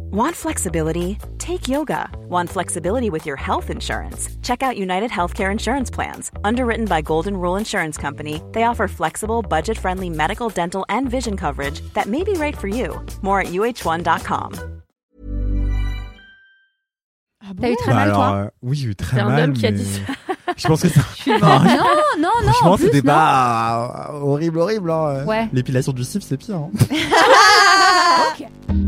Want flexibility? Take yoga. Want flexibility with your health insurance? Check out United Healthcare Insurance Plans. Underwritten by Golden Rule Insurance Company, they offer flexible, budget-friendly medical, dental, and vision coverage that may be right for you. More at uh1.com. Ah bon? T'as eu très mal, toi? Oui, j'ai eu très C'est mal. un homme qui a mais dit ça. Je pense que ça. Non, Franchement, en plus, c'était non. pas horrible. Hein. Ouais. L'épilation du cif, c'est pire. Hein. Ok.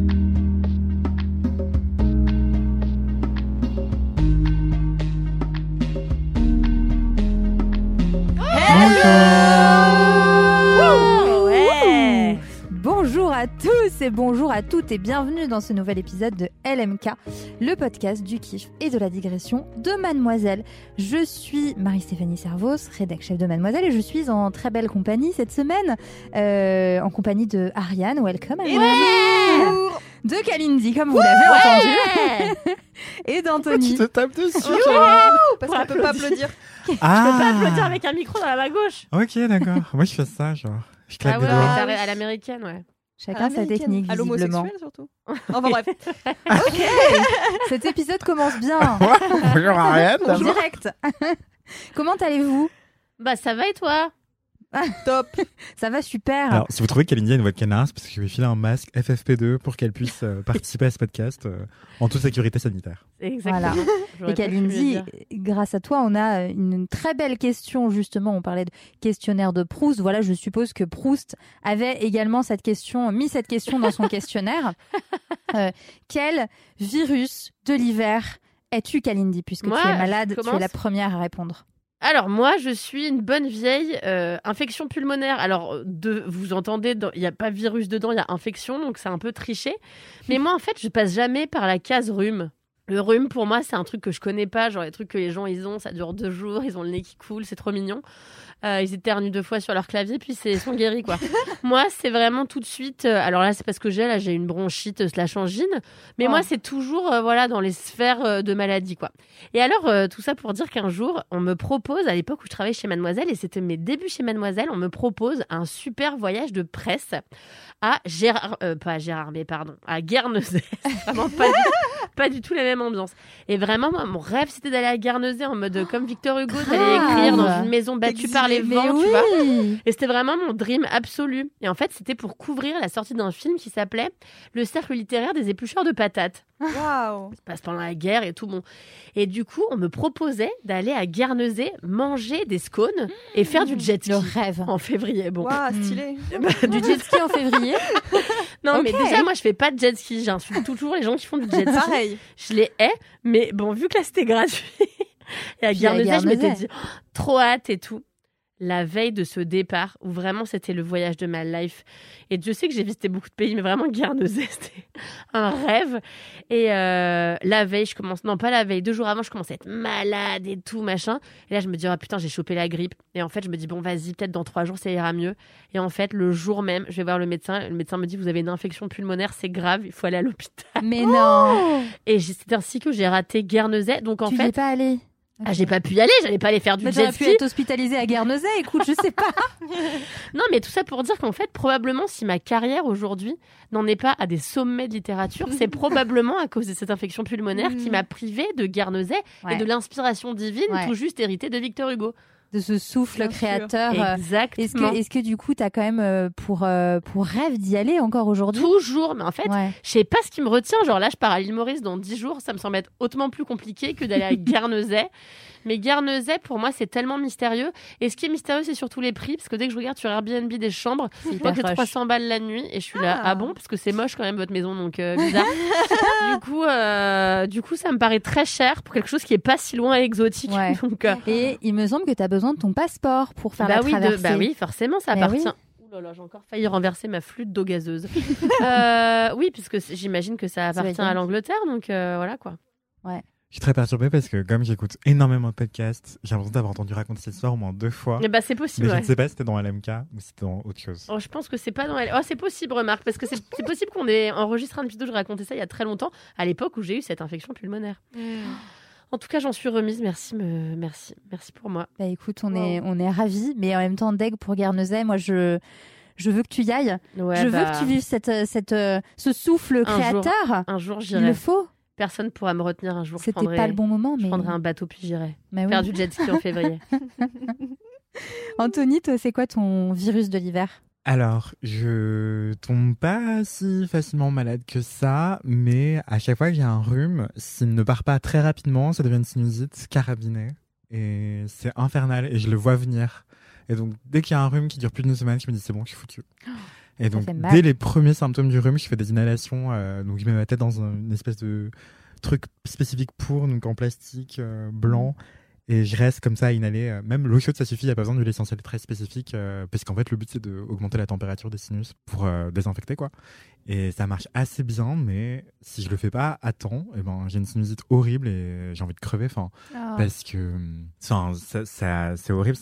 Ouais. Bonjour à tous et bonjour à toutes et bienvenue dans ce nouvel épisode de LMK, le podcast du kiff et de la digression de Mademoiselle. Je suis Marie-Stéphanie Servos, rédac chef de Mademoiselle, et je suis en très belle compagnie cette semaine, en compagnie de Ariane, welcome Ariane, de Kalindi, comme vous l'avez entendu, et d'Anthony. Tu te tapes dessus. Parce qu'elle peut pas applaudir. Je peux pas applaudir avec un micro dans la main gauche. Ok, d'accord. Moi, je fais ça, genre. Je claque des mais doigts. à l'américaine, ouais. Chacun sa technique, À visiblement. l'homosexuel surtout. Enfin bref. Ok, cet épisode commence bien. Bonjour Ariane. En direct. Comment allez-vous? Bah ça va et toi? Top. Ça va super. Alors, si vous trouvez qu'Alindia a une voix de canard, c'est parce que je lui ai filé un masque FFP2 pour qu'elle puisse participer à ce podcast en toute sécurité sanitaire. Exactement. Voilà. J'aurais Et pas pu le Kalindi, dire. grâce à toi, on a une très belle question. Justement, on parlait de questionnaire de Proust. Voilà, je suppose que Proust avait également mis cette question dans son questionnaire. Quel virus de l'hiver es-tu, Kalindi? Puisque Moi, tu es malade, je tu es commence. la première à répondre. Alors moi, je suis une bonne vieille infection pulmonaire. Alors vous entendez, il n'y a pas virus dedans, il y a infection, donc c'est un peu triché. Mais moi, en fait, je passe jamais par la case rhume. Le rhume, pour moi, c'est un truc que je connais pas. Genre les trucs que les gens ils ont, ça dure 2 jours, ils ont le nez qui coule, c'est trop mignon. Ils éternuent 2 fois sur leur clavier, puis ils sont guéris, quoi. Moi, c'est vraiment tout de suite. Alors là, c'est parce que j'ai une bronchite / angine. Mais moi, c'est toujours dans les sphères de maladie, quoi. Et alors, tout ça pour dire qu'un jour, on me propose, à l'époque où je travaillais chez Mademoiselle, et c'était mes débuts chez Mademoiselle, on me propose un super voyage de presse à à Guernesey. C'est vraiment pas du tout la même ambiance. Et vraiment, moi, mon rêve, c'était d'aller à Guernesey en mode comme Victor Hugo, d'aller écrire dans une maison battue par les vents, tu vois. Et c'était vraiment mon dream absolu. Et en fait, c'était pour couvrir la sortie d'un film qui s'appelait Le cercle littéraire des éplucheurs de patates. Waouh. Ça se passe pendant la guerre et tout, bon. Et du coup, on me proposait d'aller à Guernesey manger des scones et faire du jet ski. Le rêve. En février, bon. Waouh, stylé. Du jet ski en février. Non, Ok. mais déjà, moi, je fais pas de jet ski. J'insulte toujours les gens qui font du jet ski. Pareil. Je les hais, mais bon, vu que là, c'était gratuit. Et à Puis à Guernesey, je m'étais Guernesey. dit, oh, trop hâte et tout. La veille de ce départ, où vraiment c'était le voyage de ma life. Et Dieu sait que j'ai visité beaucoup de pays, mais vraiment Guernesey, c'était un rêve. Et la veille, pas la veille, 2 jours avant, je commençais à être malade et tout, machin. Et là, je me dis, oh putain, j'ai chopé la grippe. Et en fait, je me dis, bon, vas-y, peut-être dans 3 jours, ça ira mieux. Et en fait, le jour même, je vais voir le médecin. Le médecin me dit, vous avez une infection pulmonaire, c'est grave, il faut aller à l'hôpital. Mais non. Et c'est ainsi que j'ai raté Guernesey. Donc en Tu n'y es fait, pas allée. j'ai pas pu y aller, j'allais pas aller faire du Mais jet t'aurais pu ski. être hospitalisée à Guernesey, écoute, je sais pas. Non, mais tout ça pour dire qu'en fait, probablement, si ma carrière aujourd'hui n'en est pas à des sommets de littérature, c'est probablement à cause de cette infection pulmonaire qui m'a privée de Guernesey Ouais. et de l'inspiration divine, Ouais. tout juste héritée de Victor Hugo. De ce souffle Bien sûr. créateur. Exactement. Est-ce que du coup, t'as quand même pour rêve d'y aller encore aujourd'hui? Toujours, mais en fait, Ouais. je sais pas ce qui me retient. Genre là, je pars à l'île Maurice dans 10 jours, ça me semble être hautement plus compliqué que d'aller à Guernesey. Mais Guernesey, pour moi, c'est tellement mystérieux. Et ce qui est mystérieux, c'est surtout les prix. Parce que dès que je regarde sur Airbnb des chambres, je vois hyper que c'est rush. 300 balles la nuit. Et je suis là, ah bon? Parce que c'est moche quand même, votre maison, donc bizarre. du coup, ça me paraît très cher pour quelque chose qui est pas si loin et exotique. Ouais. Donc, Et il me semble que t'as besoin de ton passeport pour faire bah la oui, traversée. bah oui, forcément, ça Mais appartient. oui. Ouh là là, j'ai encore failli renverser ma flûte d'eau gazeuse. Oui, puisque j'imagine que ça appartient va à bien. l'Angleterre, donc voilà quoi. Je suis très perturbée parce que comme j'écoute énormément de podcasts, j'ai l'impression d'avoir entendu raconter cette histoire au moins 2 fois. Mais bah c'est possible. Mais je Ouais. ne sais pas si c'était dans LMK ou si c'était dans autre chose. Oh, je pense que c'est pas dans elle. Oh, c'est possible, remarque, parce que c'est possible qu'on ait enregistré un vidéo. Je racontais ça il y a très longtemps, à l'époque où j'ai eu cette infection pulmonaire. En tout cas, j'en suis remise. Merci pour moi. Bah écoute, on est ravis, mais en même temps, deg pour Guernesey. Moi, je je veux que tu y ailles. Ouais, Je veux que tu vives ce souffle créateur. Un jour, Il j'irai. le faut. Personne pourra me retenir un jour. C'était pas le bon moment, Je mais. prendrai un bateau puis j'irai. Mais oui. Faire du jet ski en février. Anthony, toi, c'est quoi ton virus de l'hiver? Alors, je tombe pas si facilement malade que ça, mais à chaque fois que j'ai un rhume, s'il ne part pas très rapidement, ça devient une sinusite carabinée. Et c'est infernal, et je le vois venir. Et donc, dès qu'il y a un rhume qui dure plus d'une semaine, je me dis c'est bon, je suis foutu. Et donc, fait mal. dès les premiers symptômes du rhume, je fais des inhalations. Donc, je mets ma tête dans une espèce de truc spécifique pour, donc en plastique blanc. Et je reste comme ça à inhaler. Même l'eau chaude, ça suffit. Il n'y a pas besoin d'huile essentielle très spécifique. Parce qu'en fait, le but, c'est d'augmenter la température des sinus pour désinfecter, quoi. Et ça marche assez bien. Mais si je le fais pas à temps, eh ben, j'ai une sinusite horrible et j'ai envie de crever. Parce que c'est horrible.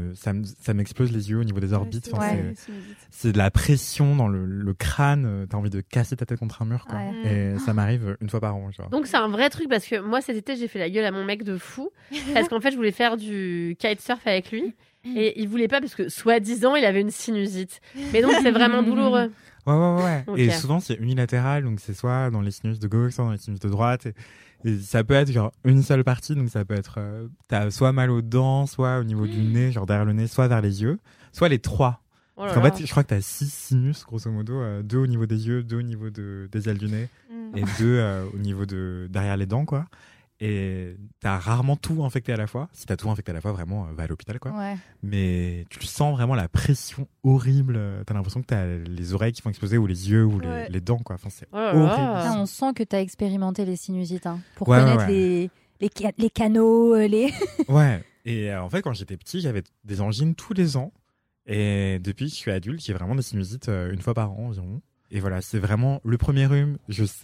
Ça m'explose les yeux au niveau des orbites. C'est de la pression dans le crâne. T'as envie de casser ta tête contre un mur, quoi. Ouais. Et ça m'arrive une fois par an. Genre. Donc c'est un vrai truc parce que moi cet été j'ai fait la gueule à mon mec de fou parce qu'en fait je voulais faire du kitesurf avec lui et il voulait pas parce que soi-disant il avait une sinusite. Mais donc c'est vraiment douloureux. Ouais. Ok. Et souvent, c'est unilatéral, donc c'est soit dans les sinus de gauche, soit dans les sinus de droite. Et ça peut être genre une seule partie, donc ça peut être t'as soit mal aux dents, soit au niveau du nez, genre derrière le nez, soit vers les yeux, soit les trois. Oh là Parce qu'en là. fait, je crois que t'as 6 sinus, grosso modo, 2 au niveau des yeux, 2 au niveau des ailes du nez, et 2 au niveau de derrière les dents, quoi. Et t'as rarement tout infecté à la fois. Si t'as tout infecté à la fois, vraiment, va à l'hôpital, quoi. Ouais. Mais tu sens vraiment la pression horrible. T'as l'impression que t'as les oreilles qui vont exploser ou les yeux ou les dents, quoi. Enfin, c'est Oh là horrible. là. Là, on sent que tu as expérimenté les sinusites pour Ouais, connaître ouais. les canaux, les. Ouais. Et en fait, quand j'étais petit, j'avais des angines tous les ans. Et depuis que je suis adulte, j'ai vraiment des sinusites une fois par an environ. Et voilà, c'est vraiment le premier rhume.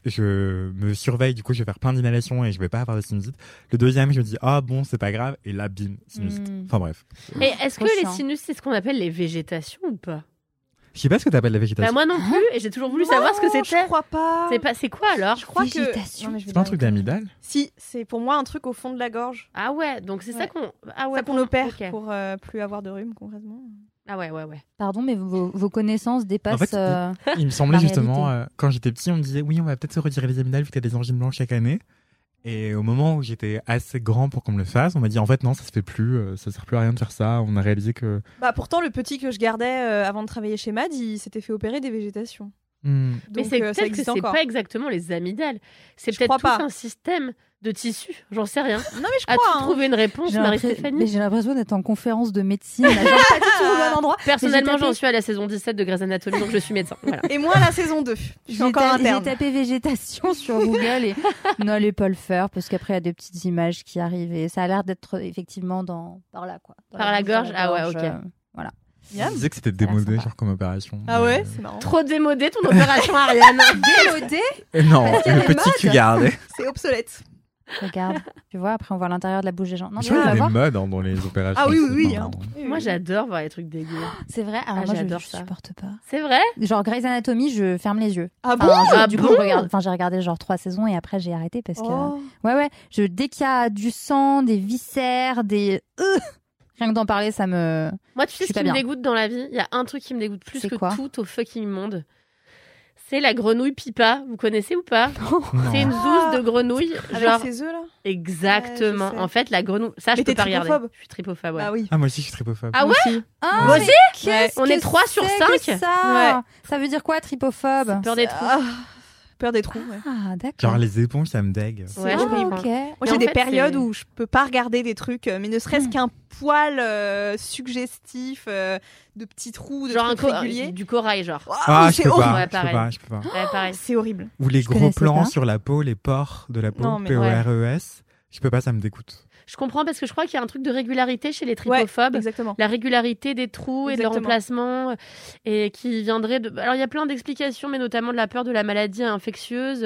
Je me surveille, du coup, je vais faire plein d'inhalations et je vais pas avoir de sinusite. Le deuxième, je me dis, ah bon, c'est pas grave. Et là, bim, sinusite. Enfin bref. Et est-ce que Trop les chiant. sinus c'est ce qu'on appelle les végétations ou pas? Je sais pas ce que t'appelles la végétation. Bah moi non plus et j'ai toujours voulu savoir ce que Je c'était. crois pas. C'est quoi alors? Je crois que. Végétation. Non, mais je vais C'est pas un dire truc une d'amygdale? connerie. Si, c'est pour moi un truc au fond de la gorge. Ah ouais, donc c'est ça Ouais. qu'on ouais, Ça qu'on opère ok. pour plus avoir de rhume concrètement. Ah ouais. Pardon, mais vos connaissances dépassent. En fait, Il me semblait La justement, quand j'étais petit, on me disait, oui, on va peut-être se retirer les amygdales vu que t'as des angines blanches chaque année. Et au moment où j'étais assez grand pour qu'on me le fasse, on m'a dit, en fait, non, ça se fait plus, ça sert plus à rien de faire ça. On a réalisé que... Bah pourtant le petit que je gardais avant de travailler chez MAD, il s'était fait opérer des végétations. Mais Donc c'est ça peut-être que existe c'est encore. pas exactement les amygdales. C'est Je peut-être crois tout pas. un système de tissu. J'en sais rien. Non mais je As-tu crois. trouvé une réponse, mais Marie-Stéphanie? j'ai l'impression d'être en conférence de médecine. Là, genre pas du tout au bon endroit. Personnellement, Mais j'ai j'en tapé- suis à la saison 17 de Grey's Anatomy, donc je suis médecin. Voilà. Et moi la saison 2. Je suis encore J'ai interne. tapé végétation sur Google et n'allez pas le faire parce qu'après il y a des petites images qui arrivent et ça a l'air d'être effectivement par là quoi. Dans Par la bouche, dans gorge. Ah ouais, ok. Voilà. On disait que c'était Ça a l'air démodé, sympa. genre comme opération. Ah ouais, Mais, c'est marrant. Trop démodé ton opération, Ariane. Démodé. Non, Parce qu'il y a le des petit que tu modes. gardais. C'est obsolète. Regarde, tu vois, après on voit l'intérieur de la bouche des gens. Non, Je mais on crois va qu'il y a voir. des modes dans les opérations. Ah oui, c'est oui, oui. marrant. Moi, j'adore voir les trucs dégueux. C'est vrai. Alors Ah, moi, j'adore je ça. supporte pas. C'est vrai? Genre Grey's Anatomy, je ferme les yeux. Ah bon Enfin, Ah du bon coup, j'ai regardé genre 3 saisons et après j'ai arrêté parce que. Oh. Ouais. Dès qu'il y a du sang, des viscères, des. Rien que d'en parler, ça me. Moi, tu sais Je suis ce qui pas me bien. dégoûte dans la vie? Il y a un truc qui me dégoûte plus C'est que quoi tout au fucking monde. C'est la grenouille pipa. Vous connaissez ou pas? Non. C'est une zouze de grenouille. Avec Genre, ses œufs là. exactement. Ouais, je sais. En fait, la grenouille. Ça, je Mais peux t'es pas regarder. tripophobe. Je suis tripophobe, ouais. Ah oui. Ah, moi aussi, je suis tripophobe. Ah ouais? Ah, Moi mais aussi? qu'est-ce On est que 3 sur c'est 5? que ça Ça veut dire quoi, tripophobe? Peur des trous. Ah, peur des trous. Ouais. Ah, d'accord. Genre les éponges, ça me dégue. Ouais, Ah, je comprends. ok. Moi, Mais j'ai en des fait, périodes c'est- où je peux pas regarder des trucs, mais ne serait-ce qu'un poil suggestif de petits trous, de Genre trucs réguliers. du corail, genre. Waouh, Ah, je c'est peux horrible. pas, Ouais, je peux pareil. pas, je peux pas. Ouais, pareil. C'est horrible. Ou les Je gros connaissais plans pas. sur la peau, les pores de la peau, Non, mais P-O-R-E-S. Je peux pas, ça me dégoûte. Je comprends parce que je crois qu'il y a un truc de régularité chez les tripophobes. Exactement. La régularité des trous et de leur Exactement. remplacement et qui viendrait de... Alors il y a plein d'explications mais notamment de la peur de la maladie infectieuse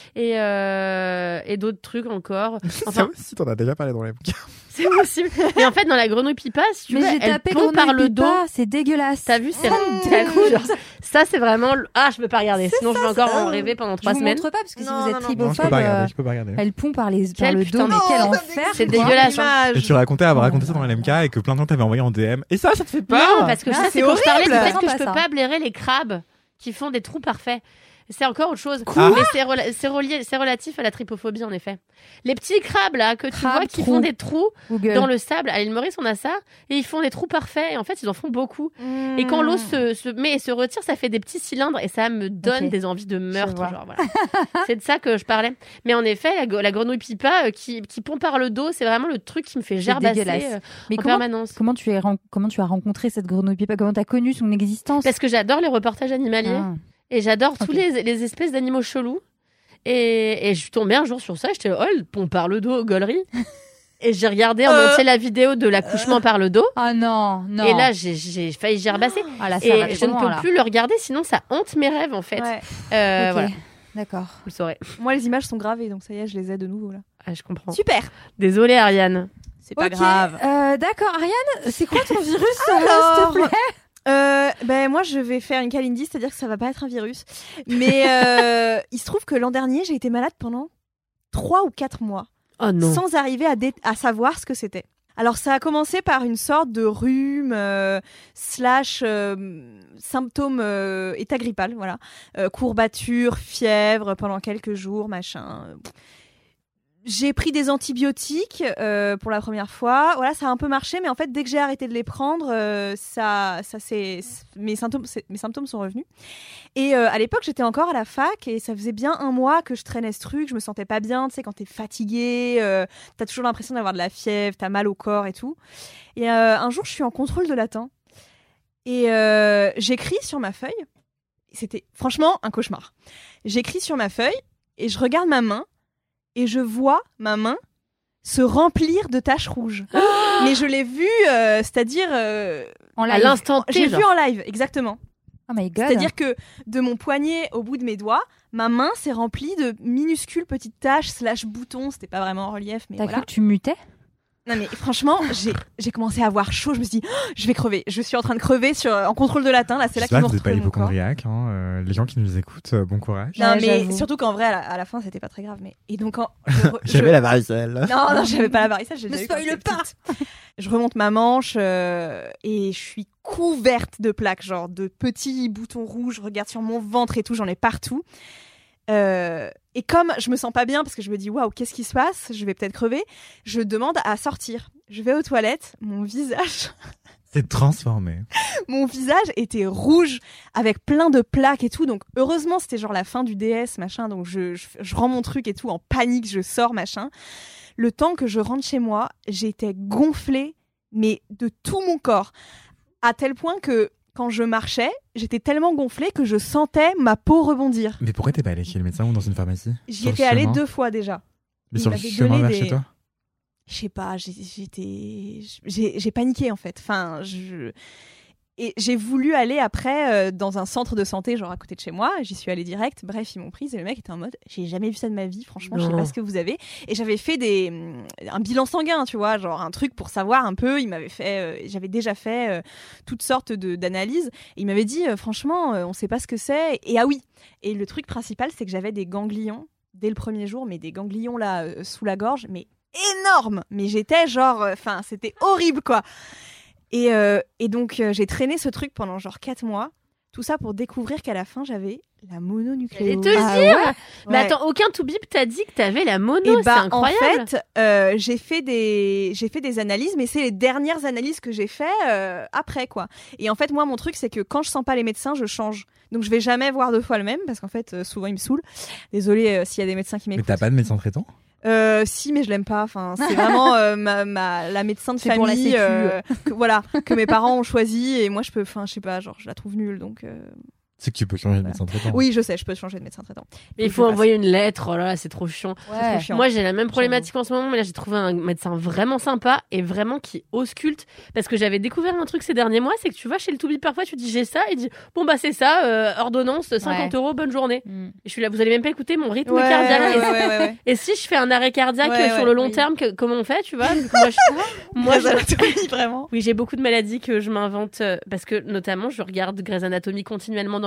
et d'autres trucs encore. Ça Enfin, aussi, t'en as déjà parlé dans les bouquins. c'est possible. Et en fait dans la grenouille pipa, si tu Mais veux, j'ai elle tapé pond par grenouille le dos. pipa, c'est dégueulasse. T'as vu, c'est Oh, t'as vu, genre, Ça, c'est vraiment. Ah, je peux pas regarder. Sinon, je vais encore en rêver pendant 3 Je vous semaines. montre pas parce que si Non, vous êtes non, non. Non, je peux tribophobe, pas regarder. Je peux pas regarder. elle pond par le Quel dos, mais quel Oh, enfer. C'est quoi. dégueulasse, hein. Et tu racontais avoir raconté ça dans LMK et que plein de gens t'avaient envoyé en DM. Et ça te fait peur. Non, parce que Ah, ça, c'est c'est quand je parlais du horrible. fait que je Sympa, peux ça. pas blairer les crabes qui font des trous parfaits. C'est encore autre chose. Quoi Mais c'est relatif à la trypophobie, en effet. Les petits crabes, là, que tu Crabes, vois, qui trous. font des trous Google. dans le sable. À l'île Maurice, on a ça. Et ils font des trous parfaits. Et en fait, ils en font beaucoup. Et quand l'eau se met et se retire, ça fait des petits cylindres. Et ça me donne Ok. des envies de meurtre. vois. Genre, voilà. C'est de ça que je parlais. Mais en effet, la grenouille pipa qui pond par le dos, c'est vraiment le truc qui me fait gerbasser dégueulasse. Mais en comment permanence. tu as rencontré cette grenouille pipa? Comment tu as connu son existence? Parce que j'adore les reportages animaliers. Ah. Et j'adore tous Ok. les espèces d'animaux chelous. Et je suis tombée un jour sur ça. J'étais oh, le pont par le dos, gaulerie. Et j'ai regardé en entier la vidéo de l'accouchement par le dos. Ah non, non. Et là, j'ai failli gerbasser. Ah là, ça va Et trop je ne loin, peux là. plus le regarder, sinon ça hante mes rêves en fait. Ouais. Ok. Voilà, D'accord. vous le saurez. Moi, les images sont gravées, donc ça y est, je les ai de nouveau là. Ah, je comprends. Super. Désolée, Ariane. C'est pas Ok, grave. D'accord, Ariane, c'est quoi ton virus, Alors, s'il te plaît? Moi, je vais faire une Kalindi, c'est-à-dire que ça va pas être un virus. Mais il se trouve que l'an dernier, j'ai été malade pendant 3 ou 4 mois, Oh non. sans arriver à savoir ce que c'était. Alors, ça a commencé par une sorte de rhume slash symptômes état grippal, voilà. Courbature, fièvre pendant quelques jours, machin. J'ai pris des antibiotiques pour la première fois. Voilà, ça a un peu marché, mais en fait, dès que j'ai arrêté de les prendre, mes symptômes sont revenus. Et à l'époque, j'étais encore à la fac et ça faisait bien 1 mois que je traînais ce truc. Je me sentais pas bien, tu sais, quand t'es fatiguée, t'as toujours l'impression d'avoir de la fièvre, t'as mal au corps et tout. Et un jour, je suis en contrôle de latin et j'écris sur ma feuille. C'était franchement un cauchemar. J'écris sur ma feuille et je regarde ma main. Et je vois ma main se remplir de taches rouges. Mais je l'ai vue, c'est-à-dire... En À live. l'instant T, J'ai vu genre. en live, exactement. Oh my god. C'est-à-dire que de mon poignet au bout de mes doigts, ma main s'est remplie de minuscules petites taches slash boutons. C'était pas vraiment en relief, mais T'as voilà. cru que tu mutais? Non mais franchement, j'ai commencé à avoir chaud. Je me suis dit, oh, je vais crever. Je suis en train de crever en contrôle de latin. Là, c'est là qu'ils J'espère m'ont que vous n'êtes pas retrouvé mon corps. hypochondriaque. Les gens qui nous écoutent, bon courage. Non, Ouais, mais j'avoue. surtout qu'en vrai, à la fin, c'était pas très grave. Mais et donc, J'avais la varicelle. Non, j'avais pas la varicelle. J'ai Ne déjà eu quand spoile j'étais pas. petite. Je remonte ma manche et je suis couverte de plaques, genre de petits boutons rouges. Je regarde sur mon ventre et tout, j'en ai partout. Et comme je me sens pas bien parce que je me dis waouh, qu'est-ce qui se passe? Je vais peut-être crever. Je demande à sortir. Je vais aux toilettes. Mon visage C'est transformé. mon visage était rouge avec plein de plaques et tout. Donc heureusement, c'était genre la fin du DS, machin. Donc je rends mon truc et tout en panique, je sors, machin. Le temps que je rentre chez moi, j'étais gonflée, mais de tout mon corps. À tel point que quand je marchais, j'étais tellement gonflée que je sentais ma peau rebondir. Mais pourquoi t'es pas allé chez le médecin ou dans une pharmacie? J'y Sur le étais allée chemin 2 fois déjà. Mais il sur le m'avait chemin donné vers des- chez toi? Je sais pas, j'ai paniqué en fait. Enfin, et j'ai voulu aller après dans un centre de santé, genre à côté de chez moi. J'y suis allée direct. Bref, ils m'ont prise et le mec était en mode, j'ai jamais vu ça de ma vie. Franchement, je sais Non. pas ce que vous avez. Et j'avais fait un bilan sanguin, tu vois, genre un truc pour savoir un peu. Il m'avait fait, j'avais déjà fait toutes sortes d'analyses. Et il m'avait dit, franchement, on sait pas ce que c'est. Et ah oui. Et le truc principal, c'est que j'avais des ganglions dès le premier jour, mais des ganglions là sous la gorge, mais énorme, mais j'étais genre, enfin, c'était horrible quoi. Et donc j'ai traîné ce truc pendant genre 4 mois, tout ça pour découvrir qu'à la fin j'avais la mononucléose. J'allais te Ah dire. ouais. Mais Ouais. attends, aucun toubib t'a dit que t'avais la mono, Et c'est bah en incroyable. fait, j'ai fait des analyses, mais c'est les dernières analyses que j'ai fait après quoi. Et en fait moi mon truc c'est que quand je sens pas les médecins, je change. Donc je vais jamais voir 2 fois le même parce qu'en fait souvent ils me saulent. Désolée s'il y a des médecins qui Mais m'écoutent. t'as pas de médecin traitant? Si, mais je l'aime pas. Enfin, c'est vraiment la médecin de C'est pour la famille sécu. que mes parents ont choisi et moi je sais pas, genre je la trouve nulle donc. C'est que tu peux changer de médecin traitant. Oui, je sais, je peux changer de médecin traitant. Mais il faut envoyer une lettre. Oh là là, c'est trop chiant. Ouais. trop chiant. Moi, j'ai la même problématique en ce moment, mais là, j'ai trouvé un médecin vraiment sympa et vraiment qui ausculte. Parce que j'avais découvert un truc ces derniers mois, c'est que tu vas chez le toubib parfois, tu dis j'ai ça, il dit bon bah c'est ça, ordonnance, 50 €, bonne journée. Mm. Et je suis là, vous allez même pas écouter mon rythme Ouais, cardiaque. ouais. Et si je fais un arrêt cardiaque Ouais, sur ouais, le long oui. terme, comment on fait, tu vois? Vu que moi, Grey's Anatomy, vraiment. oui, j'ai beaucoup de maladies que je m'invente parce que notamment je regarde Grey's Anatomy continuellement dans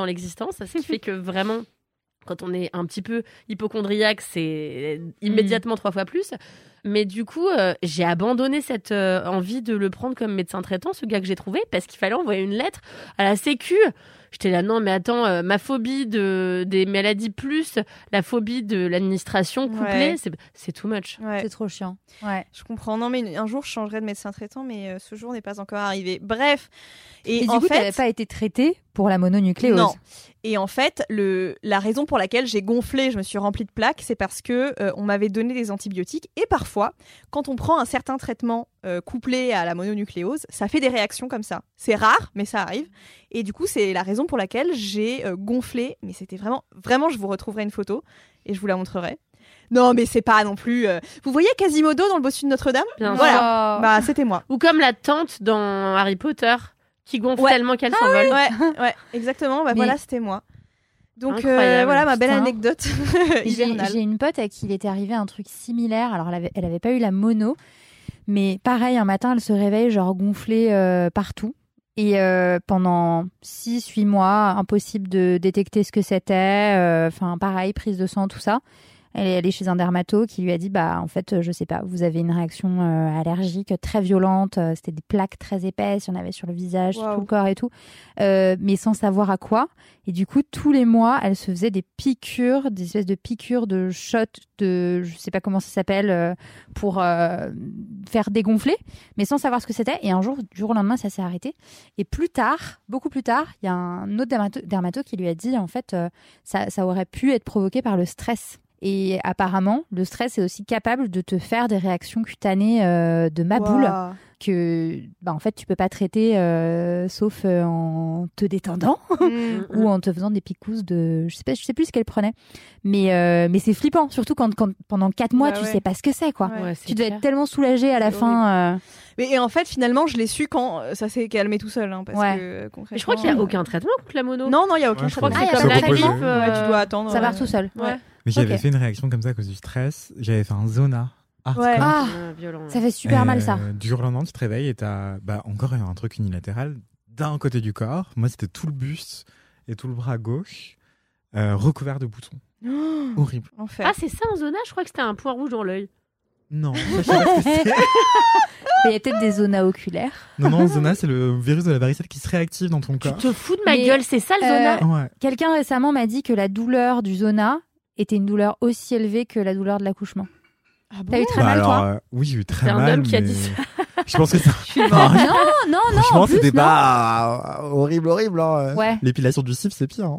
dans l'existence, ce qui fait que vraiment, quand on est un petit peu hypochondriaque, c'est immédiatement 3 fois plus. Mais du coup, j'ai abandonné cette envie de le prendre comme médecin traitant, ce gars que j'ai trouvé, parce qu'il fallait envoyer une lettre à la Sécu. J'étais là, non, mais attends, ma phobie des maladies plus la phobie de l'administration couplée, c'est too much. Ouais. C'est trop chiant. Ouais. Je comprends. Non, mais un jour, je changerai de médecin traitant, mais ce jour n'est pas encore arrivé. Bref. Et en du coup, fait, t'avais pas été traitée pour la mononucléose. non. Et en fait, la raison pour laquelle j'ai gonflé, je me suis remplie de plaques, c'est parce que on m'avait donné des antibiotiques. Et parfois, quand on prend un certain traitement couplé à la mononucléose, ça fait des réactions comme ça. C'est rare, mais ça arrive. Et du coup, c'est la raison pour laquelle j'ai gonflé. Mais c'était vraiment, je vous retrouverai une photo et je vous la montrerai. Non, mais c'est pas non plus. Vous voyez Quasimodo dans le bossu de Notre-Dame ? Bien Voilà. Bah, c'était moi. Ou comme la tante dans Harry Potter, qui gonfle tellement qu'elle s'envole. Ouais, exactement. Bah, voilà, c'était moi. Donc Incroyable. voilà ma belle Putain. anecdote hivernale. J'ai une pote à qui il était arrivé un truc similaire. Alors, elle avait pas eu la mono, mais pareil, un matin, elle se réveille, genre gonflée partout. Et pendant 6-8 mois, impossible de détecter ce que c'était. Enfin, pareil, prise de sang, tout ça. Elle est allée chez un dermato qui lui a dit en fait, je sais pas, vous avez une réaction allergique très violente. C'était des plaques très épaisses, il y en avait sur le visage, sur tout le corps et tout, mais sans savoir à quoi. Et du coup, tous les mois, elle se faisait des piqûres, des espèces de piqûres de shots de, je sais pas comment ça s'appelle, pour faire dégonfler, mais sans savoir ce que c'était. Et un jour, du jour au lendemain, ça s'est arrêté. Et plus tard, beaucoup plus tard, il y a un autre dermato qui lui a dit en fait, ça aurait pu être provoqué par le stress. Et apparemment, le stress est aussi capable de te faire des réactions cutanées de maboule que, en fait, tu peux pas traiter sauf en te détendant ou en te faisant des picousses de, je sais plus ce qu'elle prenait, mais c'est flippant, surtout quand pendant 4 mois tu sais pas ce que c'est quoi. Ouais, Tu dois être tellement soulagée à la fin. Mais en fait, finalement, je l'ai su quand ça s'est calmé tout seul, parce que concrètement. Mais je crois qu'il n'y a aucun traitement contre la mono. Non, il y a aucun Ouais, je crois traitement. que c'est comme la proposé. grippe. Tu dois attendre. Ça part tout seul. Ouais. Mais j'avais Ok. fait une réaction comme ça à cause du stress. J'avais fait un zona hardcore. Ouais. Ah, Violent. ça fait super mal ça. Du jour au lendemain, tu te réveilles et t'as encore un truc unilatéral d'un côté du corps. Moi, c'était tout le buste et tout le bras gauche recouvert de boutons. Horrible. Enfer. Ah, c'est ça un zona? Je crois que c'était un point rouge dans l'œil. Non, ça, je sais pas ce que c'est. Il y a peut-être des zonas oculaires. Non, zona, c'est le virus de la varicelle qui se réactive dans ton Tu corps. te fous de ma Mais, gueule, c'est ça le zona? Ouais. Quelqu'un récemment m'a dit que la douleur du zona était une douleur aussi élevée que la douleur de l'accouchement. Ah bon T'as eu très mal, toi oui, j'ai eu très C'est un mal. homme qui a mais dit ça. Je pense que ça. Non, Franchement, en plus, c'était non. pas horrible. Hein. Ouais. L'épilation du cif, c'est pire. Hein.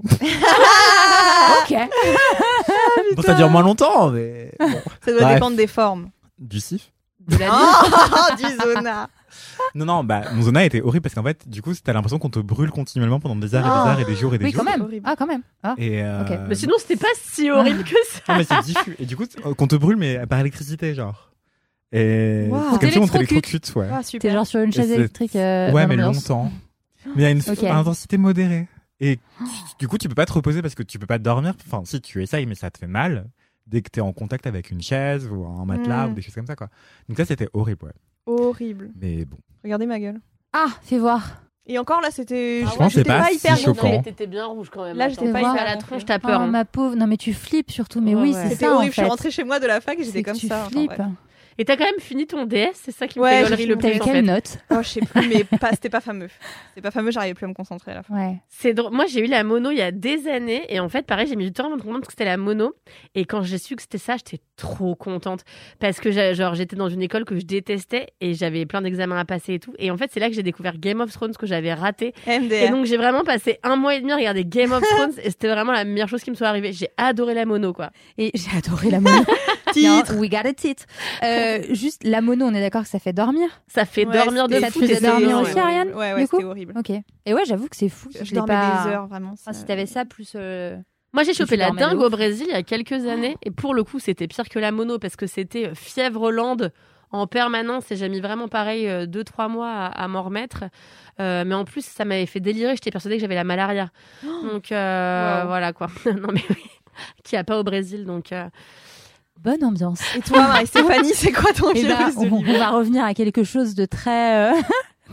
Ok. Bon, ça dure moins longtemps, mais. Bon. Ça doit Bref. dépendre des formes. Du cif De la Du zona. Non, mon zona était horrible parce qu'en fait, du coup, t'as l'impression qu'on te brûle continuellement pendant des heures et des heures et des jours et des Oui, jours. quand même. Horrible. Ah, quand même. Ah. Et Ok. Mais sinon, c'était pas si horrible que ça. non, mais c'est diffus. Et du coup, qu'on te brûle, mais par électricité, genre. Et Wow. c'est comme si on T'électrocute. t'électrocute, ouais. Ah, T'es super. genre sur une chaise c'est- électrique. Ouais, dans mais l'ambiance. longtemps. Mais à une Ok. intensité modérée. Et du coup, tu peux pas te reposer parce que tu peux pas dormir. Enfin, si tu essayes, mais ça te fait mal dès que t'es en contact avec une chaise ou un matelas ou des choses comme ça, quoi. Donc ça, c'était horrible, ouais. Horrible. Mais bon. Regardez ma gueule. Ah, fais voir. Et encore là, c'était. Franchement, j'étais c'est pas hyper si gonflée. choquant. Mais t'étais bien rouge quand même. Là, Attends, j'étais pas pas hyper à la gonflée. tronche, t'as Oh, peur. hein. ma pauvre. Non, mais tu flippes surtout. Mais Ouais, oui, ouais. c'est C'était ça. horrible. En Je suis fait. rentrée chez moi de la fac et C'est j'étais que comme tu ça. Enfin, flippes. bref. Et t'as quand même fini ton DS, c'est ça qui me Ouais, fait j'ai gaulerie le fini T'as plus eu en quelle fait. note? Oh, je sais plus, mais c'était pas fameux. C'était pas fameux, j'arrivais plus à me concentrer à la fin. Ouais. C'est drôle. Moi, j'ai eu la mono il y a des années et en fait, pareil, j'ai mis du temps à me rendre compte que c'était la mono. Et quand j'ai su que c'était ça, j'étais trop contente parce que j'étais dans une école que je détestais et j'avais plein d'examens à passer et tout. Et en fait, c'est là que j'ai découvert Game of Thrones que j'avais raté. Et MDR. donc, j'ai vraiment passé 1 mois et demi à regarder Game of Thrones et c'était vraiment la meilleure chose qui me soit arrivée. J'ai adoré la mono, quoi. Et j'ai adoré la mono. Titre. We got a titre. Juste la mono, on est d'accord que ça fait dormir. Ça fait Ouais, dormir de ça te fou. faisait t'es dormir sérieux, aussi, ouais. Ariane Ouais, du coup c'était horrible. Ok. Et ouais, j'avoue que c'est fou. Je l'ai dormais pas... des heures, vraiment. Enfin, si t'avais ça plus. Moi, j'ai Tu chopé la dormais de dingue ouf. au Brésil il y a quelques années. Et pour le coup, c'était pire que la mono parce que c'était fièvre-lande en permanence. Et j'ai mis vraiment pareil 2-3 mois à m'en remettre. Mais en plus, ça m'avait fait délirer. J'étais persuadée que j'avais la malaria. Donc, Wow. voilà quoi. Non, mais oui. Qui a pas au Brésil. Donc, Bonne ambiance. Et toi, Marie-Stéphanie, c'est quoi ton Eh ben, virus de on l'hiver va revenir à quelque chose de très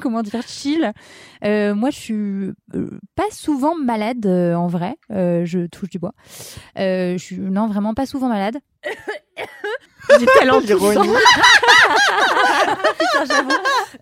comment dire, chill. Moi, je suis pas souvent malade en vrai. Je touche du bois. Je suis non vraiment pas souvent malade. J'ai tellement d'ironie. Putain, j'avoue.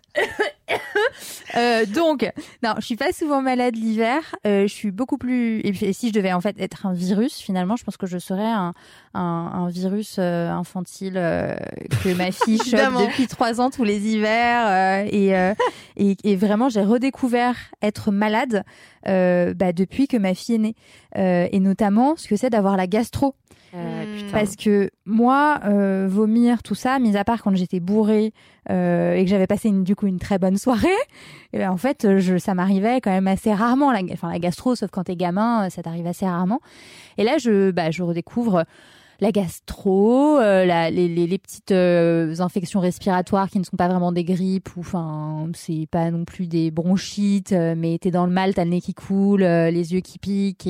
Donc, non, je suis pas souvent malade l'hiver. Je suis beaucoup plus. Et puis, si je devais en fait être un virus, finalement, je pense que je serais un virus infantile que ma fille chope Évidemment. depuis 3 ans tous les hivers. Et vraiment, j'ai redécouvert être malade depuis que ma fille est née. Et notamment, ce que c'est d'avoir la gastro. Putain. Parce que moi, vomir, tout ça, mis à part quand j'étais bourrée et que j'avais passé une très bonne soirée, et ben, en fait, ça m'arrivait quand même assez rarement. La gastro, sauf quand t'es gamin, ça t'arrive assez rarement. Et là, je redécouvre la gastro, les petites infections respiratoires qui ne sont pas vraiment des grippes ou enfin c'est pas non plus des bronchites, mais t'es dans le mal, t'as le nez qui coule, les yeux qui piquent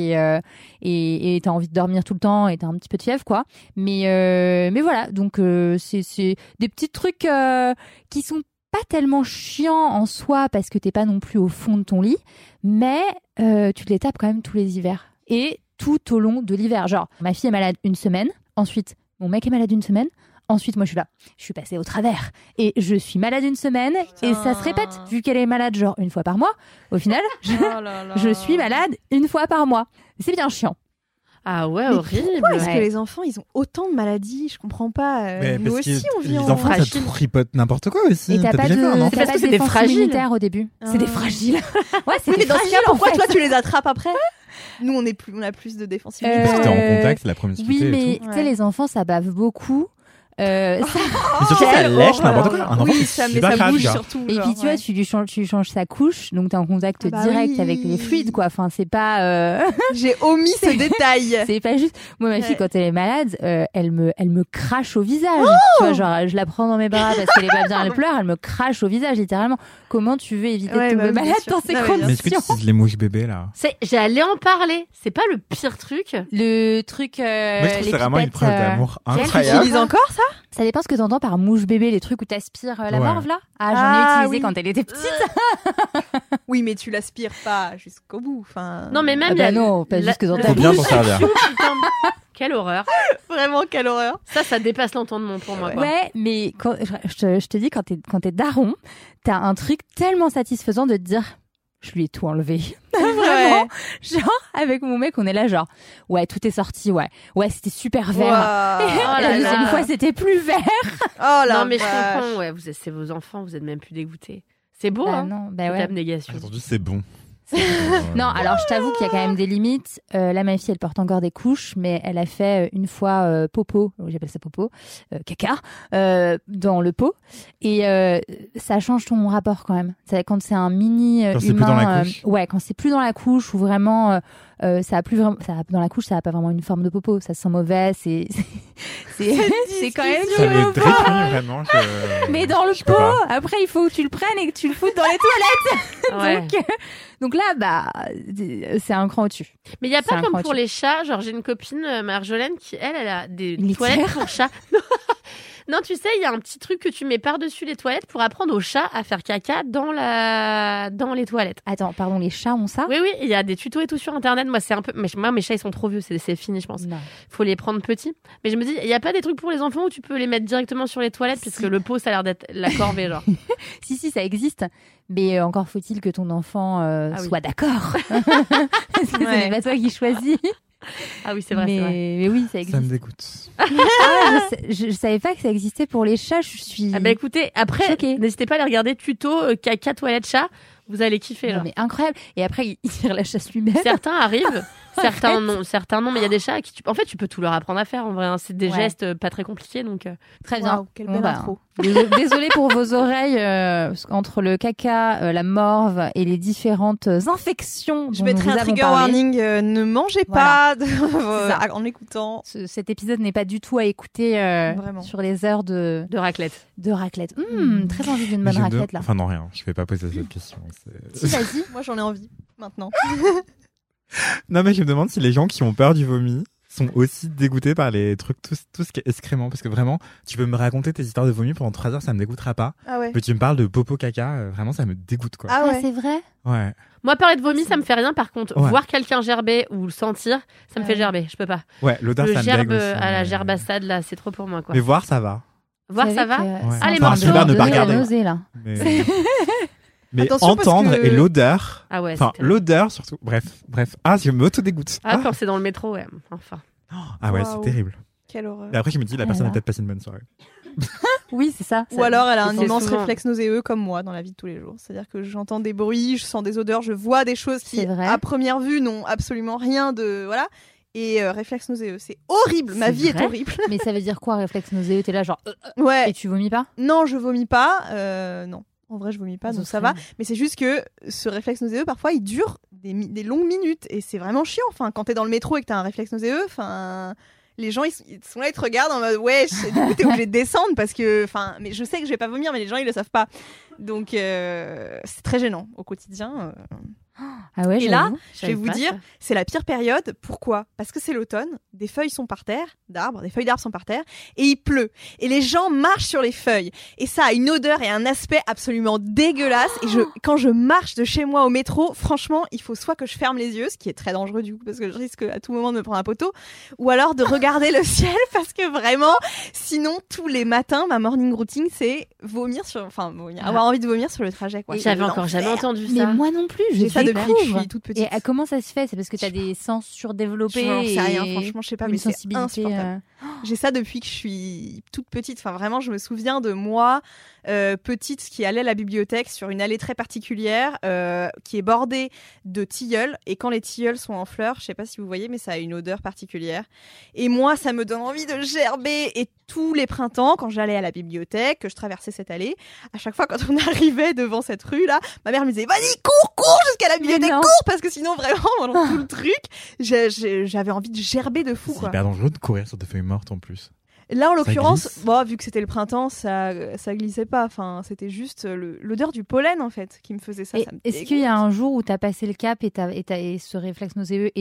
et t'as envie de dormir tout le temps et t'as un petit peu de fièvre quoi. Mais voilà, donc c'est des petits trucs qui sont pas tellement chiants en soi parce que t'es pas non plus au fond de ton lit, mais tu te les tapes quand même tous les hivers. Et tout au long de l'hiver. Genre, ma fille est malade une semaine, ensuite, mon mec est malade une semaine, ensuite, moi, je suis là. Je suis passée au travers. Et je suis malade une semaine, et ça se répète. Vu qu'elle est malade, genre, une fois par mois, au final, je suis malade une fois par mois. C'est bien chiant. Ah ouais, Mais horrible. Pourquoi est-ce que Ouais. les enfants, ils ont autant de maladies? Je comprends pas. Mais Nous parce que aussi, on vit les en... enfants, ça fragile. tripote n'importe quoi aussi. Et t'as pas déjà de, fait un t'as enfant C'est parce pas que de c'est des défense fragiles. immunitaire au début. Ah. C'est des fragiles. Ouais, c'est Oui, des mais dans ce fragiles, cas, en pourquoi fait. toi, tu les attrapes après? Nous, on a plus de défense Euh, Parce que t'es immunitaire. en contact, c'est la promiscuité Oui, et mais tout. tu sais, les enfants, ça bave beaucoup. Ça- Mais surtout, ça Quelle lèche horreur. n'importe quoi. Un enfant, Oui, c'est mais super ça grave, bouge gars. surtout. Et genre, puis tu vois, ouais. tu changes sa couche, donc t'es en contact Ah bah direct oui. avec les fluides, quoi. Enfin, c'est pas, J'ai omis ce détail. c'est pas juste. Moi, ma fille, Ouais. quand elle est malade, elle me crache au visage. Tu vois, genre, je la prends dans mes bras parce qu'elle est pas bien, elle pleure, elle me crache au visage, littéralement. Comment tu veux éviter Ouais, de bah tomber oui, bien malade sûr. dans ces Non, mais bien Mais est-ce que tu conditions? utilises les mouches bébés là? J'allais en parler. C'est pas le pire truc. Le truc, Moi, je trouve que les c'est vraiment une pipettes, preuve d'amour quelle Tu incroyable. utilises encore ça? ça dépend ce que t'entends par mouche bébé, les trucs où t'aspires la Ouais. morve, là. Ah, j'en ai Ah, utilisé oui. quand elle était petite. Oui, mais tu l'aspires pas jusqu'au bout. Enfin... Non, mais même Ah il y a bah non, pas jusque dans la ta Faut bien bouche. t'en servir. Putain, quelle horreur. Vraiment, quelle horreur. Ça dépasse l'entendement pour moi. quoi. Ouais, mais quand, je te dis, quand t'es daron, t'as un truc tellement satisfaisant de te dire, je lui ai tout enlevé. Vraiment. Genre, avec mon mec, on est là, genre, ouais, tout est sorti, ouais. Ouais, c'était super vert. Wow. Oh La là deuxième là. fois, c'était plus vert. Oh là Non, mais je comprends. Ouais, c'est vos enfants, vous êtes même plus dégoûtés. C'est beau, Bah hein. non, bah Cette ouais. abnégation. Aujourd'hui, c'est bon. Non, alors je t'avoue qu'il y a quand même des limites. Là, ma fille, elle porte encore des couches, mais elle a fait une fois popo, j'appelle ça popo, caca, dans le pot. Et ça change ton rapport quand même. Quand c'est un mini Quand c'est humain, plus dans la couche. ouais, quand c'est plus dans la couche ou vraiment ça a plus vraiment, dans la couche, ça a pas vraiment une forme de popo. Ça sent mauvais. C'est quand même Ça du les popo. drépille vraiment. Mais dans le je peux pot, pas. après il faut que tu le prennes et que tu le foutes dans les toilettes. Ouais. Donc là, bah, c'est un cran au-dessus. Mais il n'y a C'est pas un comme cran pour au-dessus. les chats. Genre, j'ai une copine, Marjolaine, qui, elle a des Une toilettes litière. pour chats. Non, tu sais, il y a un petit truc que tu mets par-dessus les toilettes pour apprendre aux chats à faire caca dans les toilettes. Attends, pardon, les chats ont ça? Oui, il y a des tutos et tout sur Internet. Moi, c'est un peu... Moi, mes chats, ils sont trop vieux. C'est fini, je pense. Non. Faut les prendre petits. Mais je me dis, il n'y a pas des trucs pour les enfants où tu peux les mettre directement sur les toilettes puisque le pot, ça a l'air d'être la corvée, genre. Si, ça existe. Mais encore faut-il que ton enfant oui. soit d'accord. Parce que ce Ouais. n'est pas toi qui choisis. Ah oui, c'est vrai, c'est vrai. Mais oui, ça Ça existe. me dégoûte. Ah ouais, je savais pas que ça existait pour les chats. Je suis. Ah bah écoutez, après, Choquée. n'hésitez pas à aller regarder tuto caca toilette chat. Vous allez kiffer, Non, genre. mais incroyable. Et après, il tire la chasse lui-même. Certains arrivent, certains non, mais il y a des chats à qui en fait tu peux tout leur apprendre à faire en vrai, hein. C'est des Ouais. gestes pas très compliqués donc Très bien. Waouh, quelle Bon, belle bah, intro. Désolée pour vos oreilles entre le caca, la morve et les différentes infections. Je dont mettrai nous un avons trigger parlé. warning. Ne mangez Voilà. pas en écoutant. Cet épisode n'est pas du tout à écouter Vraiment. sur les heures de raclette. raclette. Très envie d'une Mais bonne je me raclette là. Enfin, non, rien. Je vais pas poser cette question. Si, vas-y. Moi, j'en ai envie maintenant. Non, mais je me demande si les gens qui ont peur du vomi, sont aussi dégoûtés par les trucs, tout ce qui est excrément. Parce que vraiment, tu peux me raconter tes histoires de vomi pendant 3 heures, ça me dégoûtera pas. Ah ouais. Mais tu me parles de popo caca, vraiment, ça me dégoûte, quoi. Ah ouais. c'est vrai. Ouais. Moi, parler de vomi, ça me fait rien. Par contre, Ouais. voir quelqu'un gerber ou le sentir, ça me fait gerber. Je peux pas. Ouais, l'odeur, Le ça me gerbe dégoûte aussi. à la mais- gerbassade, là, c'est trop pour moi, quoi. Mais voir, ça va. Voir, Vous ça savez va. que Ouais. c'est Ah, les en train morceaux, de super, ne pas donner la regarder. nausée, là. Mais Attention, parce entendre que- et l'odeur. Ah ouais. Enfin, c'est terrible. l'odeur surtout. Bref. Ah, je m'auto-dégoûte. Ah, quand c'est dans le métro, ouais. Enfin. Ah ouais, Waouh. c'est terrible. Quelle horreur. Et après, je me dis, la Ah personne là. a peut-être passé une bonne soirée. Oui, c'est ça. Ou alors elle a un c'est immense souvent- réflexe nauséeux comme moi dans la vie de tous les jours. C'est-à-dire que j'entends des bruits, je sens des odeurs, je vois des choses qui, C'est vrai. à première vue, n'ont absolument rien de... Voilà. Et réflexe nauséeux, c'est horrible. Ma C'est vie vrai est horrible. Mais ça veut dire quoi, réflexe nauséeux? T'es là, genre, et Ouais. tu vomis pas? Non, je vomis pas. Non. En vrai, je vomis pas, Ça donc ça serait- va. Mais c'est juste que ce réflexe nauséeux, parfois, il dure des longues minutes. Et c'est vraiment chiant. Enfin, quand t'es dans le métro et que t'as un réflexe nauséeux, enfin... Les gens, ils sont là, ils te regardent en mode ouais, du coup, t'es obligé de descendre parce que, enfin, mais je sais que je vais pas vomir, mais les gens, ils le savent pas. Donc, c'est très gênant au quotidien. Ah ouais, Et là, j'avoue. je vais vous dire, c'est la pire période. Pourquoi ? Parce que c'est l'automne, des feuilles sont par terre, des feuilles d'arbres sont par terre, et il pleut. Et les gens marchent sur les feuilles. Et ça a une odeur et un aspect absolument dégueulasse. Et quand je marche de chez moi au métro, franchement, il faut soit que je ferme les yeux, ce qui est très dangereux du coup, parce que je risque à tout moment de me prendre un poteau, ou alors de regarder le ciel, parce que vraiment, sinon, tous les matins, ma morning routine, c'est avoir envie de vomir sur le trajet. Quoi. J'avais C'est encore jamais l'enfer. entendu Mais ça. moi non plus, je J'ai ça depuis que je découvre. suis toute petite. Et comment ça se fait? C'est parce que t'as des sens surdéveloppés J'en sais rien, et franchement, je sais pas, une mais c'est sensibilité. insupportable. J'ai ça depuis que je suis toute petite. Enfin, vraiment, je me souviens de moi, petite, qui allait à la bibliothèque sur une allée très particulière, qui est bordée de tilleuls. Et quand les tilleuls sont en fleurs, je sais pas si vous voyez, mais ça a une odeur particulière. Et moi, ça me donne envie de gerber. Et tous les printemps, quand j'allais à la bibliothèque, que je traversais cette allée, à chaque fois, quand on arrivait devant cette rue-là, ma mère me disait, vas-y, cours jusqu'à la bibliothèque, non. cours, parce que sinon, vraiment, pendant tout le truc, j'avais envie de gerber de fou, C'est quoi. hyper dangereux de courir sur des feuilles mortes en plus. Là, en Ça l'occurrence, glisse. bon, vu que c'était le printemps, ça glissait pas. Enfin, c'était juste l'odeur du pollen, en fait, qui me faisait ça. Et Ça me est-ce qu'il y a un jour où t'as passé le cap et ce réflexe nauséeux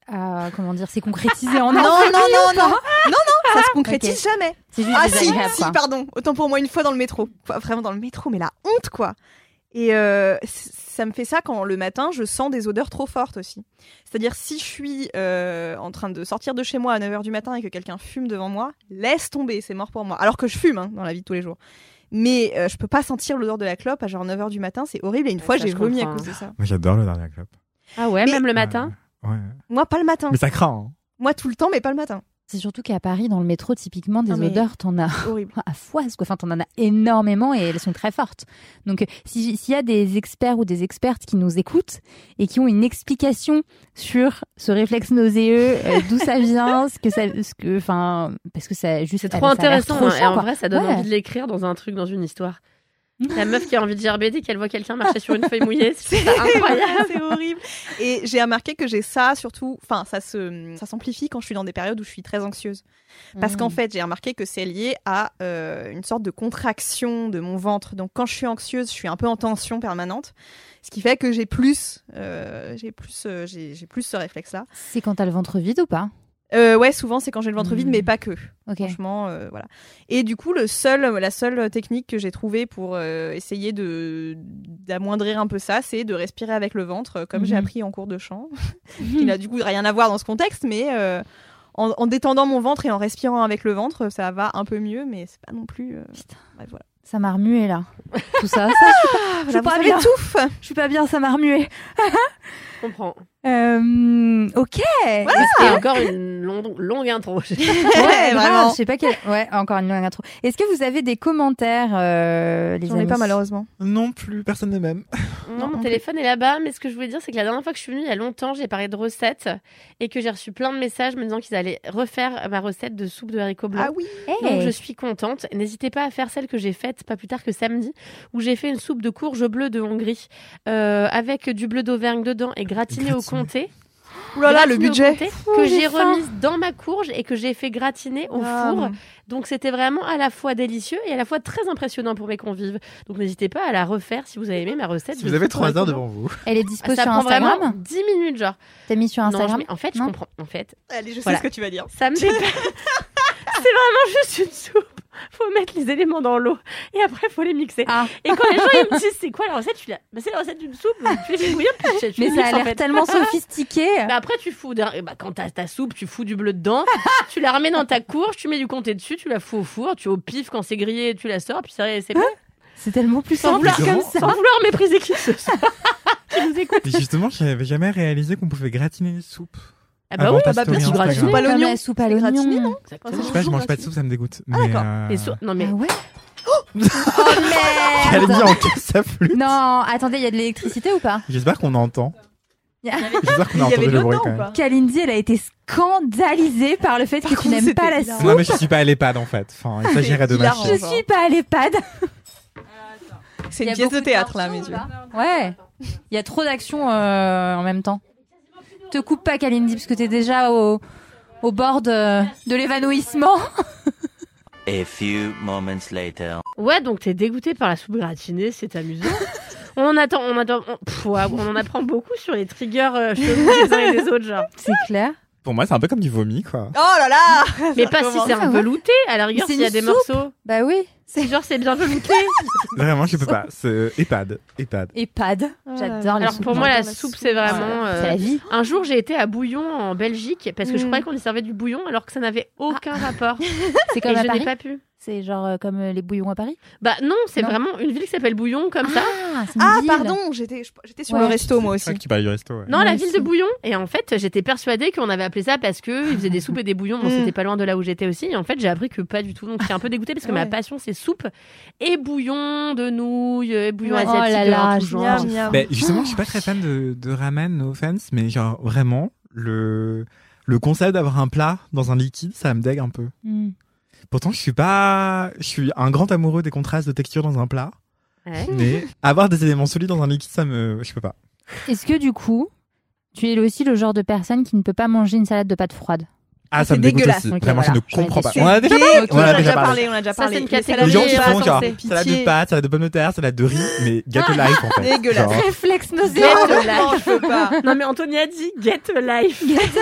s'est concrétisé en Non, un non, ça se concrétise jamais. C'est juste Ah si, désagréable, si, quoi. pardon. Autant pour moi une fois dans le métro. Enfin, vraiment dans le métro, mais la honte, quoi. Et ça me fait ça quand le matin, je sens des odeurs trop fortes aussi. C'est-à-dire, si je suis en train de sortir de chez moi à 9h du matin et que quelqu'un fume devant moi, laisse tomber, c'est mort pour moi. Alors que je fume dans la vie de tous les jours. Mais je peux pas sentir l'odeur de la clope à genre 9h du matin, c'est horrible. Et une fois, ça, j'ai je vomi à comprends. cause de ça. Moi, j'adore le dernier clope. Ah ouais, Mais- même le matin. Ouais. Moi, pas le matin. Mais ça craint. Hein. Moi, tout le temps, mais pas le matin. C'est surtout qu'à Paris, dans le métro, typiquement, des Ah, mais- odeurs, t'en as Horrible. à foise, quoi. Enfin, t'en en as énormément et elles sont très fortes. Donc, s'il y a des experts ou des expertes qui nous écoutent et qui ont une explication sur ce réflexe nauséeux, d'où ça vient, parce que ça juste. C'est trop ça a l'air intéressant. trop Hein, chiant, et en quoi. vrai, ça donne Ouais. envie de l'écrire dans un truc, dans une histoire. La meuf qui a envie de gerber dès qu'elle voit quelqu'un marcher sur une feuille mouillée, c'est incroyable. C'est horrible. Et j'ai remarqué que j'ai ça surtout, enfin ça s'amplifie quand je suis dans des périodes où je suis très anxieuse. Parce qu'en fait, j'ai remarqué que c'est lié à une sorte de contraction de mon ventre. Donc quand je suis anxieuse, je suis un peu en tension permanente, ce qui fait que j'ai plus ce réflexe-là. C'est quand t'as le ventre vide ou pas? Ouais, souvent c'est quand j'ai le ventre vide, mais pas que. Ok. Franchement, voilà. Et du coup, la seule technique que j'ai trouvée pour essayer d'amoindrir un peu ça, c'est de respirer avec le ventre, comme j'ai appris en cours de chant, qui n'a du coup rien à voir dans ce contexte, mais en détendant mon ventre et en respirant avec le ventre, ça va un peu mieux, mais c'est pas non plus. Bref, voilà. Ça m'a remué là. Tout ça, je suis Voilà, pas vous bien. m'étouffe. Je suis pas bien, ça m'a remué. Je comprends. Ok. C'était encore une longue intro. Ouais, vraiment. vraiment. Je sais pas quel. Ouais, encore une longue intro. Est-ce que vous avez des commentaires, les J'en amis? ai pas malheureusement. Non plus, personne ne m'aime. Non, mon téléphone est là-bas, mais ce que je voulais dire, c'est que la dernière fois que je suis venue, il y a longtemps, j'ai parlé de recettes et que j'ai reçu plein de messages me disant qu'ils allaient refaire ma recette de soupe de haricots blancs. Ah oui. Donc je suis contente. N'hésitez pas à faire celle que j'ai faite pas plus tard que samedi, où j'ai fait une soupe de courge bleue de Hongrie avec du bleu d'Auvergne dedans et gratiné au Gratiné. comté. Ouh là là, le gratinée au budget. comté, Ouh, que j'ai j'ai faim. remise dans ma courge et que j'ai fait gratiner au Ah, four. non. Donc c'était vraiment à la fois délicieux et à la fois très impressionnant pour mes convives. Donc n'hésitez pas à la refaire si vous avez aimé ma recette. Si de vous avez soupe 3 heures horicondo. devant vous. Elle est dispo Ça sur prend vraiment Instagram. 10 minutes, genre. T'as mis sur Non, Instagram. en fait, je Non comprends. En fait, Allez, je sais Voilà. ce que tu vas dire. ça me dépasse. C'est vraiment juste une soupe. Faut mettre les éléments dans l'eau et après faut les mixer. Ah. Et quand les gens ils me disent c'est quoi la recette, je suis là. Bah, c'est la recette d'une soupe. Tu les fais bouillir puis tu Mais les ça mixes, a en l'air fait. tellement sophistiqué. Bah après tu fous quand t'as ta soupe, tu fous du bleu dedans, tu la remets dans ta courge, tu mets du comté dessus, tu la fous au four, tu au pif quand c'est grillé, tu la sors puis c'est bon. C'est tellement plus Sans simple vouloir, comme ça. sans vouloir mépriser qui ce soit qui nous écoute. Et justement, je n'avais jamais réalisé qu'on pouvait gratiner les soupes. Ah bah Avant oui, ta bah, story bien sûr, Instagram. soupe à Comme l'oignon. la soupe à C'est gratiné, l'oignon. non exactement. Je sais pas, je mange pas de soupe, ça me dégoûte. Ah, d'accord. Non mais Ah ouais. Elle Oh dit merde. en caisse à flûte. Non, attendez, il y a de l'électricité ou pas? J'espère qu'on entend. J'espère qu'on Il a y avait entendu de le bruit l'eau quand ou même. pas Kalindi, elle a été scandalisée par le fait que tu contre, n'aimes pas la c'était soupe. hilarant. Non, mais je suis pas à l'EHPAD en fait. Enfin, il s'agirait de ma hilarant. chaise. Je suis pas à l'EHPAD. C'est Il y une a pièce de beaucoup théâtre, là, à mes d'action, yeux. ou pas Ouais. Il y a trop d'actions en même temps. Te coupe pas, Kalindi, parce que t'es déjà au bord de l'évanouissement. A few moments later. ouais, donc t'es dégoûté par la soupe gratinée, c'est amusant. On en apprend beaucoup sur les triggers chelous des uns et des autres, genre. C'est clair. Pour moi, c'est un peu comme du vomi quoi. Oh là là. Mais Ça pas si commence. c'est un Ah ouais. velouté, à la rigueur, C'est s'il y a une des soupe. morceaux. Bah oui. C'est genre, c'est bien velouté. Vraiment, je peux pas. C'est EHPAD. EHPAD. J'adore les Alors soupes. pour moi, la J'adore la soupe, soupe. c'est vraiment. C'est la vie. Un jour, j'ai été à Bouillon en Belgique parce que je Mm. croyais qu'on y servait du bouillon alors que ça n'avait aucun rapport. C'est Et comme à je n'ai Paris. pas pu. C'est genre comme les bouillons à Paris. Bah non, c'est Non. vraiment une ville qui s'appelle Bouillon comme ça. Ah, c'est une Ah, ville. pardon, j'étais sur Ouais. le resto, moi C'est aussi. vrai que tu parles du resto. Ouais. Non, Moi la aussi. ville de Bouillon. Et en fait, j'étais persuadée qu'on avait appelé ça parce que ils faisaient des soupes et des bouillons. Bon, Mm. c'était pas loin de là où j'étais aussi. Et en fait, j'ai appris que pas du tout. Donc, j'étais un peu dégoûtée parce que ma Ouais. passion, c'est soupe et bouillon de nouilles, et bouillon Ouais. asiatique Oh là là, en tout genre. Miam, miam. Ben, justement, je suis pas très fan de ramen, no offense, mais genre vraiment le concept d'avoir un plat dans un liquide, ça me dégue un peu. Hmm. Pourtant, je suis un grand amoureux des contrastes de texture dans un plat, Ouais. mais avoir des éléments solides dans un liquide, je peux pas. Est-ce que du coup, tu es aussi le genre de personne qui ne peut pas manger une salade de pâtes froide? Ah, c'est ça me dégoûte dégueulasse. aussi. Ok, Vraiment, voilà. je ne comprends pas. C'est On a déjà dégueulasse. on en a déjà parlé. On a déjà Ça, c'est parlé. une Les catégorie Les gens qui salades de font pâtes, genre c'est salade de pitié. pâtes, salade de pommes de terre, salade de riz, mais gâteau life en fait. Dégueulasse. Genre, Réflexe Get nauséeux. a Non, life. je peux pas. Non, mais Anthony a dit get a life.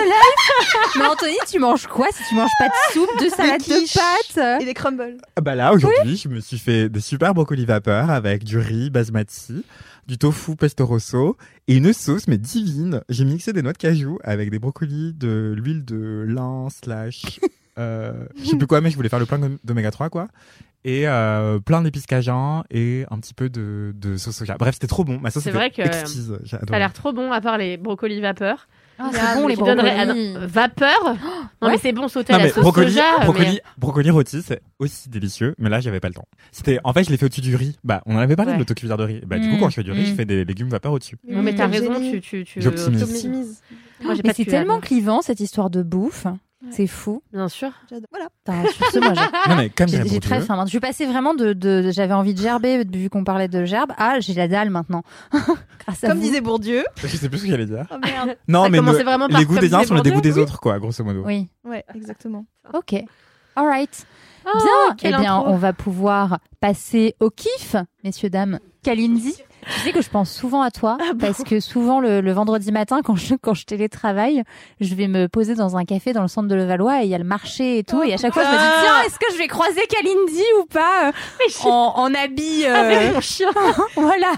Mais Anthony, tu manges quoi si tu manges pas de soupe, de salade de quiche. pâtes? Et des crumbles. bah là, aujourd'hui, je me suis fait des super brocolis vapeur avec du riz basmati, du tofu pesto rosso et une sauce mais divine. J'ai mixé des noix de cajou avec des brocolis, de l'huile de lin slash je sais plus quoi, mais je voulais faire le plein d'oméga 3 quoi. Et plein d'épices cajun et un petit peu de sauce soja. Bref, c'était trop bon. Ma sauce C'est était vrai que, exquise. J'ai Ça a adoré. l'air trop bon, à part les brocolis vapeur. Ah, c'est bon les Qui donnerait- ah, brocolis. non, vapeur Non, ouais. mais c'est bon sauter Non à la mais sauce brocoli, soja. brocoli rôti, c'est aussi délicieux, mais là j'avais pas le temps. En fait, je l'ai fait au-dessus du riz. Bah, on en avait parlé Ouais. de l'autocuiseur de riz. Bah, du coup, quand je fais du riz, je fais des légumes vapeur au-dessus. Non, mais t'as Mmh. raison, Génie. tu J'optimise. Optimise. Moi, j'ai Mais pas c'est pu, tellement là. clivant cette histoire de bouffe. C'est fou. Bien sûr. Voilà. Putain, sur ce, moi, Non mais comme j'ai très faim. Je suis passée vraiment j'avais envie de gerber vu qu'on parlait de gerbe. Ah, j'ai la dalle maintenant. Grâce à Comme vous. disait Bourdieu. Je sais plus ce que j'allais dire. Oh merde. Non, Ça mais commençait vraiment par les goûts comme des uns disait sont les dégoûts Bourdieu, des oui. autres, quoi, grosso modo. Oui. Ouais, exactement. Ok. All right. Oh, Bien. Eh quelle bien, intro. on va pouvoir passer au kiff, messieurs dames. Kalindi, tu sais que je pense souvent à toi parce que souvent le vendredi matin quand je télétravaille, je vais me poser dans un café dans le centre de Levallois et il y a le marché et tout et à chaque fois je me dis tiens, est-ce que je vais croiser Kalindi ou pas en habit Avec mon chien. voilà.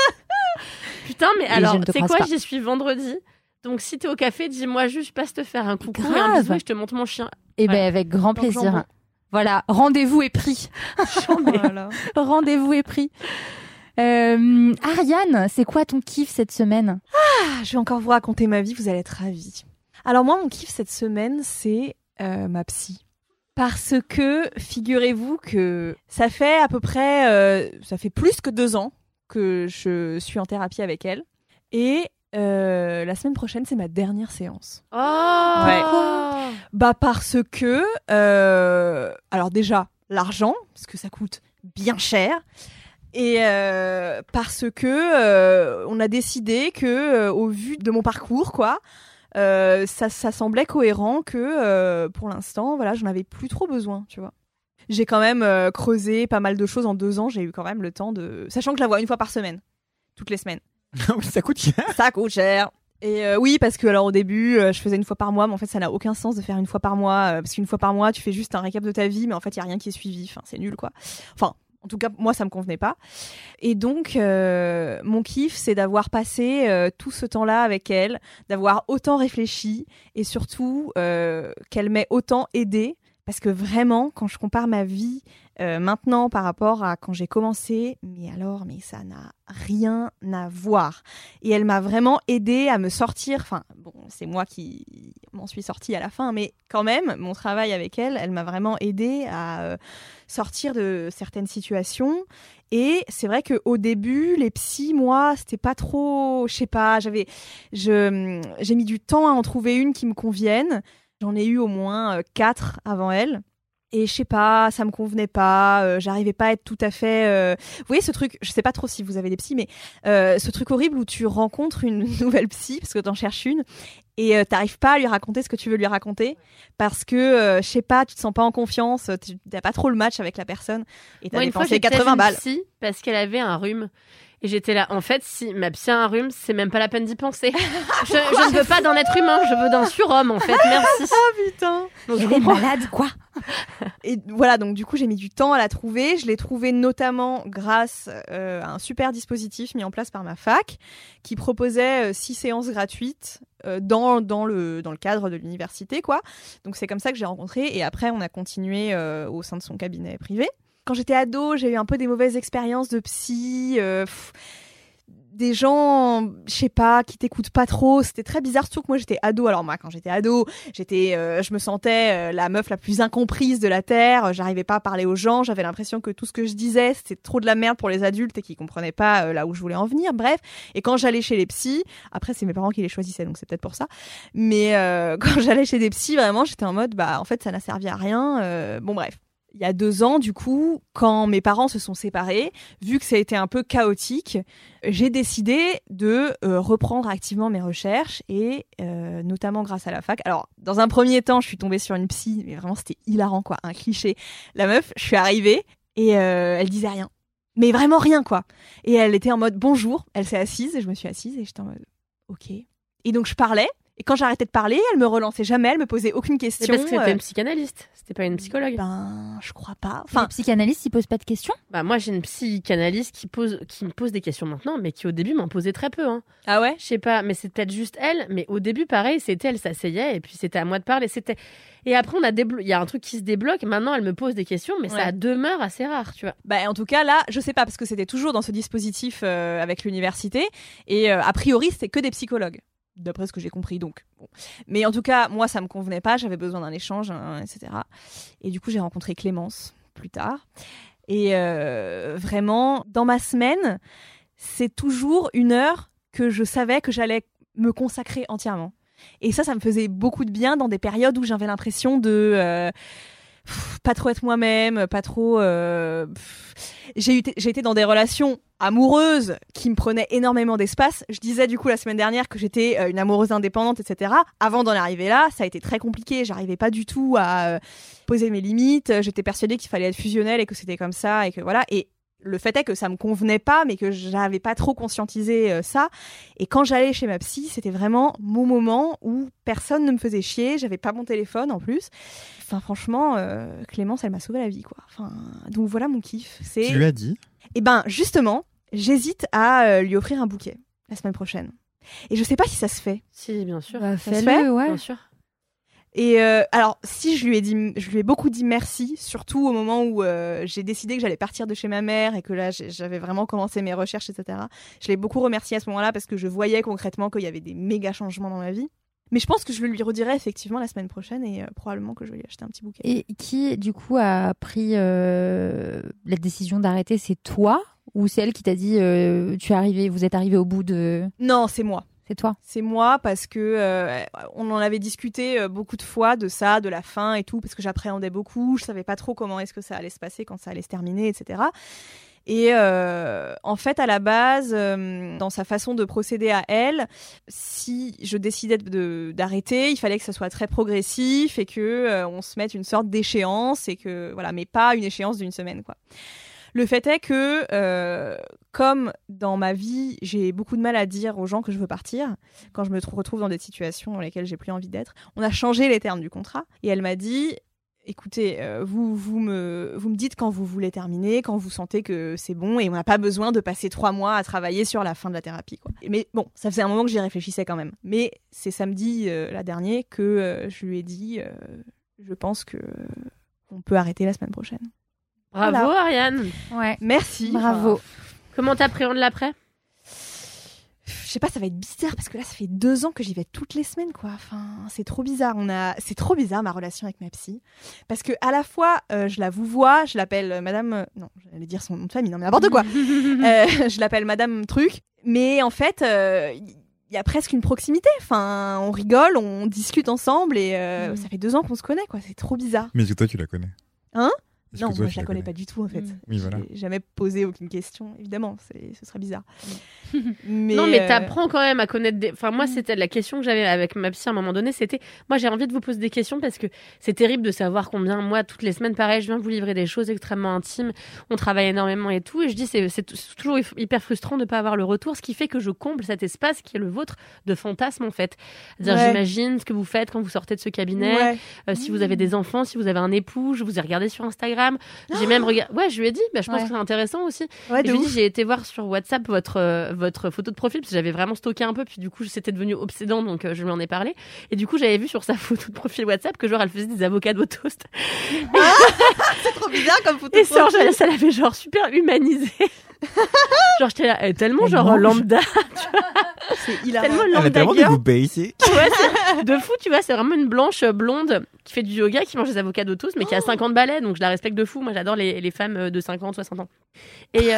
Putain, mais Et alors, je ne te c'est croise quoi pas. J'y suis vendredi. Donc, si t'es au café, dis-moi juste, je passe te faire un coucou et un Grave. bisou et je te montre mon chien. Et Ouais. ben avec grand Dans le plaisir. jambon. Voilà, rendez-vous est pris. Voilà. Rendez-vous est pris. Ariane, c'est quoi ton kiff cette semaine? Ah, je vais encore vous raconter ma vie, vous allez être ravis. Alors moi, mon kiff cette semaine, c'est ma psy. Parce que, figurez-vous que ça fait à peu près, ça fait plus que 2 ans que je suis en thérapie avec elle. Et la semaine prochaine, c'est ma dernière séance. Oh Ouais. Bah parce que, alors déjà, l'argent, parce que ça coûte bien cher. Et parce que on a décidé que, au vu de mon parcours, quoi, ça semblait cohérent que pour l'instant, voilà, j'en avais plus trop besoin, tu vois. J'ai quand même creusé pas mal de choses en 2 ans. J'ai eu quand même le temps de... Sachant que je la vois une fois par semaine. Toutes les semaines. Oui, ça coûte cher. Ça coûte cher. Et oui, parce que alors au début, je faisais une fois par mois, mais en fait, ça n'a aucun sens de faire une fois par mois. Parce qu'une fois par mois, tu fais juste un récap de ta vie, mais en fait, il n'y a rien qui est suivi. Enfin, c'est nul, quoi. Enfin, en tout cas, moi, ça me convenait pas. Et donc, mon kiff, c'est d'avoir passé tout ce temps-là avec elle, d'avoir autant réfléchi et surtout qu'elle m'ait autant aidée. Parce que vraiment, quand je compare ma vie maintenant par rapport à quand j'ai commencé, mais ça n'a rien à voir. Et elle m'a vraiment aidée à me sortir. Enfin, bon, c'est moi qui m'en suis sortie à la fin, mais quand même, mon travail avec elle, elle m'a vraiment aidée à sortir de certaines situations. Et c'est vrai qu'au début, les psys, moi, c'était pas trop... Je sais pas, j'ai mis du temps à en trouver une qui me convienne. J'en ai eu au moins 4 avant elle. Et je sais pas, ça me convenait pas, j'arrivais pas à être tout à fait... Vous voyez ce truc, je sais pas trop si vous avez des psys, mais ce truc horrible où tu rencontres une nouvelle psy, parce que t'en cherches une, et t'arrives pas à lui raconter ce que tu veux lui raconter, parce que, je sais pas, tu te sens pas en confiance, t'as pas trop le match avec la personne, et t'as dépensé 80 balles. Psy parce qu'elle avait un rhume. Et j'étais là, en fait, si ma psy a un rhume, c'est même pas la peine d'y penser. Je ne veux pas d'un être humain, je veux d'un surhomme, en fait. Merci. Ah putain. Donc, elle est malade, quoi. Et voilà, donc du coup, j'ai mis du temps à la trouver. Je l'ai trouvée notamment grâce à un super dispositif mis en place par ma fac qui proposait 6 séances gratuites dans le cadre de l'université, quoi. Donc c'est comme ça que j'ai rencontré. Et après, on a continué au sein de son cabinet privé. Quand j'étais ado, j'ai eu un peu des mauvaises expériences de psy, des gens, je sais pas, qui t'écoutent pas trop. C'était très bizarre, surtout que moi j'étais ado. Alors moi, quand j'étais ado, je me sentais la meuf la plus incomprise de la terre. J'arrivais pas à parler aux gens. J'avais l'impression que tout ce que je disais, c'était trop de la merde pour les adultes et qui comprenaient pas là où je voulais en venir. Bref. Et quand j'allais chez les psys, après c'est mes parents qui les choisissaient, donc c'est peut-être pour ça. Mais quand j'allais chez des psys, vraiment, j'étais en mode, en fait, ça n'a servi à rien. Bon, bref. Il y a 2 ans, du coup, quand mes parents se sont séparés, vu que ça a été un peu chaotique, j'ai décidé de reprendre activement mes recherches et notamment grâce à la fac. Alors, dans un premier temps, je suis tombée sur une psy, mais vraiment, c'était hilarant, quoi, un cliché. La meuf, je suis arrivée et elle disait rien. Mais vraiment rien, quoi. Et elle était en mode bonjour, elle s'est assise et je me suis assise et j'étais en mode ok. Et donc, je parlais. Et quand j'arrêtais de parler, elle me relançait jamais, elle me posait aucune question. C'est parce que c'était une psychanalyste, c'était pas une psychologue. Je crois pas. Enfin, les psychanalystes, ils posent pas de questions. Moi, j'ai une psychanalyste qui me pose des questions maintenant, mais qui au début m'en posait très peu. Hein. Ah ouais? Je sais pas, mais c'est peut-être juste elle. Mais au début, pareil, c'était elle s'asseyait et puis c'était à moi de parler. Et après, il y a un truc qui se débloque. Maintenant, elle me pose des questions, mais ça demeure assez rare, tu vois. En tout cas, là, je sais pas, parce que c'était toujours dans ce dispositif avec l'université. Et a priori, c'était que des psychologues. D'après ce que j'ai compris, donc. Bon. Mais en tout cas, moi, ça me convenait pas. J'avais besoin d'un échange, etc. Et du coup, j'ai rencontré Clémence plus tard. Et vraiment, dans ma semaine, c'est toujours 1 heure que je savais que j'allais me consacrer entièrement. Et ça me faisait beaucoup de bien dans des périodes où j'avais l'impression de... pas trop être moi-même, pas trop... J'ai été dans des relations amoureuses qui me prenaient énormément d'espace. Je disais du coup la semaine dernière que j'étais une amoureuse indépendante, etc. Avant d'en arriver là, ça a été très compliqué. J'arrivais pas du tout à poser mes limites. J'étais persuadée qu'il fallait être fusionnel et que c'était comme ça et que voilà. Et le fait est que ça me convenait pas, mais que j'avais pas trop conscientisé ça. Et quand j'allais chez ma psy, c'était vraiment mon moment où personne ne me faisait chier. J'avais pas mon téléphone en plus. Enfin, franchement, Clémence, elle m'a sauvé la vie, quoi. Enfin, donc voilà mon kiff. Tu lui as dit? Eh ben, justement, j'hésite à lui offrir un bouquet la semaine prochaine. Et je sais pas si ça se fait. Si, bien sûr. Ça se fait, ouais. Bien sûr. Et alors, si je lui ai beaucoup dit merci, surtout au moment où j'ai décidé que j'allais partir de chez ma mère et que là, j'avais vraiment commencé mes recherches, etc. Je l'ai beaucoup remercié à ce moment-là parce que je voyais concrètement qu'il y avait des méga changements dans ma vie. Mais je pense que je le lui redirai effectivement la semaine prochaine et probablement que je vais lui acheter un petit bouquet. Et qui, du coup, a pris la décision d'arrêter? C'est toi ou c'est elle qui t'a dit vous êtes arrivé au bout de... Non, c'est moi. C'est toi? C'est moi parce que on en avait discuté beaucoup de fois de ça, de la fin et tout, parce que j'appréhendais beaucoup, je savais pas trop comment est-ce que ça allait se passer quand ça allait se terminer, etc. Et en fait, à la base, dans sa façon de procéder à elle, si je décidais d'arrêter, il fallait que ça soit très progressif et que on se mette une sorte d'échéance et que voilà, mais pas une échéance d'une semaine, quoi. Le fait est que, comme dans ma vie, j'ai beaucoup de mal à dire aux gens que je veux partir, quand je me retrouve dans des situations dans lesquelles j'ai plus envie d'être, on a changé les termes du contrat. Et elle m'a dit, écoutez, vous me dites quand vous voulez terminer, quand vous sentez que c'est bon, et on n'a pas besoin de passer 3 mois à travailler sur la fin de la thérapie, quoi. Mais bon, ça faisait un moment que j'y réfléchissais quand même. Mais c'est samedi, là dernier, que je lui ai dit, je pense que on peut arrêter la semaine prochaine. Bravo, Voilà. Ariane. Ouais. Merci. Bravo. Comment t'appréhendes l'après? Je sais pas, ça va être bizarre parce que là, ça fait 2 ans que j'y vais toutes les semaines, quoi. Enfin, c'est trop bizarre. C'est trop bizarre ma relation avec ma psy, parce que à la fois, je la vouvoie, je l'appelle Madame. Non, j'allais dire son nom de famille, non mais n'importe quoi. Je l'appelle Madame Truc, mais en fait, il y a presque une proximité. Enfin, on rigole, on discute ensemble, et ça fait 2 ans qu'on se connaît, quoi. C'est trop bizarre. Mais est-ce que toi, tu la connais? Hein? Est-ce Non, que toi, moi tu je la connais pas du tout en fait. Oui, voilà. J'ai jamais posé aucune question, évidemment, ce serait bizarre. Mais, Non, mais t'apprends quand même à connaître des. Enfin, moi, c'était la question que j'avais avec ma psy à un moment donné. C'était, moi, j'ai envie de vous poser des questions parce que c'est terrible de savoir combien, moi, toutes les semaines, pareil, je viens vous livrer des choses extrêmement intimes. On travaille énormément et tout. Et je dis, c'est toujours hyper frustrant de pas avoir le retour, ce qui fait que je comble cet espace qui est le vôtre de fantasme, en fait. C'est-à-dire, j'imagine ce que vous faites quand vous sortez de ce cabinet. Si vous avez des enfants, si vous avez un époux, je vous ai regardé sur Instagram. J'ai même regardé. Ouais, je lui ai dit, je pense que c'est intéressant aussi. Ouais, Et je lui ai dit, j'ai été voir sur WhatsApp votre photo de profil, parce que j'avais vraiment stocké un peu, puis du coup, c'était devenu obsédant, donc je lui en ai parlé. Et du coup, j'avais vu sur sa photo de profil WhatsApp que genre, elle faisait des avocado toast. c'est trop bizarre comme photo. Et ça l'avait genre super humanisé. Genre, j'étais là, elle est tellement Elle genre mange. lambda. C'est hilarant. Tellement Elle a lambda tellement de girl. goût basic. Ouais, c'est de fou, tu vois, c'est vraiment une blanche blonde qui fait du yoga, qui mange des avocados toast, mais qui a 50 balais, donc je la respecte de fou. Moi, j'adore les femmes de 50, 60 ans. Et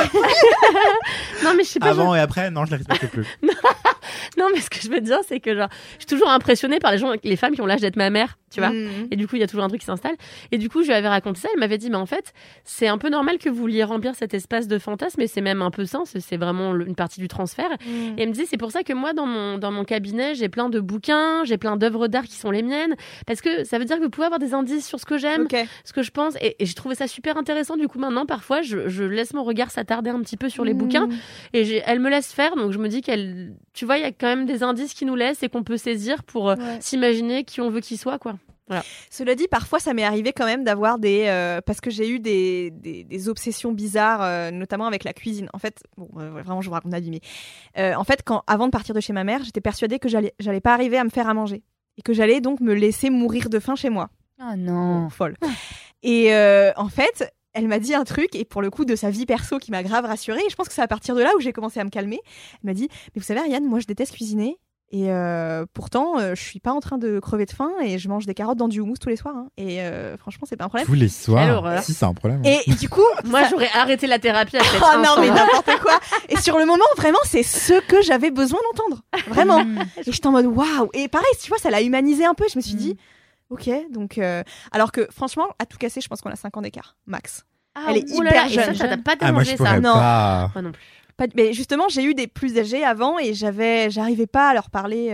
non, mais je sais pas. Avant et après, non, je la respecte plus. Non, mais ce que je veux te dire, c'est que genre, je suis toujours impressionnée par les femmes qui ont l'âge d'être ma mère, tu vois. Et du coup, il y a toujours un truc qui s'installe. Et du coup, je lui avais raconté ça. Elle m'avait dit, mais en fait, c'est un peu normal que vous vouliez remplir cet espace de fantasme, et c'est même un peu sain. C'est vraiment une partie du transfert. Et elle me disait, c'est pour ça que moi, dans mon cabinet, j'ai plein de bouquins, j'ai plein d'œuvres d'art qui sont les miennes, parce que ça veut dire que vous pouvez avoir des indices sur ce que j'aime, ce que je pense. Et j'ai trouvé ça super intéressant. Du coup, maintenant, parfois, je laisse mon regard s'attarder un petit peu sur les bouquins, et elle me laisse faire. Donc, je me dis qu'elle, tu vois, il y a quand même des indices qui nous laissent et qu'on peut saisir pour s'imaginer qui on veut qu'il soit, quoi. Voilà. Cela dit, parfois ça m'est arrivé quand même d'avoir parce que j'ai eu des obsessions bizarres, notamment avec la cuisine. En fait, vraiment je vous raconte la vie, mais en fait, avant de partir de chez ma mère, j'étais persuadée que j'allais pas arriver à me faire à manger et que j'allais donc me laisser mourir de faim chez moi. Oh non. Folle. Et en fait, elle m'a dit un truc, et pour le coup de sa vie perso qui m'a grave rassurée, et je pense que c'est à partir de là où j'ai commencé à me calmer. Elle m'a dit, mais vous savez Ariane, moi je déteste cuisiner, et pourtant je suis pas en train de crever de faim, et je mange des carottes dans du houmous tous les soirs, hein. Et franchement c'est pas un problème. Tous les Quelle soirs. horreur. Si, c'est un problème. Et du coup, Moi, j'aurais arrêté la thérapie à cet oh instant. non mais n'importe quoi. Et sur le moment vraiment c'est ce que j'avais besoin d'entendre, vraiment. Et j'étais en mode waouh. Et pareil, tu vois, ça l'a humanisé un peu. Je me suis dit ok, donc alors que franchement à tout casser, je pense qu'on a 5 ans d'écart max. Ah, Elle est oh là là, hyper et jeune. ça t'a pas Ah, moi, dérangé, je ça? pourrais Non. pas. Moi non plus. Mais justement, j'ai eu des plus âgés avant, et j'arrivais pas à leur parler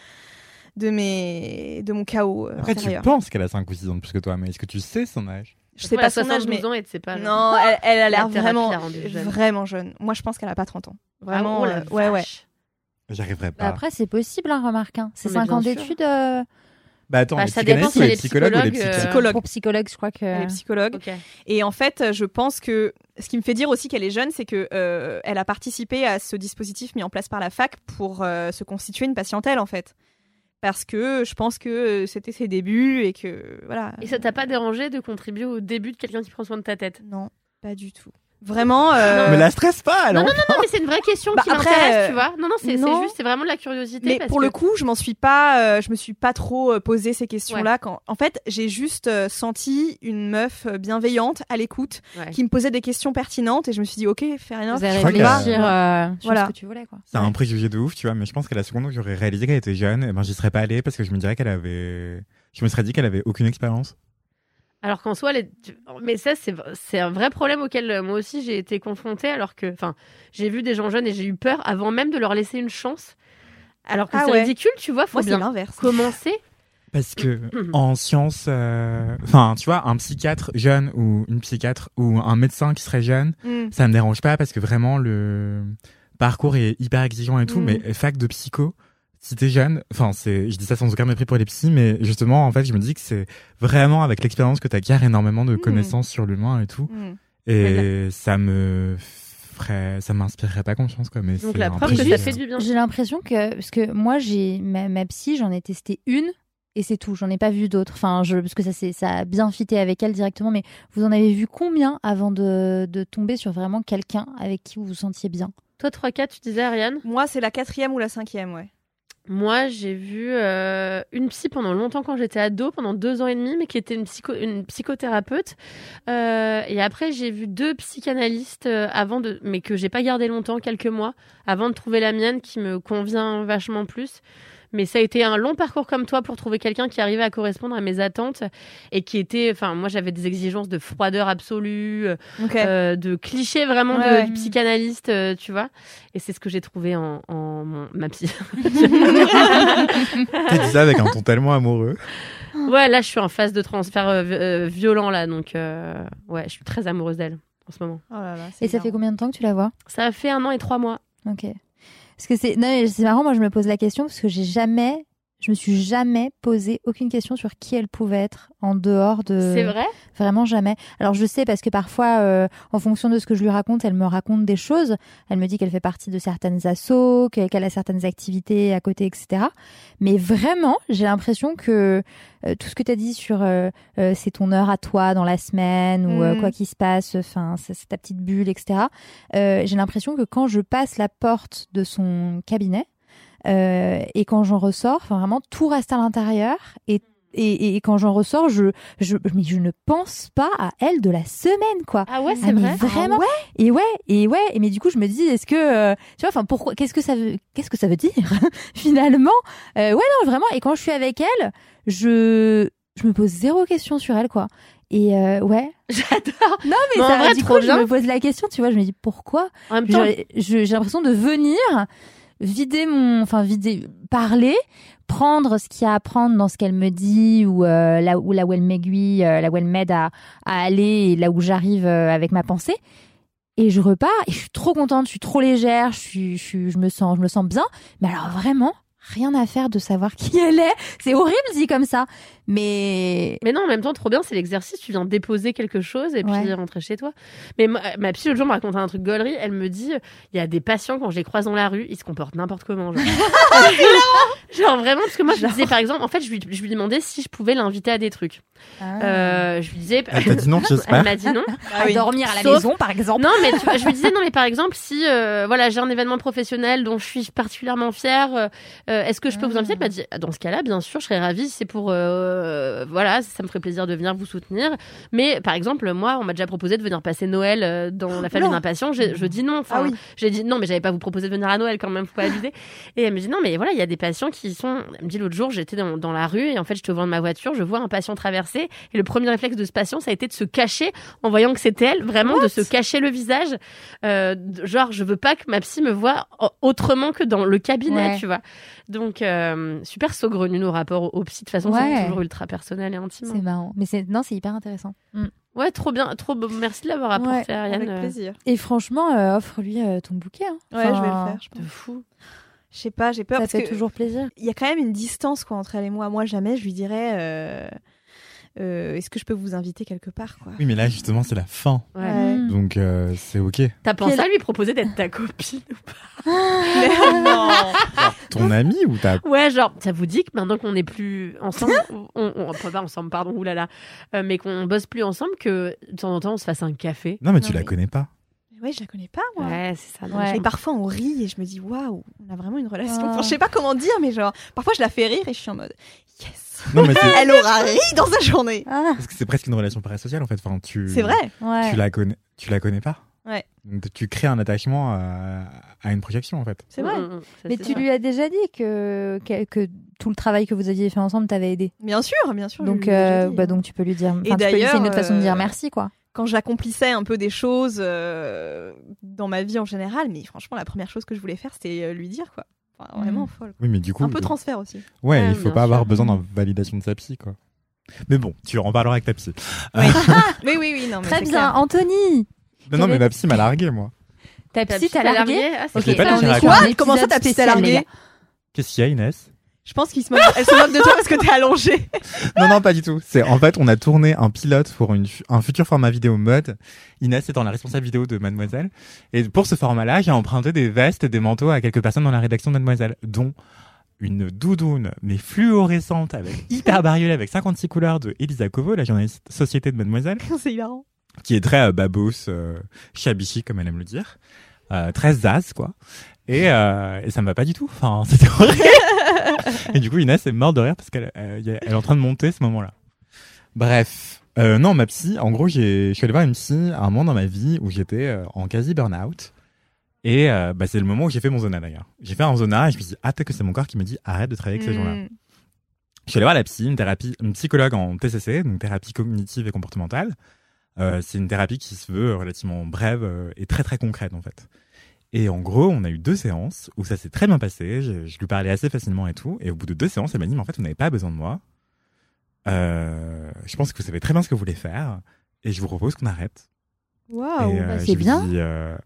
de mon chaos Après, tu intérieur. penses qu'elle a 5 ou 6 ans de plus que toi, mais est-ce que tu sais son âge? Je sais Elle a pas son âge, 72 mais ans et tu sais pas. genre. non, elle a l'air La thérapie vraiment, l'a rendue jeune. vraiment jeune. Moi, je pense qu'elle a pas 30 ans. Vraiment, Ah, oh la ouais. vache. J'arriverai Bah pas. après, c'est possible, hein, remarque. Hein. C'est Non, mais 5 ans bien sûr. d'études Bah attends, Bah, les ça dépend psychanalystes si ou elle les est psychologues ou les psychologue, psychiatres Psychologue. pour psychologue, je crois que. Elle est psychologue. Ok. Et en fait, je pense que ce qui me fait dire aussi qu'elle est jeune, c'est que elle a participé à ce dispositif mis en place par la fac pour se constituer une patientèle, en fait. Parce que je pense que c'était ses débuts et que voilà. Et ça t'a pas dérangé de contribuer au début de quelqu'un qui prend soin de ta tête? Non, pas du tout. Vraiment. Mais la stresse pas, alors. Non, mais c'est une vraie question Bah, qui après, m'intéresse, tu vois. Non, c'est non. juste, c'est vraiment de la curiosité. Mais parce pour que... le coup, je me suis pas trop posé ces questions-là. En fait, j'ai juste senti une meuf bienveillante à l'écoute Ouais. qui me posait des questions pertinentes, et je me suis dit ok, fair enough. Vous allez crois réfléchir sur Voilà. ce que tu voulais, quoi. C'est un préjugé de ouf, tu vois, mais je pense qu'à la seconde où j'aurais réalisé qu'elle était jeune, eh ben, j'y serais pas allé parce que je me dirais je me serais dit qu'elle avait aucune expérience. Alors qu'en soi, mais ça, c'est un vrai problème auquel moi aussi j'ai été confrontée, alors que, enfin, j'ai vu des gens jeunes et j'ai eu peur avant même de leur laisser une chance. Alors que c'est ridicule, tu vois, faut Moi, bien c'est l'inverse. commencer. Parce que en sciences, enfin, tu vois, un psychiatre jeune ou une psychiatre ou un médecin qui serait jeune, ça me dérange pas parce que vraiment le parcours est hyper exigeant et tout. Mais fac de psycho, si t'es jeune, enfin, je dis ça sans aucun mépris pour les psys, mais justement, en fait, je me dis que c'est vraiment avec l'expérience que t'acquiers énormément de connaissances sur l'humain et tout. Et ça m'inspirerait pas confiance, quoi. Mais donc c'est la un preuve que préjugé. ça fait du bien. J'ai l'impression que, parce que moi, j'ai ma psy, j'en ai testé une. Et c'est tout, j'en ai pas vu d'autres. Enfin, parce que ça a bien fité avec elle directement. Mais vous en avez vu combien avant de tomber sur vraiment quelqu'un avec qui vous vous sentiez bien? Toi, 3-4, tu disais, Ariane? Moi, c'est la 4e ou la 5e, ouais. Moi, j'ai vu une psy pendant longtemps quand j'étais ado, pendant 2 ans et demi, mais qui était une psychothérapeute. Et après, j'ai vu 2 psychanalystes mais que j'ai pas gardé longtemps, quelques mois, avant de trouver la mienne qui me convient vachement plus. Mais ça a été un long parcours comme toi pour trouver quelqu'un qui arrivait à correspondre à mes attentes et qui était... Enfin, moi, j'avais des exigences de froideur absolue, de clichés vraiment du psychanalyste, tu vois. Et c'est ce que j'ai trouvé en ma psy. Tu dis ça avec un ton tellement amoureux. Ouais, là, je suis en phase de transfert violent, là. Donc, ouais, je suis très amoureuse d'elle en ce moment. Oh là là, Et ça fait combien de temps que tu la vois? Ça a fait 1 an et 3 mois. Ok. Parce que c'est marrant, moi je me pose la question parce que je me suis jamais posé aucune question sur qui elle pouvait être en dehors de... C'est vrai? Vraiment jamais. Alors je sais parce que parfois, en fonction de ce que je lui raconte, elle me raconte des choses. Elle me dit qu'elle fait partie de certaines assos, qu'elle a certaines activités à côté, etc. Mais vraiment, j'ai l'impression que tout ce que tu as dit sur c'est ton heure à toi dans la semaine ou quoi qu'il se passe, enfin c'est ta petite bulle, etc. J'ai l'impression que quand je passe la porte de son cabinet, et quand j'en ressors, enfin vraiment tout reste à l'intérieur et quand j'en ressors, je ne pense pas à elle de la semaine, quoi. Ah ouais, c'est vrai. Vraiment. Et mais du coup je me dis, est-ce que tu vois, enfin pourquoi, qu'est-ce que ça veut dire finalement? Ouais, non, vraiment. Et quand je suis avec elle, je me pose 0 question sur elle, quoi. Et ouais, j'adore. Non mais ça, en vrai, du coup, je me pose la question, tu vois, je me dis pourquoi. En même temps, j'ai l'impression de venir parler, prendre ce qu'il y a à prendre dans ce qu'elle me dit ou là où elle m'aiguille, là où elle m'aide à aller et là où j'arrive avec ma pensée. Et je repars et je suis trop contente, je suis trop légère, je me sens bien. Mais alors vraiment, rien à faire de savoir qui elle est. C'est horrible dit comme ça. Mais non, en même temps, trop bien, c'est l'exercice. Tu viens déposer quelque chose et puis rentrer chez toi. Mais ma psy, l'autre jour, me racontait un truc gaulerie. Elle me dit, il y a des patients, quand je les croise dans la rue, ils se comportent n'importe comment. Genre vraiment, parce que moi, je lui disais, par exemple, en fait, je lui demandais si je pouvais l'inviter à des trucs. Je lui disais... Elle t'a dit non, j'espère. Elle m'a dit non. À dormir à la maison, par exemple. Non, mais je lui disais, non, mais par exemple, si voilà, j'ai un événement professionnel dont je suis particulièrement fière, est-ce que je peux vous inviter? Elle m'a dit, dans ce cas-là, bien sûr, je serais ravie. C'est pour... voilà, ça me ferait plaisir de venir vous soutenir. Mais par exemple, moi, on m'a déjà proposé de venir passer Noël dans la famille d'un patient. Je dis non. Enfin, j'ai dit non, mais j'avais pas vous proposé de venir à Noël quand même, faut pas abuser. Et elle me dit non, mais voilà, il y a des patients qui sont... Elle me dit l'autre jour, j'étais dans la rue et en fait, j'étais au volant de ma voiture, je vois un patient traverser et le premier réflexe de ce patient, ça a été de se cacher en voyant que c'était elle, vraiment de se cacher le visage. Genre, je veux pas que ma psy me voie autrement que dans le cabinet, tu vois. Donc, super saugrenu nos rapports aux psy. De toute façon, c'est toujours ultra personnel et intime. C'est marrant. Mais c'est hyper intéressant. Ouais, trop bien. Merci de l'avoir apporté, Ariane. Avec plaisir. Et franchement, offre-lui ton bouquet. Hein. Ouais, je vais le faire. De fou. Je sais pas, j'ai peur. Ça parce fait que toujours plaisir. Il y a quand même une distance quoi, entre elle et moi. Moi, jamais je lui dirais est-ce que je peux vous inviter quelque part quoi. Oui, mais là, justement, c'est la fin. Ouais. Donc, c'est OK. T'as pensé à lui proposer d'être ta copine ou pas? Non. Ton ami ou ta... Ouais, genre, ça vous dit que maintenant qu'on n'est plus ensemble, on pas ensemble, pardon, oulala, mais qu'on bosse plus ensemble, que de temps en temps, on se fasse un café? Non, mais tu la connais pas. Ouais, je la connais pas, moi. Ouais, c'est ça. Ouais. Et parfois, on rit et je me dis, waouh, on a vraiment une relation. Enfin, je sais pas comment dire, mais genre, parfois, je la fais rire et je suis en mode, yes. Non, mais Elle aura ri dans sa journée. Ah, parce que c'est presque une relation parasociale, en fait. Enfin, C'est vrai. ouais. Tu la connais pas. Ouais. Donc, tu crées un attachement à une projection, en fait. C'est vrai. Ça, Mais c'est tu vrai. lui as déjà dit que tout le travail que vous aviez fait ensemble t'avait aidé. Bien sûr. je Donc, lui ai déjà dit, hein. donc tu peux lui dire. Et Enfin, tu peux lui- c'est d'ailleurs, une autre façon de dire merci, quoi. Quand j'accomplissais un peu des choses dans ma vie en général, mais franchement, la première chose que je voulais faire, c'était lui dire, quoi. Enfin, vraiment folle. Oui, mais du coup. Un peu transfert aussi. Ouais, Ouais, il faut bien pas avoir sûr. besoin d'une validation de sa psy, quoi. Mais bon, tu en parleras avec ta psy. Oui, non, mais Très c'est bien, clair. Anthony. Non, mais ma psy m'a largué, moi. Ta Ta psy psy t'a t'a largué. Ah, c'est Ok, pas ça. la Chirac. Quoi Un Comment ça, épisode ta psy t'a spécial, les largué? gars. Qu'est-ce qu'il y a, Inès? Je pense qu'elle se moque de toi parce que t'es allongée. Non, pas du tout. En fait, on a tourné un pilote pour un futur format vidéo mode. Inès étant la responsable vidéo de Mademoiselle. Et pour ce format-là, j'ai emprunté des vestes et des manteaux à quelques personnes dans la rédaction de Mademoiselle, dont une doudoune, mais fluorescente, avec hyper bariolée, avec 56 couleurs de Elisa Kovo, la journaliste société de Mademoiselle, C'est hilarant. qui est très babos, chabichi, comme elle aime le dire. Très zaz, quoi. Et ça me va pas du tout. Enfin, c'était horrible. Et du coup, Inès est morte de rire parce qu'elle elle est en train de monter ce moment-là. Bref. Non, ma psy, en gros, je suis allé voir une psy à un moment dans ma vie où j'étais en quasi burn-out. Et c'est le moment où j'ai fait mon zona, d'ailleurs. J'ai fait un zona et je me suis dit, peut-être que c'est mon corps qui me dit, arrête de travailler avec ces gens-là. Je suis allé voir la psy, une psychologue en TCC, donc thérapie cognitive et comportementale. C'est une thérapie qui se veut relativement brève et très très concrète, en fait. Et en gros, on a eu 2 séances où ça s'est très bien passé. Je lui parlais assez facilement et tout. Et au bout de 2 séances, elle m'a dit, mais en fait, vous n'avez pas besoin de moi. Je pense que vous savez très bien ce que vous voulez faire. Et je vous propose qu'on arrête. Waouh. Et, c'est je lui bien. dis,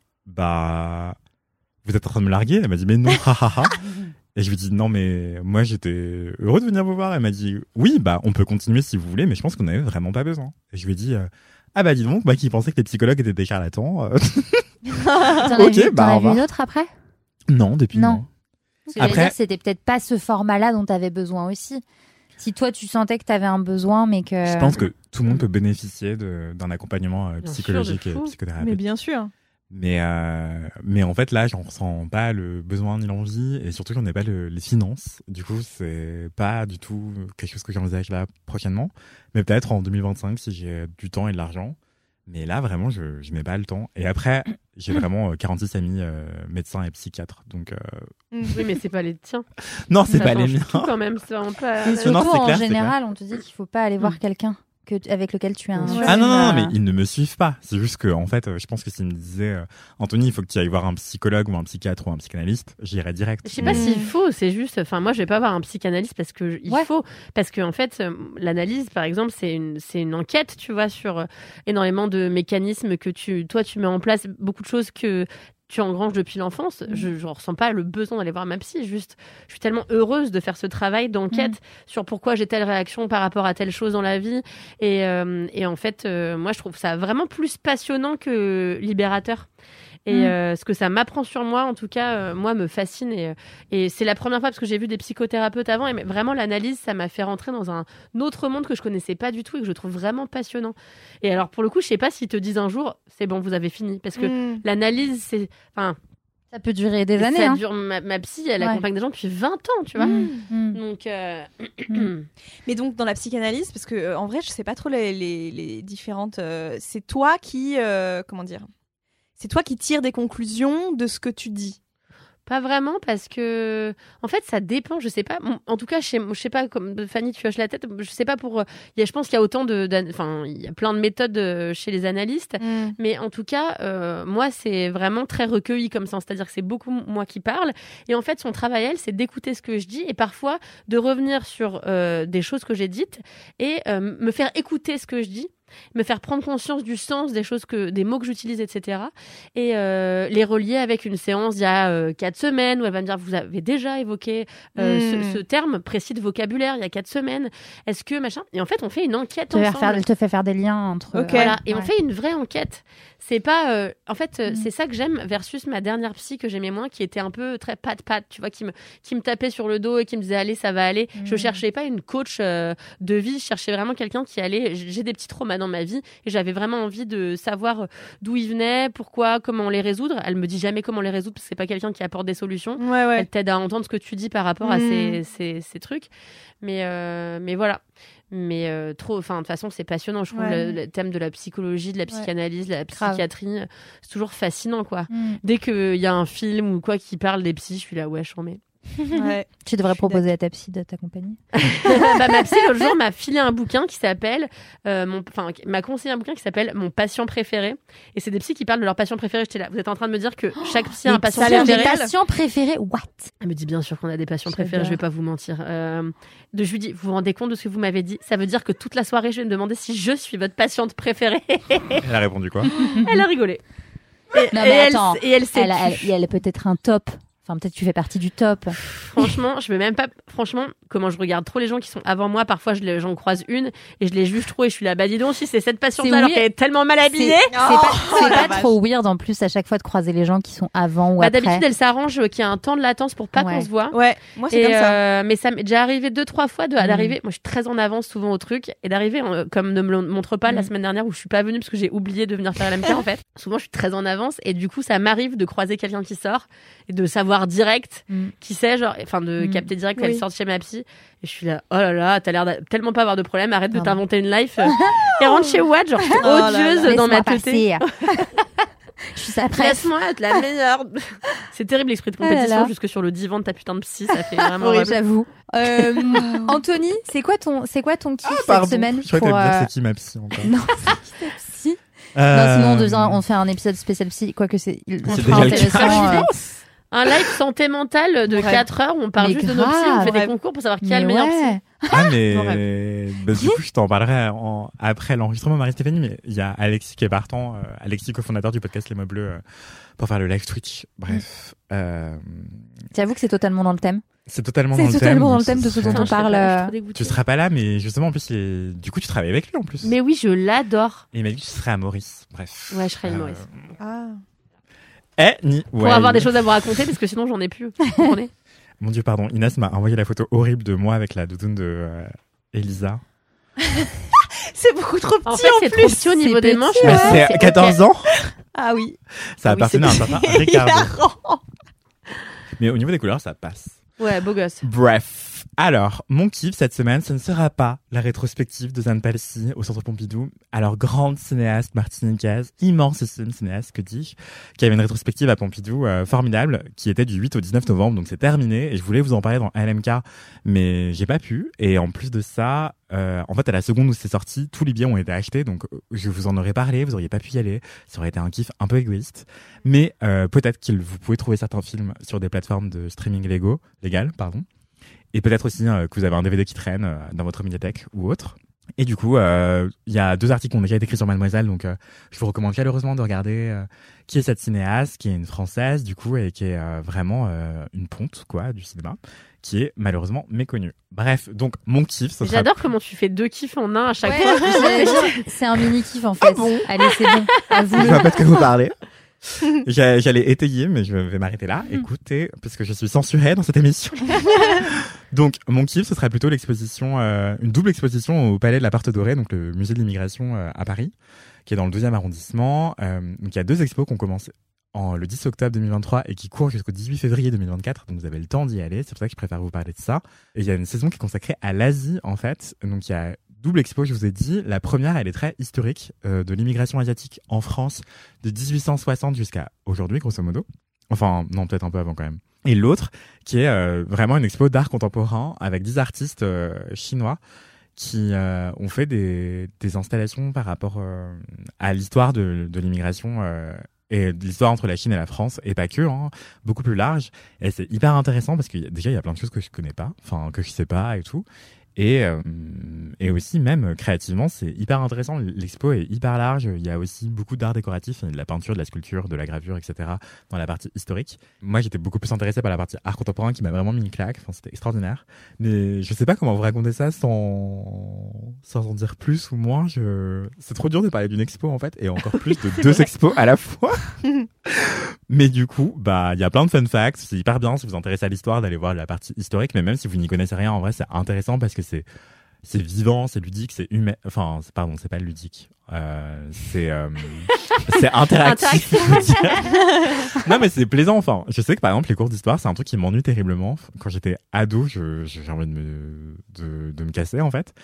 vous êtes en train de me larguer? Elle m'a dit, mais non, hahaha. Et je lui dis, non, mais moi, j'étais heureux de venir vous voir. Elle m'a dit, oui, on peut continuer si vous voulez, mais je pense qu'on n'avait vraiment pas besoin. Et je lui ai dit, dis donc, moi qui pensais que les psychologues étaient des charlatans. T'en as Ok, vu, au t'en as vu revoir. une autre après? Non, depuis Non. non. Ce que j'allais Après- dire, c'était peut-être pas ce format-là dont t'avais besoin aussi. Si toi, tu sentais que t'avais un besoin, mais que... Je pense que tout le monde peut bénéficier d'un accompagnement sûr, psychologique de et fou. psychothérapeutique. Mais bien sûr. Mais en fait, là, j'en ressens pas le besoin ni l'envie, et surtout, j'en ai pas les finances. Du coup, c'est pas du tout quelque chose que j'envisage là prochainement. Mais peut-être en 2025, si j'ai du temps et de l'argent. Mais là, vraiment, je n'ai pas le temps. Et après, j'ai vraiment 46 amis médecins et psychiatres. Donc, Oui, mais c'est pas les tiens. non, c'est Ça pas les change miens. tout quand même, c'est vraiment pas. Et Non, surtout, c'est en clair, c'est général, on te dit qu'il faut pas aller voir quelqu'un avec lequel tu as un... Bien sûr. Ah non, euh, mais ils ne me suivent pas. C'est juste que, en fait, je pense que s'ils me disaient, Anthony, il faut que tu ailles voir un psychologue ou un psychiatre ou un psychanalyste, j'irais direct. Je sais pas Mais- s'il faut, c'est juste. Enfin, moi, je vais pas voir un psychanalyste parce que il Ouais. faut, parce que en fait, l'analyse, par exemple, c'est une enquête, tu vois, sur énormément de mécanismes que toi, tu mets en place, beaucoup de choses que tu engranges depuis l'enfance. Je ressens pas le besoin d'aller voir ma psy. Juste, je suis tellement heureuse de faire ce travail d'enquête sur pourquoi j'ai telle réaction par rapport à telle chose dans la vie. Et en fait, moi, je trouve ça vraiment plus passionnant que libérateur. Et ce que ça m'apprend sur moi, en tout cas, moi, me fascine. Et c'est la première fois parce que j'ai vu des psychothérapeutes avant. Et vraiment, l'analyse, ça m'a fait rentrer dans un autre monde que je connaissais pas du tout et que je trouve vraiment passionnant. Et alors, pour le coup, je sais pas s'ils te disent un jour, c'est bon, vous avez fini. Parce que l'analyse, c'est. Enfin, Ça peut durer des années. ça hein. dure. Ma psy, elle Ouais. accompagne des gens depuis 20 ans, tu vois. Donc. Mais donc dans la psychanalyse, parce que en vrai, je sais pas trop les différentes. C'est toi qui, comment dire, c'est toi qui tires des conclusions de ce que tu dis. Pas vraiment parce que en fait ça dépend, je sais pas. En tout cas, je sais pas, comme Fanny tu hoches la tête, je sais pas pour je pense qu'il y a autant enfin il y a plein de méthodes chez les analystes, mais en tout cas moi c'est vraiment très recueilli comme ça, c'est-à-dire que c'est beaucoup moi qui parle et en fait son travail elle c'est d'écouter ce que je dis et parfois de revenir sur des choses que j'ai dites et me faire écouter ce que je dis, me faire prendre conscience du sens des choses des mots que j'utilise, etc. Et les relier avec une séance d'il y a 4 semaines où elle va me dire vous avez déjà évoqué ce terme précis de vocabulaire il y a 4 semaines. Est-ce que machin. Et en fait on fait une enquête ensemble. Elle te fait faire des liens entre... Ok. Voilà. Et on Ouais. fait une vraie enquête. C'est pas. En fait, c'est ça que j'aime versus ma dernière psy que j'aimais moins, qui était un peu très pat, tu vois, qui me tapait sur le dos et qui me disait allez, ça va aller. Je cherchais pas une coach de vie, je cherchais vraiment quelqu'un qui allait. J'ai des petits traumas dans ma vie et j'avais vraiment envie de savoir d'où ils venaient, pourquoi, comment les résoudre. Elle me dit jamais comment les résoudre parce que c'est pas quelqu'un qui apporte des solutions. Ouais. Elle t'aide à entendre ce que tu dis par rapport à ces trucs. Mais voilà. Mais trop, enfin de toute façon c'est passionnant. Je trouve le thème de la psychologie, de la psychanalyse, de la psychiatrie, c'est toujours fascinant quoi. Dès qu'il y a un film ou quoi qui parle des psys, je suis là ouais, j'en mets. Ouais. Tu devrais proposer à ta psy de t'accompagner. Ma psy l'autre jour m'a filé un bouquin qui s'appelle m'a conseillé un bouquin qui s'appelle Mon patient préféré, et c'est des psys qui parlent de leur patient préféré. J'étais là, vous êtes en train de me dire que chaque psy a un patient préféré? Des patients préférés, what? Elle me dit bien sûr qu'on a des patients préférés, je vais pas vous mentir. Je lui dis, vous vous rendez compte de ce que vous m'avez dit? Ça veut dire que toute la soirée je vais me demander si je suis votre patiente préférée. Elle a répondu quoi? Elle a rigolé. Elle est peut-être un top. Enfin, peut-être que tu fais partie du top. Franchement, je vais même pas. Franchement, comment je regarde trop les gens qui sont avant moi. Parfois, j'en croise une et je les juge trop et je suis là. Bah, dis donc, si c'est cette patiente-là alors qu'elle est tellement mal habillée. C'est pas trop weird en plus à chaque fois de croiser les gens qui sont avant ou après. D'habitude, elle s'arrange qu'il y a un temps de latence pour pas qu'on se voit. Ouais, moi c'est comme ça. Mais ça m'est déjà arrivé 2-3 fois d'arriver. Moi, je suis très en avance souvent au truc et d'arriver comme ne me le montre pas la semaine dernière où je suis pas venue parce que j'ai oublié de venir faire LMK en fait. Souvent, je suis très en avance et du coup, ça m'arrive de croiser quelqu'un qui sort et de savoir direct. Qui sait, genre, enfin, de capter direct qu'elle sort de chez ma psy. Et je suis là, oh là là, t'as l'air tellement pas avoir de problème, arrête de t'inventer une life. Et rentre chez Watt, genre, je suis odieuse dans ma teuté. Je suis ça, laisse-moi être la meilleure. C'est terrible l'esprit de compétition jusque sur le divan de ta putain de psy, ça fait vraiment. Oui, j'avoue. Anthony, c'est quoi ton kiff cette semaine? Je crois que t'as dit c'est qui ma psy encore. Non, c'est qui psy? Non, sinon on fait un épisode spécial psy, quoique c'est déjà intéressant. Un live santé mentale de 4 heures où on parle juste de nos psys, on fait des concours pour savoir qui a le meilleur psy. Ah mais du coup je t'en parlerai après l'enregistrement, Marie-Stéphanie, mais il y a Alexis qui est partant, Alexis cofondateur du podcast Les Mots Bleus, pour faire le live Twitch. Bref. J'avoue que c'est totalement dans le thème. C'est totalement dans le thème de ce dont on parle. Tu seras pas là, mais justement en plus du coup tu travailles avec lui en plus. Mais oui, je l'adore. Et il m'a dit que tu serais à Maurice. Bref. Ouais, je serais à Maurice. Pour avoir des choses à vous raconter parce que sinon j'en ai plus. Vous comprenez? Mon Dieu, pardon. Inès m'a envoyé la photo horrible de moi avec la doudoune de Elisa. C'est beaucoup trop petit en fait, c'est trop petit au niveau des manches. C'est 14 ans. Ah oui. Ça appartenait à un certain Ricardo. Mais au niveau des couleurs, ça passe. Ouais, beau gosse. Bref. Alors, mon kiff cette semaine, ce ne sera pas la rétrospective de Zane Palsy au Centre Pompidou. Alors, grande cinéaste martiniquaise, immensissime cinéaste, que dis-je, qui avait une rétrospective à Pompidou formidable, qui était du 8 au 19 novembre, donc c'est terminé. Et je voulais vous en parler dans LMK, mais j'ai pas pu. Et en plus de ça, en fait, à la seconde où c'est sorti, tous les billets ont été achetés, donc je vous en aurais parlé, vous auriez pas pu y aller. Ça aurait été un kiff un peu égoïste. Mais peut-être que vous pouvez trouver certains films sur des plateformes de streaming légales. Et peut-être aussi que vous avez un DVD qui traîne dans votre médiathèque ou autre. Et du coup, il y a 2 articles qui ont déjà été écrits sur Mademoiselle, donc je vous recommande chaleureusement de regarder qui est cette cinéaste, qui est une Française du coup, et qui est vraiment une ponte quoi du cinéma, qui est malheureusement méconnue. Bref, donc mon kiff. J'adore comment tu fais 2 kiffs en un à chaque fois. C'est un mini kiff en fait. Ah bon. Allez, c'est bon. À vous. Je vois pas de quoi vous parlez. J'allais étayer, mais je vais m'arrêter là. Écoutez, parce que je suis censurée dans cette émission. Donc, mon kiff, ce serait plutôt l'exposition, une double exposition au Palais de la Porte Dorée, donc le musée de l'immigration à Paris, qui est dans le 2e arrondissement. Donc, il y a 2 expos qui ont commencé le 10 octobre 2023 et qui courent jusqu'au 18 février 2024. Donc, vous avez le temps d'y aller. C'est pour ça que je préfère vous parler de ça. Et il y a une saison qui est consacrée à l'Asie, en fait. Donc, il y a double expo, je vous ai dit. La première, elle est très historique, de l'immigration asiatique en France de 1860 jusqu'à aujourd'hui, grosso modo. Enfin, non, peut-être un peu avant quand même. Et l'autre, qui est vraiment une expo d'art contemporain avec 10 artistes chinois qui ont fait des installations par rapport à l'histoire de l'immigration et de l'histoire entre la Chine et la France, et pas que, beaucoup plus large. Et c'est hyper intéressant parce que déjà, il y a plein de choses que je connais pas, enfin, que je sais pas et tout. Et aussi, même créativement, c'est hyper intéressant. L'expo est hyper large. Il y a aussi beaucoup d'art décoratif, de la peinture, de la sculpture, de la gravure, etc. dans la partie historique. Moi, j'étais beaucoup plus intéressé par la partie art contemporain qui m'a vraiment mis une claque. Enfin, c'était extraordinaire. Mais je sais pas comment vous raconter ça sans en dire plus ou moins. C'est trop dur de parler d'une expo, en fait, et encore plus de 2 expos à la fois. Mais du coup, il y a plein de fun facts. C'est hyper bien si vous vous intéressez à l'histoire d'aller voir la partie historique. Mais même si vous n'y connaissez rien, en vrai, c'est intéressant parce que c'est vivant, c'est ludique, c'est humain. Enfin, c'est pas ludique. C'est interactif. Non, mais c'est plaisant. Enfin, je sais que par exemple, les cours d'histoire, c'est un truc qui m'ennuie terriblement. Quand j'étais ado, j'ai envie de me casser en fait.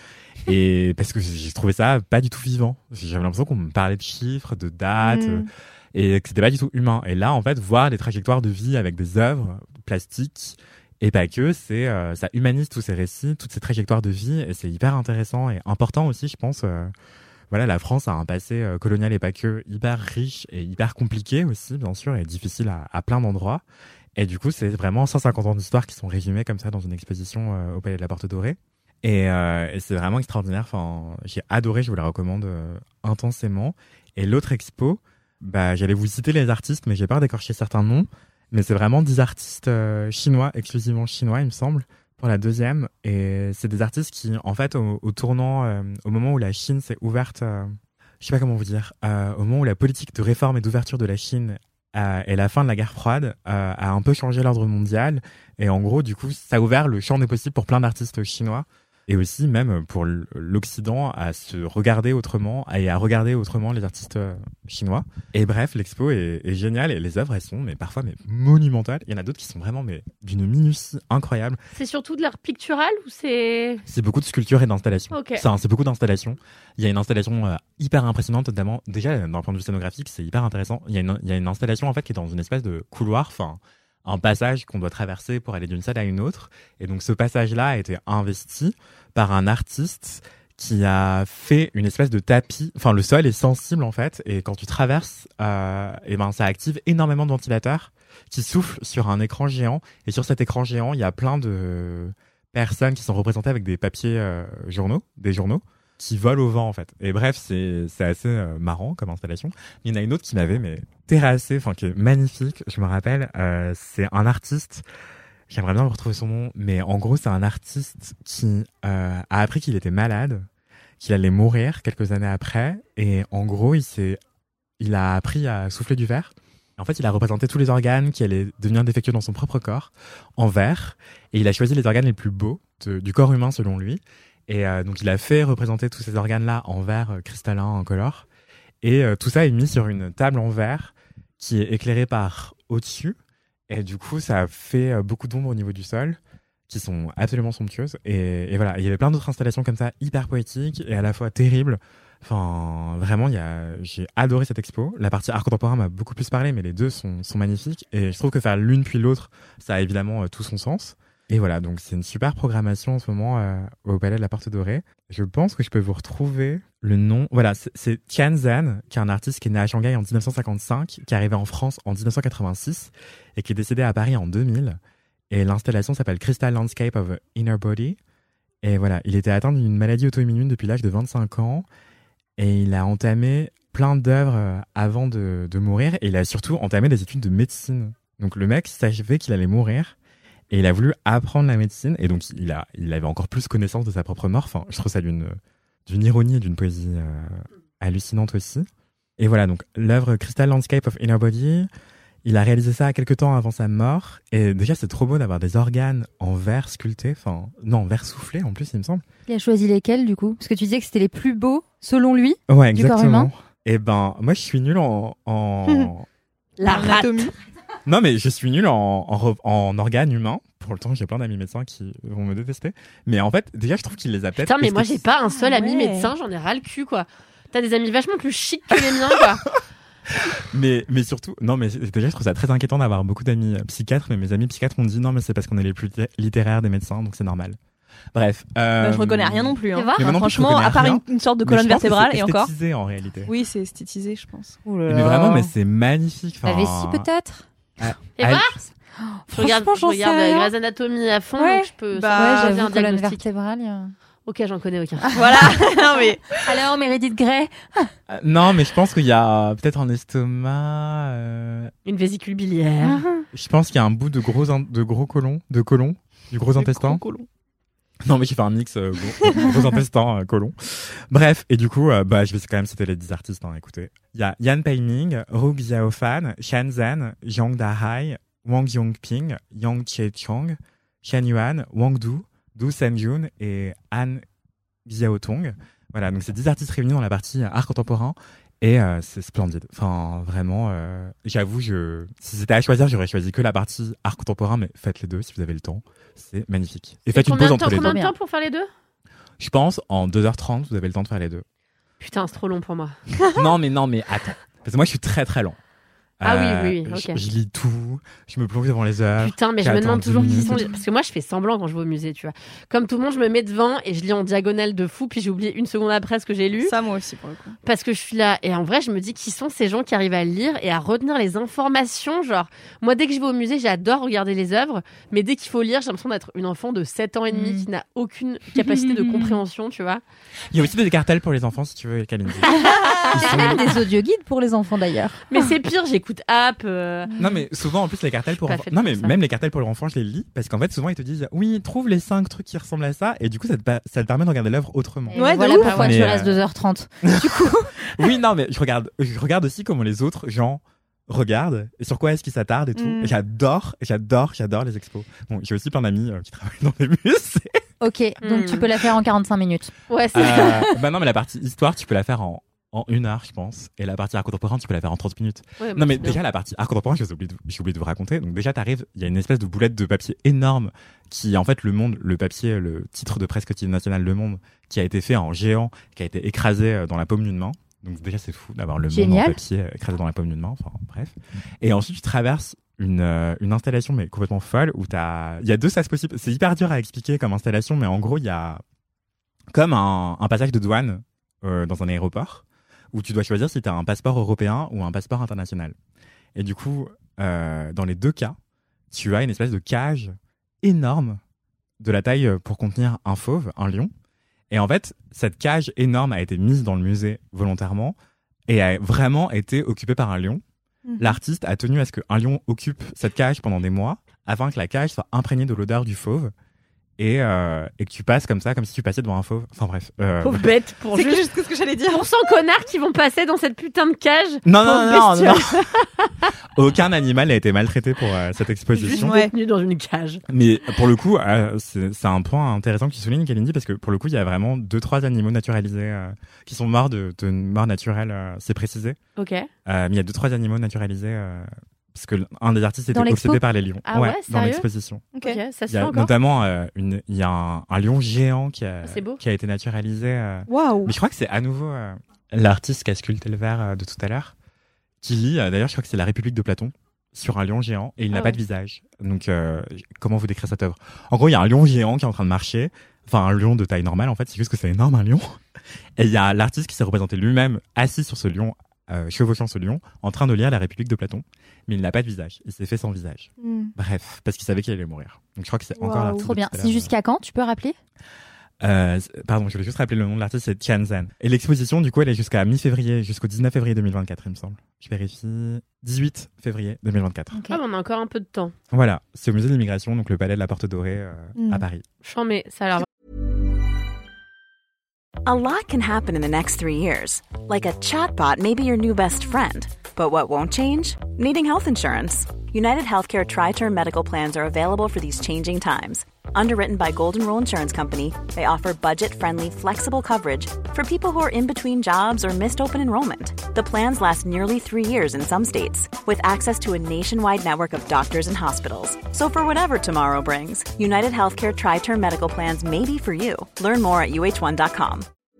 Et parce que j'ai trouvé ça pas du tout vivant. J'avais l'impression qu'on me parlait de chiffres, de dates, et que c'était pas du tout humain. Et là, en fait, voir les trajectoires de vie avec des œuvres plastiques. Et pas que, ça humanise tous ces récits, toutes ces trajectoires de vie, et c'est hyper intéressant et important aussi, je pense. Voilà, la France a un passé colonial et pas que hyper riche et hyper compliqué aussi, bien sûr, et difficile à plein d'endroits. Et du coup, c'est vraiment 150 ans d'histoire qui sont résumés comme ça dans une exposition au Palais de la Porte Dorée. Et c'est vraiment extraordinaire. Enfin, j'ai adoré, je vous la recommande intensément. Et l'autre expo, j'allais vous citer les artistes, mais j'ai peur d'écorcher certains noms. Mais c'est vraiment 10 artistes chinois, exclusivement chinois, il me semble, pour la deuxième. Et c'est des artistes qui, en fait, au tournant, au moment où la Chine s'est ouverte, je sais pas comment vous dire, au moment où la politique de réforme et d'ouverture de la Chine et la fin de la guerre froide a un peu changé l'ordre mondial. Et en gros, du coup, ça a ouvert le champ des possibles pour plein d'artistes chinois. Et aussi, même pour l'Occident, à se regarder autrement et à regarder autrement les artistes chinois. Et bref, l'expo est géniale et les œuvres, elles sont parfois monumentales. Il y en a d'autres qui sont vraiment d'une minutie incroyable. C'est surtout de l'art pictural ou c'est... C'est beaucoup de sculpture et d'installation. Okay. C'est beaucoup d'installation. Il y a une installation hyper impressionnante, notamment, déjà, d'un point de vue scénographique, c'est hyper intéressant. Il y a une installation, en fait, qui est dans une espèce de couloir, un passage qu'on doit traverser pour aller d'une salle à une autre. Et donc, ce passage-là a été investi par un artiste qui a fait une espèce de tapis. Enfin, le sol est sensible, en fait. Et quand tu traverses, ça active énormément de ventilateurs qui soufflent sur un écran géant. Et sur cet écran géant, il y a plein de personnes qui sont représentées avec des papiers des journaux, qui volent au vent, en fait. Et bref, c'est assez marrant comme installation. Il y en a une autre qui m'avait terrassé, qui est magnifique, je me rappelle. C'est un artiste, j'aimerais bien retrouver son nom, mais en gros, c'est un artiste qui a appris qu'il était malade, qu'il allait mourir quelques années après. Et en gros, il a appris à souffler du verre. En fait, il a représenté tous les organes qui allaient devenir défectueux dans son propre corps en verre. Et il a choisi les organes les plus beaux du corps humain, selon lui. Et donc, il a fait représenter tous ces organes-là en verre cristallin, incolore. Et tout ça est mis sur une table en verre qui est éclairée par au-dessus. Et du coup, ça fait beaucoup d'ombre au niveau du sol, qui sont absolument somptueuses. Et voilà, il y avait plein d'autres installations comme ça, hyper poétiques et à la fois terribles. Enfin, vraiment, j'ai adoré cette expo. La partie art contemporain m'a beaucoup plus parlé, mais les deux sont magnifiques. Et je trouve que faire l'une puis l'autre, ça a évidemment tout son sens. Et voilà, donc c'est une super programmation en ce moment au Palais de la Porte Dorée. Je pense que je peux vous retrouver le nom. Voilà, c'est Tian Zhan, qui est un artiste qui est né à Shanghai en 1955, qui est arrivé en France en 1986 et qui est décédé à Paris en 2000. Et l'installation s'appelle Crystal Landscape of Inner Body. Et voilà, il était atteint d'une maladie auto-immune depuis l'âge de 25 ans. Et il a entamé plein d'œuvres avant de mourir. Et il a surtout entamé des études de médecine. Donc le mec savait qu'il allait mourir. Et il a voulu apprendre la médecine. Et donc, il avait encore plus connaissance de sa propre mort. Enfin, je trouve ça d'une ironie et d'une poésie hallucinante aussi. Et voilà, donc, l'œuvre Crystal Landscape of Inner Body, il a réalisé ça quelques temps avant sa mort. Et déjà, c'est trop beau d'avoir des organes en verre sculpté. Enfin, non, en verre soufflé, en plus, il me semble. Il a choisi lesquels, du coup? Parce que tu disais que c'était les plus beaux, selon lui, ouais, du corps humain. Et moi, je suis nul en... L'anatomie. Non, mais je suis nul en organes humains. Pour le temps, j'ai plein d'amis médecins qui vont me détester. Mais en fait, déjà, je trouve qu'il les a peut-être... Putain, mais moi, j'ai pas un seul ami médecin, j'en ai ras le cul, quoi. T'as des amis vachement plus chics que les miens, quoi. mais surtout, non, mais déjà, je trouve ça très inquiétant d'avoir beaucoup d'amis psychiatres. Mais mes amis psychiatres m'ont dit non, mais c'est parce qu'on est les plus littéraires des médecins, donc c'est normal. Bref. Je reconnais rien non plus. Hein. Mais franchement, à part une sorte de colonne vertébrale et encore. C'est esthétisé en réalité. Oui, c'est esthétisé, je pense. Mais vraiment, c'est magnifique. La vessie, peut-être. Et voilà. Je regarde Grey's Anatomy à fond, donc je peux j'avais un une colonne diagnostic. vertébrale. Ok, j'en connais aucun. Voilà. Non, mais... Alors, Meredith Grey. Non, mais je pense qu'il y a peut-être un estomac. Une vésicule biliaire. Je pense qu'il y a un bout de gros côlon, du gros intestin. Non, mais j'ai fait un mix gros intestin, côlon. Bref, et du coup, je vais quand même citer les 10 artistes, hein, écoutez. Il y a Yan Peiming, Ru Xiaofan, Shan Zhan, Zhang Dahai, Wang Yongping, Yang Chechong, Shen Yuan, Wang Du, Du Senjun et Han Xiaotong. Voilà, donc c'est 10 artistes réunis dans la partie art contemporain. Et c'est splendide. Enfin, vraiment, j'avoue, si c'était à choisir, j'aurais choisi que la partie art contemporain, mais faites les deux si vous avez le temps. C'est magnifique. Et faites une pause entre les deux. Combien de temps pour faire les deux ? Je pense, en 2h30, vous avez le temps de faire les deux. Putain, c'est trop long pour moi. non, mais attends. Parce que moi, je suis très, très lent. Ah oui, ok. Je lis tout, je me plonge devant les œuvres. Putain, mais je me demande toujours qui sont Parce que moi, je fais semblant quand je vais au musée, tu vois. Comme tout le monde, je me mets devant et je lis en diagonale de fou, puis j'ai oublié une seconde après ce que j'ai lu. Ça, moi aussi, pour le coup. Parce que je suis là. Et en vrai, je me dis qui sont ces gens qui arrivent à lire et à retenir les informations. Genre, moi, dès que je vais au musée, j'adore regarder les œuvres, mais dès qu'il faut lire, j'ai l'impression d'être une enfant de 7 ans et demi qui n'a aucune capacité de compréhension, tu vois. Il y a aussi des cartels pour les enfants, si tu veux, Kalindi. Il y a même des audioguides pour les enfants d'ailleurs. Mais c'est pire, j'écoute app. Non, mais souvent, en plus, les cartels pour enfants. faite Non, pour mais ça. même les cartels pour les enfants, je les lis. Parce qu'en fait, souvent, ils te disent oui, trouve les 5 trucs qui ressemblent à ça. Et du coup, ça te permet de regarder l'œuvre autrement. Et Ouais, voilà de ouf. pourquoi Mais, tu restes 2h30. Oui, non, mais je regarde aussi comment les autres gens regardent et sur quoi est-ce qu'ils s'attardent et tout. Et j'adore les expos. Bon, j'ai aussi plein d'amis qui travaillent dans des musées. Ok, donc tu peux la faire en 45 minutes. Ouais, c'est Bah non, mais la partie histoire, tu peux la faire en 1 heure, je pense. Et la partie art contemporain, tu peux la faire en 30 minutes. Ouais, Non, mais c'est bien. déjà, la partie art contemporain, j'ai oublié de vous raconter. Donc, déjà, t'arrives, il y a une espèce de boulette de papier énorme qui, en fait, le papier, le titre de presse quotidienne nationale Le Monde, qui a été fait en géant, qui a été écrasé dans la paume d'une main. Donc, déjà, c'est fou d'avoir le monde en papier écrasé dans la paume d'une main. Enfin, bref. Et ensuite, tu traverses une installation, mais complètement folle, où il y a 2 sas possibles. C'est hyper dur à expliquer comme installation, mais en gros, il y a comme un passage de douane dans un aéroport, où tu dois choisir si tu as un passeport européen ou un passeport international. Et du coup, dans les 2 cas, tu as une espèce de cage énorme de la taille pour contenir un fauve, un lion. Et en fait, cette cage énorme a été mise dans le musée volontairement et a vraiment été occupée par un lion. L'artiste a tenu à ce qu'un lion occupe cette cage pendant des mois afin que la cage soit imprégnée de l'odeur du fauve. Et que tu passes comme ça, comme si tu passais devant un fauve. Enfin bref. Pauvre bête pour C'est juste juste ce que j'allais dire. pour 100 connards qui vont passer dans cette putain de cage. Non. Aucun animal n'a été maltraité pour cette Juste exposition. Ouais. détenu dans une cage. Mais pour le coup, c'est un point intéressant que tu soulignes, Kalindi, parce que pour le coup, il y a vraiment 2-3 animaux naturalisés qui sont morts de mort naturelle, c'est précisé. Ok. Mais il y a 2-3 animaux naturalisés parce que un des artistes était Dans l'expo obsédé par les lions. Ah ouais, dans sérieux l'exposition. Ok. Ok, ça Il se y fait a encore. notamment il y a un lion géant C'est beau. qui a été naturalisé. Waouh. Mais je crois que c'est à nouveau l'artiste qui a sculpté le verre de tout à l'heure, qui lit, d'ailleurs, je crois que c'est La République de Platon, sur un lion géant, et il n'a Ah pas ouais. de visage. Donc, comment vous décrire cette œuvre ? En gros, il y a un lion géant qui est en train de marcher, enfin un lion de taille normale, en fait, c'est juste que c'est énorme, un lion. Et il y a l'artiste qui s'est représenté lui-même, assis sur ce lion, chevauchant ce lion, en train de lire La République de Platon, mais il n'a pas de visage, il s'est fait sans visage. Bref, parce qu'il savait qu'il allait mourir. Donc je crois que c'est encore Waouh. l'artiste. Trop de bien. tout à C'est l'heure. jusqu'à quand ? Tu peux rappeler ? Pardon, je voulais juste rappeler le nom de l'artiste, c'est Tianzan. Et l'exposition, du coup, elle est jusqu'à mi-février, jusqu'au 19 février 2024, il me semble. Je vérifie. 18 février 2024. Ok. Ah, mais on a encore un peu de temps. Voilà, c'est au musée de l'immigration, donc le palais de la Porte Dorée à Paris. Chant, mais ça a l'air. A lot can happen in the next 3 years. Like a chatbot may be your new best friend. But what won't change? Needing health insurance. United Healthcare Tri-Term Medical Plans are available for these changing times. Underwritten by Golden Rule Insurance Company, they offer budget-friendly, flexible coverage for people who are in between jobs or missed open enrollment. The plans last nearly 3 years in some states, with access to a nationwide network of doctors and hospitals. So for whatever tomorrow brings, United Healthcare Tri-Term Medical Plans may be for you. Learn more at uh1.com.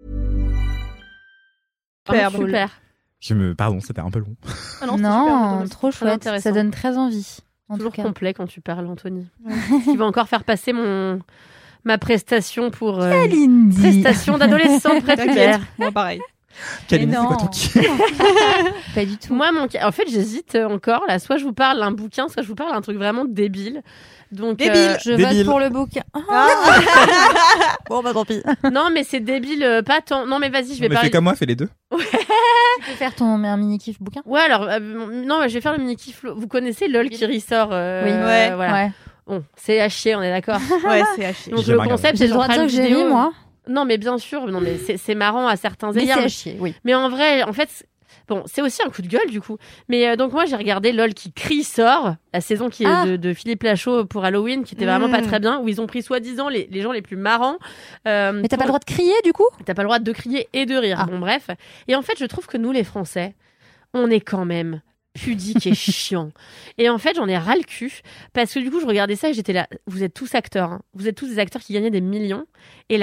Superbe. Super. Pardon, c'était un peu long. Ah non, c'était super, Non, mais trop très chouette. intéressant. Ça donne très envie. En Toujours tout cas. complet quand tu parles, Anthony. Tu vas encore faire passer ma prestation pour Kalindi. prestation d'adolescent prépubère. Moi, pareil. Kalindi, c'est non. quoi ton kiff ? Pas du tout. Moi, en fait, j'hésite encore. Là, soit je vous parle d'un bouquin, soit je vous parle d'un truc vraiment débile. Donc, Débile. Je Débile. vote pour le bouquin. Bon, bah tant pis. non, mais c'est débile, pas tant. Non, mais vas-y, je vais Mais parler. fais comme moi, fais les deux. Tu peux faire un mini-kiff bouquin ? Ouais, alors, non, je vais faire le mini-kiff. Vous connaissez LOL qui ressort Oui. Ouais. Voilà. Ouais. Bon, c'est à chier, on est d'accord. Ouais, c'est haché. Donc, J'ai le pas concept, J'ai c'est le droit de dire que j'ai ri, moi. Non, mais bien sûr, non, mais c'est marrant à certains Mais c'est égards. à chier, oui. Mais en vrai, en fait, Bon, c'est aussi un coup de gueule du coup. Mais donc moi j'ai regardé LOL qui crie sort, la saison qui est de Philippe Lachaud pour Halloween, qui était vraiment pas très bien, où ils ont pris soi-disant les gens les plus marrants. Mais t'as pas le droit de crier du coup ? T'as pas le droit de crier et de rire. Bon bref. Et en fait je trouve que nous les Français, on est quand même pudique et chiant. Et en fait, j'en ai ras le cul parce que du coup, je regardais ça et j'étais là. Vous êtes tous acteurs. Hein. Vous êtes tous des acteurs qui gagnaient des millions. Et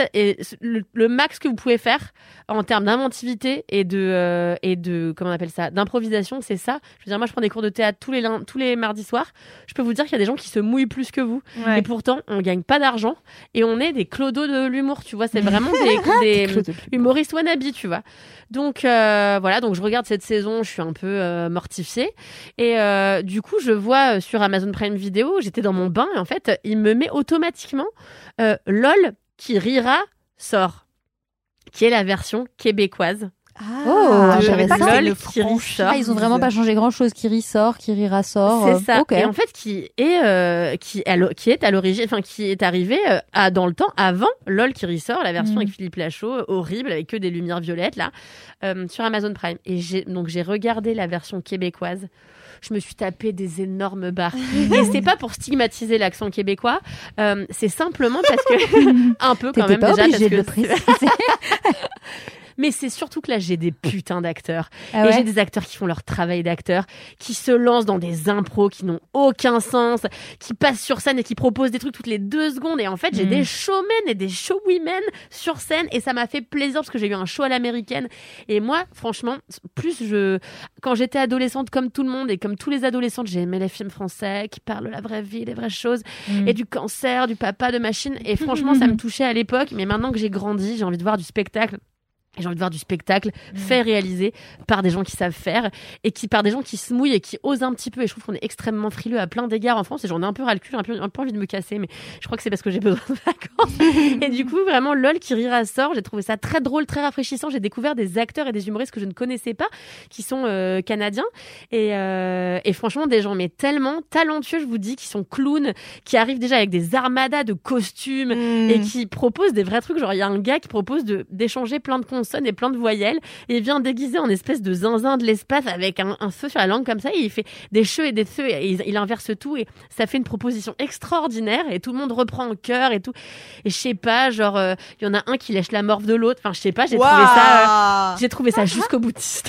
le max que vous pouvez faire en termes d'inventivité et de comment on appelle ça, d'improvisation, c'est ça. Je veux dire, moi, je prends des cours de théâtre tous les mardis soirs. Je peux vous dire qu'il y a des gens qui se mouillent plus que vous. Ouais. Et pourtant, on gagne pas d'argent et on est des clodos de l'humour. Tu vois, c'est vraiment des humoristes wannabe, tu vois. Donc voilà, donc je regarde cette saison, je suis un peu mortifiée et du coup je vois sur Amazon Prime Video, j'étais dans mon bain et en fait il me met automatiquement LOL qui rira sort, qui est la version québécoise. J'avais pas LOL qui ressort. Ils ont vraiment pas changé grand chose. Qui ressort, qui rira sort. C'est ça. Okay. Et en fait, qui est à l'origine, enfin qui est arrivé dans le temps avant LOL qui ressort, la version avec Philippe Lachaud, horrible avec que des lumières violettes là, sur Amazon Prime. Et j'ai regardé la version québécoise. Je me suis tapé des énormes barres. Et c'est pas pour stigmatiser l'accent québécois, c'est simplement parce que un peu quand même pas déjà obligée parce de le préciser. Mais c'est surtout que là, j'ai des putains d'acteurs. Et j'ai des acteurs qui font leur travail d'acteur, qui se lancent dans des impros qui n'ont aucun sens, qui passent sur scène et qui proposent des trucs toutes les 2 secondes. Et en fait, j'ai des showmen et des showwomen sur scène. Et ça m'a fait plaisir parce que j'ai eu un show à l'américaine. Et moi, franchement, quand j'étais adolescente, comme tout le monde et comme tous les adolescentes, j'ai aimé les films français qui parlent de la vraie vie, des vraies choses, et du cancer, du papa, de machine. Et franchement, ça me touchait à l'époque. Mais maintenant que j'ai grandi, j'ai envie de voir du spectacle. J'ai envie de voir du spectacle fait réaliser par des gens qui savent faire et par des gens qui se mouillent et qui osent un petit peu. Et je trouve qu'on est extrêmement frileux à plein d'égards en France et j'en ai un peu ras le cul, j'ai un peu envie de me casser, mais je crois que c'est parce que j'ai besoin de vacances. Et du coup, vraiment, LOL qui rira sort, j'ai trouvé ça très drôle, très rafraîchissant. J'ai découvert des acteurs et des humoristes que je ne connaissais pas, qui sont canadiens et franchement, des gens mais tellement talentueux, je vous dis, qui sont clowns, qui arrivent déjà avec des armadas de costumes et qui proposent des vrais trucs. Genre, il y a un gars qui propose d'échanger plein de consonnes et plein de voyelles et il vient déguisé en espèce de zinzin de l'espace avec un feu sur la langue comme ça et il fait des cheux et des feux et il inverse tout et ça fait une proposition extraordinaire et tout le monde reprend en chœur et tout et je sais pas, genre il y en a un qui lèche la morve de l'autre, enfin je sais pas, j'ai trouvé ça jusqu'au boutiste.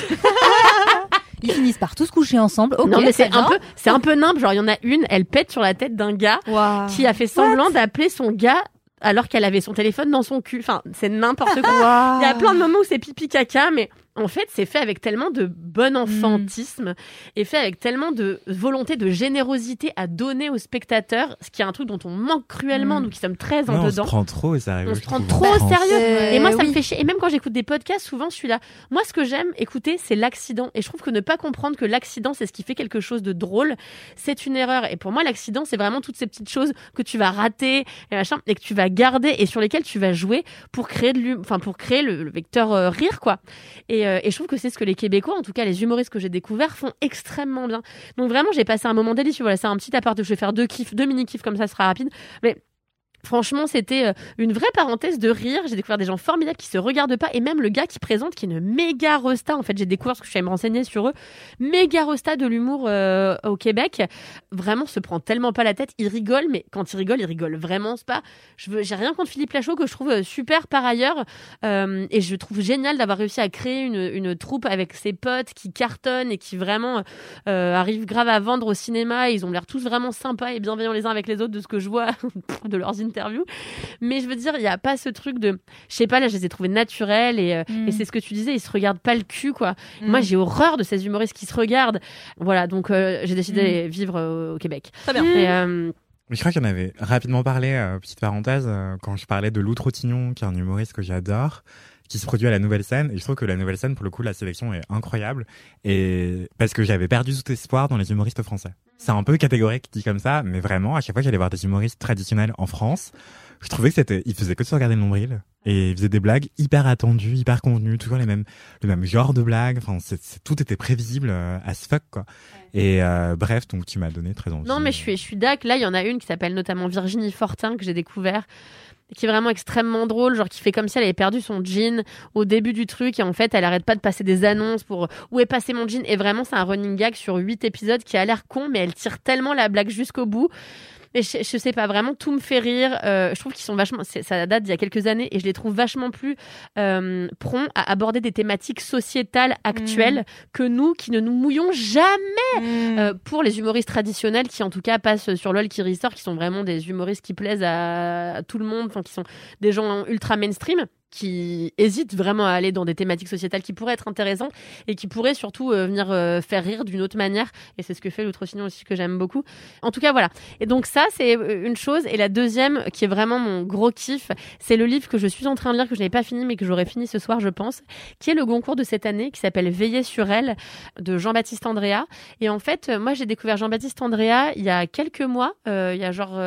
Ils finissent par tous coucher ensemble. Okay, non mais c'est un peu nimble, genre il y en a une, elle pète sur la tête d'un gars qui a fait semblant d'appeler son gars alors qu'elle avait son téléphone dans son cul. Enfin, c'est n'importe quoi. Il y a plein de moments où c'est pipi caca, mais en fait, c'est fait avec tellement de bon enfantisme et fait avec tellement de volonté, de générosité à donner aux spectateurs, ce qui est un truc dont on manque cruellement, nous qui sommes très en dedans. On se prend trop au sérieux. On se prend trop au sérieux. Et moi, ça me fait chier. Et même quand j'écoute des podcasts, souvent, je suis là. Moi, ce que j'aime écouter, c'est l'accident. Et je trouve que ne pas comprendre que l'accident, c'est ce qui fait quelque chose de drôle, c'est une erreur. Et pour moi, l'accident, c'est vraiment toutes ces petites choses que tu vas rater et que tu vas garder et sur lesquelles tu vas jouer pour créer le vecteur rire, quoi. Et je trouve que c'est ce que les Québécois, en tout cas les humoristes que j'ai découverts, font extrêmement bien. Donc vraiment, j'ai passé un moment délicieux. Voilà, c'est un petit appart, je vais faire 2 mini-kiffs, comme ça sera rapide. Mais franchement, c'était une vraie parenthèse de rire. J'ai découvert des gens formidables qui se regardent pas. Et même le gars qui présente, qui est une méga rosta. En fait, j'ai découvert, parce que je suis allée me renseigner sur eux, méga rosta de l'humour au Québec. Vraiment, se prend tellement pas la tête. Il rigole, mais quand il rigole vraiment. C'est pas... J'ai rien contre Philippe Lachaud, que je trouve super par ailleurs. Et je trouve génial d'avoir réussi à créer une troupe avec ses potes qui cartonnent et qui vraiment arrivent grave à vendre au cinéma. Ils ont l'air tous vraiment sympas et bienveillants les uns avec les autres, de ce que je vois de leurs interview. Mais je veux dire, il n'y a pas ce truc de, je sais pas, là je les ai trouvés naturels et c'est ce que tu disais, ils se regardent pas le cul, quoi. Moi j'ai horreur de ces humoristes qui se regardent. Voilà, donc j'ai décidé d'aller vivre au Québec. Très bien. Je crois qu'il y en avait rapidement parlé, petite parenthèse, quand je parlais de Lou Trottignon, qui est un humoriste que j'adore, qui se produit à la Nouvelle Scène. Et je trouve que la Nouvelle Scène, pour le coup, la sélection est incroyable. Et parce que j'avais perdu tout espoir dans les humoristes français. C'est un peu catégorique dit comme ça, mais vraiment, à chaque fois que j'allais voir des humoristes traditionnels en France, Je trouvais que il faisait que de se regarder le nombril. Et il faisait des blagues hyper attendues, hyper convenues, toujours le même genre de blagues. Enfin, tout était prévisible as fuck, quoi. Et bref, donc tu m'as donné très envie. Non, mais je suis dac. Là, il y en a une qui s'appelle notamment Virginie Fortin, que j'ai découvert, qui est vraiment extrêmement drôle, genre qui fait comme si elle avait perdu son jean au début du truc, et en fait, elle arrête pas de passer des annonces pour où est passé mon jean. Et vraiment, c'est un running gag sur 8 épisodes qui a l'air con, mais elle tire tellement la blague jusqu'au bout. Mais je sais pas, vraiment, tout me fait rire. Je trouve qu'ils sont vachement... Ça date d'il y a quelques années et je les trouve vachement plus prompts à aborder des thématiques sociétales actuelles que nous, qui ne nous mouillons jamais pour les humoristes traditionnels qui, en tout cas, passent sur LOL, qui ressort, qui sont vraiment des humoristes qui plaisent à tout le monde, qui sont des gens ultra mainstream, qui hésitent vraiment à aller dans des thématiques sociétales qui pourraient être intéressantes et qui pourraient surtout venir faire rire d'une autre manière. Et c'est ce que fait l'Outre-Signon aussi, que j'aime beaucoup. En tout cas, voilà. Et donc ça, c'est une chose. Et la deuxième, qui est vraiment mon gros kiff, c'est le livre que je suis en train de lire, que je n'avais pas fini, mais que j'aurai fini ce soir, je pense, qui est le Goncourt de cette année, qui s'appelle Veiller sur elle, de Jean-Baptiste Andréa. Et en fait, moi, j'ai découvert Jean-Baptiste Andréa il y a quelques mois, il y a genre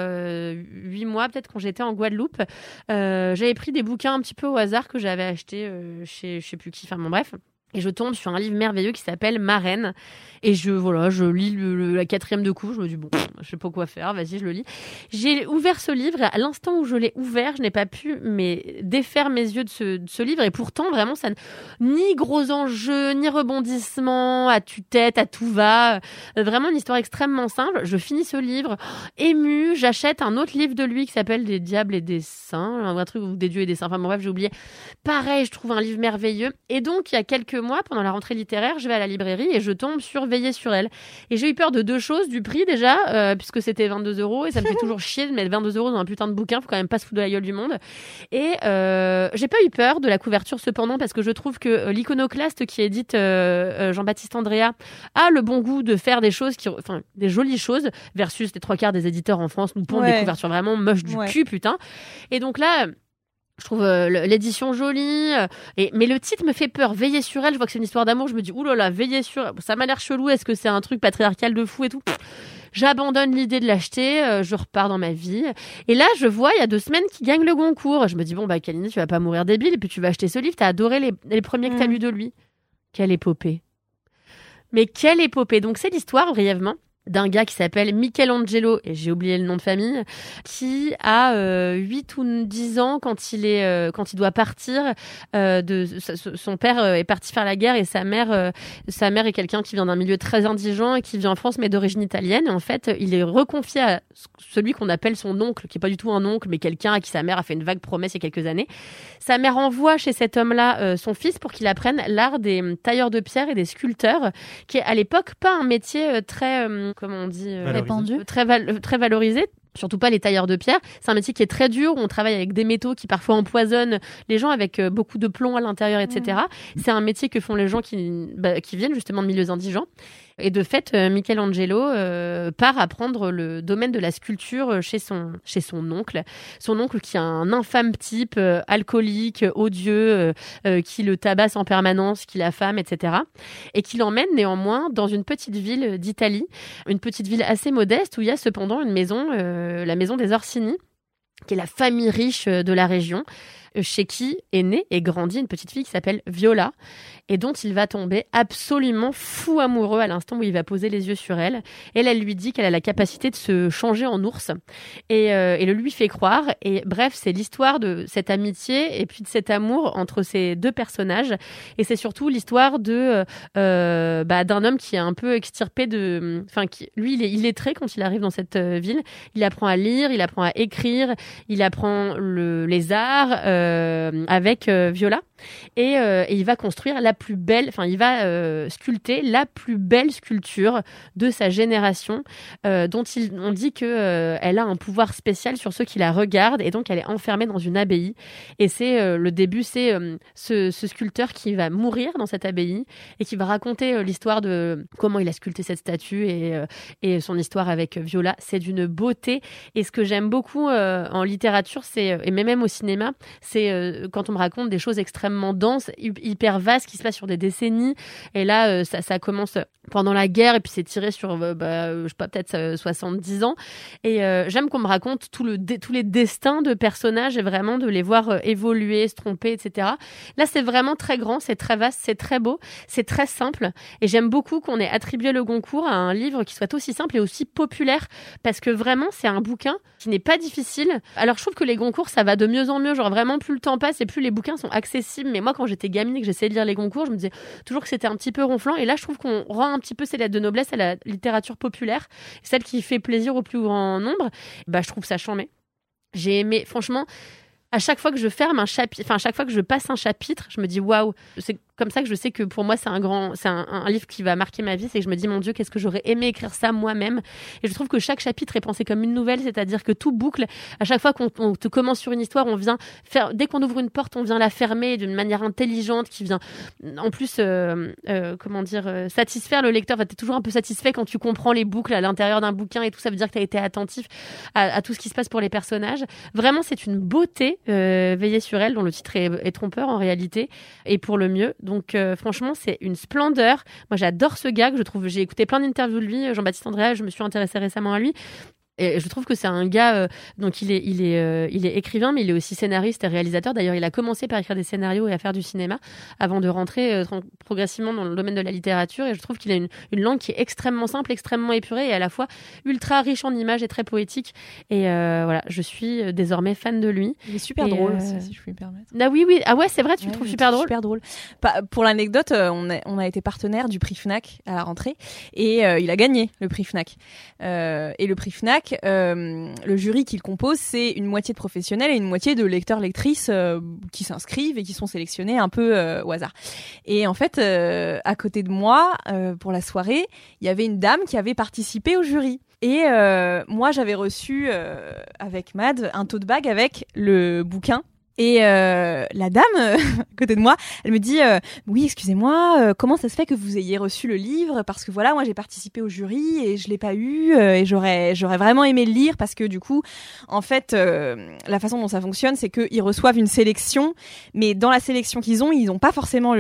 8 mois, peut-être, quand j'étais en Guadeloupe. J'avais pris des bouquins un petit peu au hasard que j'avais acheté chez je sais plus qui, enfin bon bref, et je tombe sur un livre merveilleux qui s'appelle Marraine, et je lis la 4e de coup, je me dis bon, je sais pas quoi faire, vas-y, je le lis. J'ai ouvert ce livre, et à l'instant où je l'ai ouvert, je n'ai pas pu défaire mes yeux de ce livre, et pourtant vraiment ça ni gros enjeux, ni rebondissements à tue-tête, à tout va, vraiment une histoire extrêmement simple. Je finis ce livre émue, j'achète un autre livre de lui qui s'appelle Des diables et des saints, un truc, ou des dieux et des saints, enfin bon bref, j'ai oublié. Pareil, je trouve un livre merveilleux, et donc il y a quelques mois, pendant la rentrée littéraire, je vais à la librairie et je tombe sur Veiller sur elle. Et j'ai eu peur de deux choses, du prix déjà, puisque c'était 22 €, et ça me fait toujours chier de mettre 22 € dans un putain de bouquin, faut quand même pas se foutre de la gueule du monde. Et j'ai pas eu peur de la couverture cependant, parce que je trouve que l'iconoclaste qui édite Jean-Baptiste Andréa a le bon goût de faire des choses, des jolies choses, versus les 3/4 des éditeurs en France nous pondent des couvertures vraiment moches du cul, putain. Et donc là, je trouve l'édition jolie, mais le titre me fait peur. Veiller sur elle, je vois que c'est une histoire d'amour, je me dis oulala, veiller sur elle, ça m'a l'air chelou, est-ce que c'est un truc patriarcal de fou et tout? J'abandonne l'idée de l'acheter, je repars dans ma vie. Et là, je vois, il y a 2 semaines, qui gagne le Goncourt. Je me dis, bon, bah, Kalini, tu vas pas mourir débile, et puis tu vas acheter ce livre, t'as adoré les premiers que t'as lus de lui. Quelle épopée. Mais quelle épopée. Donc, c'est l'histoire, brièvement, d'un gars qui s'appelle Michelangelo, et j'ai oublié le nom de famille, qui a 8 ou 10 ans quand il doit partir. Son père est parti faire la guerre, et sa mère est quelqu'un qui vient d'un milieu très indigent et qui vit en France, mais d'origine italienne. Et en fait, il est reconfié à celui qu'on appelle son oncle, qui est pas du tout un oncle, mais quelqu'un à qui sa mère a fait une vague promesse il y a quelques années. Sa mère envoie chez cet homme-là son fils pour qu'il apprenne l'art des tailleurs de pierre et des sculpteurs, qui est à l'époque pas un métier très comment on dit, répandu, très valorisé. Surtout pas les tailleurs de pierre. C'est un métier qui est très dur, où on travaille avec des métaux qui parfois empoisonnent les gens, avec beaucoup de plomb à l'intérieur, etc. C'est un métier que font les gens qui viennent justement de milieux indigents. Et de fait, Michelangelo part apprendre le domaine de la sculpture chez son oncle. Son oncle qui est un infâme type, alcoolique, odieux, qui le tabasse en permanence, qui l'affame, etc. Et qui l'emmène néanmoins dans une petite ville d'Italie, une petite ville assez modeste, où il y a cependant une maison, la maison des Orsini, qui est la famille riche de la région, chez qui est née et grandie une petite fille qui s'appelle Viola, et dont il va tomber absolument fou amoureux à l'instant où il va poser les yeux sur elle. Elle lui dit qu'elle a la capacité de se changer en ours, et le lui fait croire. Et bref, c'est l'histoire de cette amitié et puis de cet amour entre ces deux personnages. Et c'est surtout l'histoire d'un homme qui est un peu extirpé lui, il est illettré quand il arrive dans cette ville. Il apprend à lire, il apprend à écrire, il apprend les arts avec Viola. Et il va construire sculpter la plus belle sculpture de sa génération, dont on dit que elle a un pouvoir spécial sur ceux qui la regardent, et donc elle est enfermée dans une abbaye. Et c'est le début, c'est ce sculpteur qui va mourir dans cette abbaye et qui va raconter l'histoire de comment il a sculpté cette statue et son histoire avec Viola. C'est d'une beauté. Et ce que j'aime beaucoup en littérature, et même au cinéma, c'est quand on me raconte des choses extrêmement denses, hyper vastes, qui se passent sur des décennies. Et là, ça commence pendant la guerre et puis c'est tiré sur, je sais pas, peut-être 70 ans. Et j'aime qu'on me raconte tous les destins de personnages et vraiment de les voir évoluer, se tromper, etc. Là, c'est vraiment très grand, c'est très vaste, c'est très beau, c'est très simple. Et j'aime beaucoup qu'on ait attribué le Goncourt à un livre qui soit aussi simple et aussi populaire, parce que vraiment, c'est un bouquin qui n'est pas difficile. Alors, je trouve que les Goncourt, ça va de mieux en mieux. Genre, vraiment, plus le temps passe et plus les bouquins sont accessibles. Mais moi, quand j'étais gamine et que j'essayais de lire les Goncourt, je me disais toujours que c'était un petit peu ronflant. Et là, je trouve qu'on rend un petit peu ses lettres de noblesse à la littérature populaire, celle qui fait plaisir au plus grand nombre. Bah, je trouve ça chambé. J'ai aimé, franchement, à chaque fois que je ferme un chapitre, enfin, à chaque fois que je passe un chapitre, je me dis waouh, c'est comme ça que je sais que pour moi c'est un livre qui va marquer ma vie. C'est que je me dis mon Dieu, qu'est-ce que j'aurais aimé écrire ça moi-même. Et je trouve que chaque chapitre est pensé comme une nouvelle, c'est-à-dire que tout boucle. À chaque fois qu'on te commence sur une histoire, on vient faire, dès qu'on ouvre une porte, on vient la fermer d'une manière intelligente, qui vient en plus satisfaire le lecteur. Enfin, t'es toujours un peu satisfait quand tu comprends les boucles à l'intérieur d'un bouquin et tout. Ça veut dire que t'as été attentif à tout ce qui se passe pour les personnages. Vraiment, c'est une beauté. Veiller sur elle, dont le titre est trompeur en réalité, et pour le mieux. Donc franchement, c'est une splendeur. Moi, j'adore ce gars. J'ai écouté plein d'interviews de lui, Jean-Baptiste Andréa. Je me suis intéressée récemment à lui. Et je trouve que c'est un gars, donc il est écrivain, mais il est aussi scénariste et réalisateur. D'ailleurs, il a commencé par écrire des scénarios et à faire du cinéma avant de rentrer progressivement dans le domaine de la littérature. Et je trouve qu'il a une langue qui est extrêmement simple, extrêmement épurée et à la fois ultra riche en images et très poétique. Et voilà, je suis désormais fan de lui. Il est super drôle aussi, si je puis me permettre. Ah oui, ah ouais, c'est vrai, tu le trouves super drôle. Super drôle. Pour l'anecdote, on a été partenaire du prix Fnac à la rentrée et il a gagné le prix Fnac. Et le prix Fnac, le jury qu'il compose, c'est une moitié de professionnels et une moitié de lecteurs-lectrices qui s'inscrivent et qui sont sélectionnés un peu au hasard. Et en fait, à côté de moi, pour la soirée, il y avait une dame qui avait participé au jury. Et moi, j'avais reçu avec Mad un tote bag avec le bouquin. Et la dame à côté de moi, elle me dit oui, excusez-moi, comment ça se fait que vous ayez reçu le livre, parce que voilà, moi j'ai participé au jury et je l'ai pas eu et j'aurais vraiment aimé le lire, parce que du coup, en fait, la façon dont ça fonctionne, c'est qu'ils reçoivent une sélection, mais dans la sélection qu'ils ont, ils n'ont pas forcément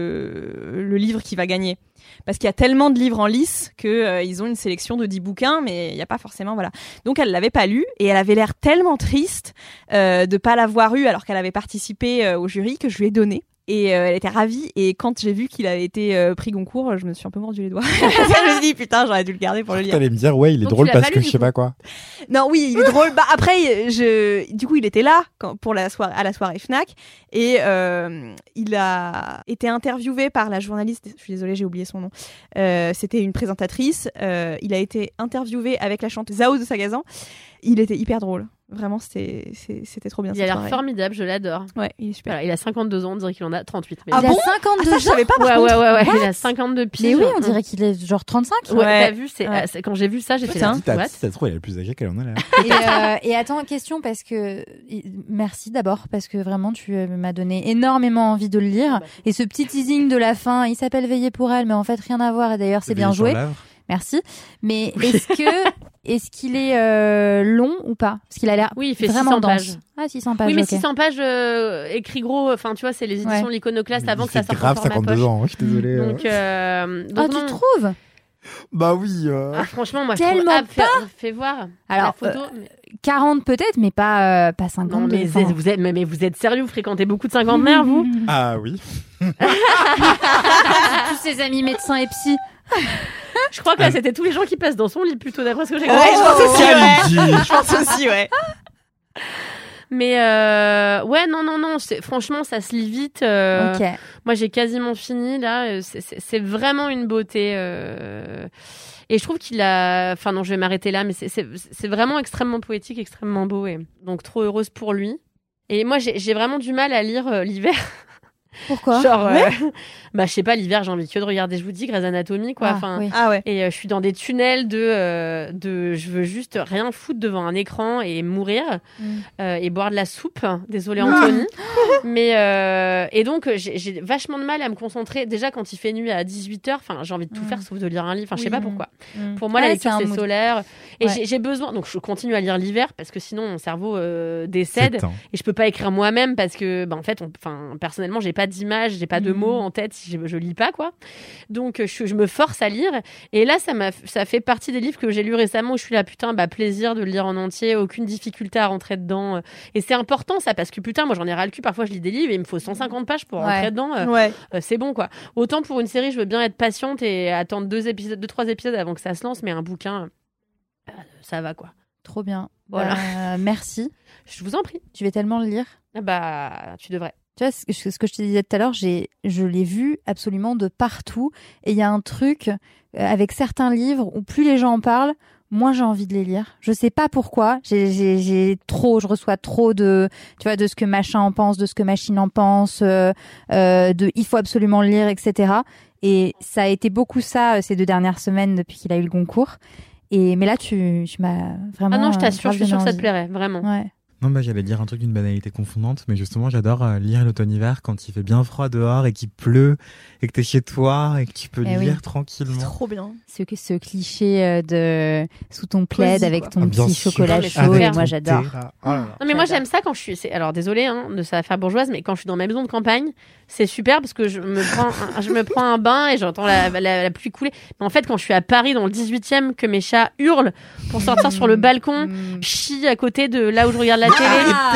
le livre qui va gagner. Parce qu'il y a tellement de livres en lice que ils ont une sélection de 10 bouquins, mais il n'y a pas forcément, voilà. Donc elle l'avait pas lu et elle avait l'air tellement triste de pas l'avoir eu alors qu'elle avait participé au jury, que je lui ai donné. Et elle était ravie. Et quand j'ai vu qu'il avait été prix Goncourt, je me suis un peu mordu les doigts. Je me suis dit putain, j'aurais dû le garder pour le lire. T'allais me dire ouais, il est Donc drôle tu l'as parce pas que lu, je sais pas quoi. Non, oui, il est drôle. Bah après, du coup, il était là pour à la soirée Fnac et il a été interviewé par la journaliste. Je suis désolée, j'ai oublié son nom. C'était une présentatrice. Il a été interviewé avec la chanteuse Zao de Sagazan. Il était hyper drôle. Vraiment, c'était trop bien. Il a l'air formidable, je l'adore. Ouais, il est super. Voilà, il a 52 ans, on dirait qu'il en a 38. Mais il a 52 ça, je savais pas. Ouais, il a 52 piges. Mais oui, on dirait qu'il est genre 35. Ouais, Ouais. t'as vu, quand j'ai vu ça, j'ai fait Si what? ça se trouve, elle est plus âgée qu'elle en a là. Et attends, question, parce que merci d'abord, parce que vraiment tu m'as donné énormément envie de le lire. Et ce petit teasing de la fin, il s'appelle Veiller pour elle, mais en fait rien à voir. Et d'ailleurs, c'est bien joué. Merci. Mais est-ce qu'il est long ou pas? Parce qu'il a l'air Oui, il fait vraiment 600 pages. dense. Ah, 600 pages. Oui, mais ok. 600 pages écrit gros. Enfin, tu vois, c'est les éditions L'Iconoclaste avant que ça sorte en grave format 52 poche. ans, je suis désolé. Donc Ah, non. tu trouves? Bah oui. Franchement, moi, je Tellement trouve... fais voir Alors, la photo. 40 peut-être, mais pas 50. Non, mais vous êtes sérieux, vous fréquentez beaucoup de cinquantenaires, vous? Ah oui. Tous ses amis médecins et psy. Je crois que là, c'était tous les gens qui passent dans son lit, plutôt, d'après ce que j'ai Ouais, compris. je pense aussi, Kalindi. ouais. Je pense aussi, ouais. Mais ouais, non, franchement, ça se lit vite. Ok. Moi, j'ai quasiment fini, là. C'est vraiment une beauté. Et je trouve qu'il a... Enfin, non, je vais m'arrêter là, mais c'est vraiment extrêmement poétique, extrêmement beau. Et donc, trop heureuse pour lui. Et moi, j'ai vraiment du mal à lire l'hiver. Pourquoi? Genre, je sais pas, l'hiver, j'ai envie que de regarder, je vous dis, Grey's Anatomy, quoi. Enfin, oui. Ah ouais. et je suis dans des tunnels je veux juste rien foutre devant un écran et mourir et boire de la soupe. Désolée, Anthony. Mais, et donc, j'ai vachement de mal à me concentrer. Déjà, quand il fait nuit à 18h, enfin, j'ai envie de tout faire sauf de lire un livre. Enfin, je sais pas pourquoi. Pour moi, la lecture, c'est solaire. Et j'ai besoin, donc je continue à lire l'hiver parce que sinon, mon cerveau décède. Et je peux pas écrire moi-même parce que, en fait, personnellement, j'ai pas d'image, j'ai pas de mots en tête si je lis pas, quoi. Donc, je me force à lire. Et là, ça fait partie des livres que j'ai lus récemment où je suis là, putain, plaisir de le lire en entier, aucune difficulté à rentrer dedans. Et c'est important, ça, parce que putain, moi, j'en ai ras le cul. Parfois, je lis des livres et il me faut 150 pages pour rentrer dedans. C'est bon, quoi. Autant pour une série, je veux bien être patiente et attendre 2-3 épisodes avant que ça se lance, mais un bouquin, ça va, quoi. Trop bien. Voilà. Merci. Je vous en prie. Tu vais tellement le lire. Tu devrais. Tu vois, ce que je te disais tout à l'heure, je l'ai vu absolument de partout. Et il y a un truc avec certains livres où plus les gens en parlent, moins j'ai envie de les lire. Je sais pas pourquoi. Je reçois trop de ce que machin en pense, de ce que machine en pense, il faut absolument le lire, etc. Et ça a été beaucoup ça ces 2 dernières semaines depuis qu'il a eu le Goncourt. Mais là, tu m'as vraiment. Ah non, je t'assure, je suis sûre que ça te envie. plairait, vraiment. Ouais. Non, j'allais dire un truc d'une banalité confondante, mais justement, j'adore lire l'automne-hiver quand il fait bien froid dehors et qu'il pleut et que t'es chez toi et que tu peux lire tranquillement. C'est trop bien. Ce cliché de sous ton plaid Cosy, avec quoi. ton petit chocolat chaud, et moi j'adore. Non, mais moi j'aime ça quand je suis. Alors désolée, de ça va faire bourgeoise, mais quand je suis dans ma maison de campagne, c'est super parce que je me prends un bain et j'entends la pluie couler. Mais en fait, quand je suis à Paris, dans le 18e, que mes chats hurlent pour sortir sur le balcon, chient à côté de là où je regarde la télé.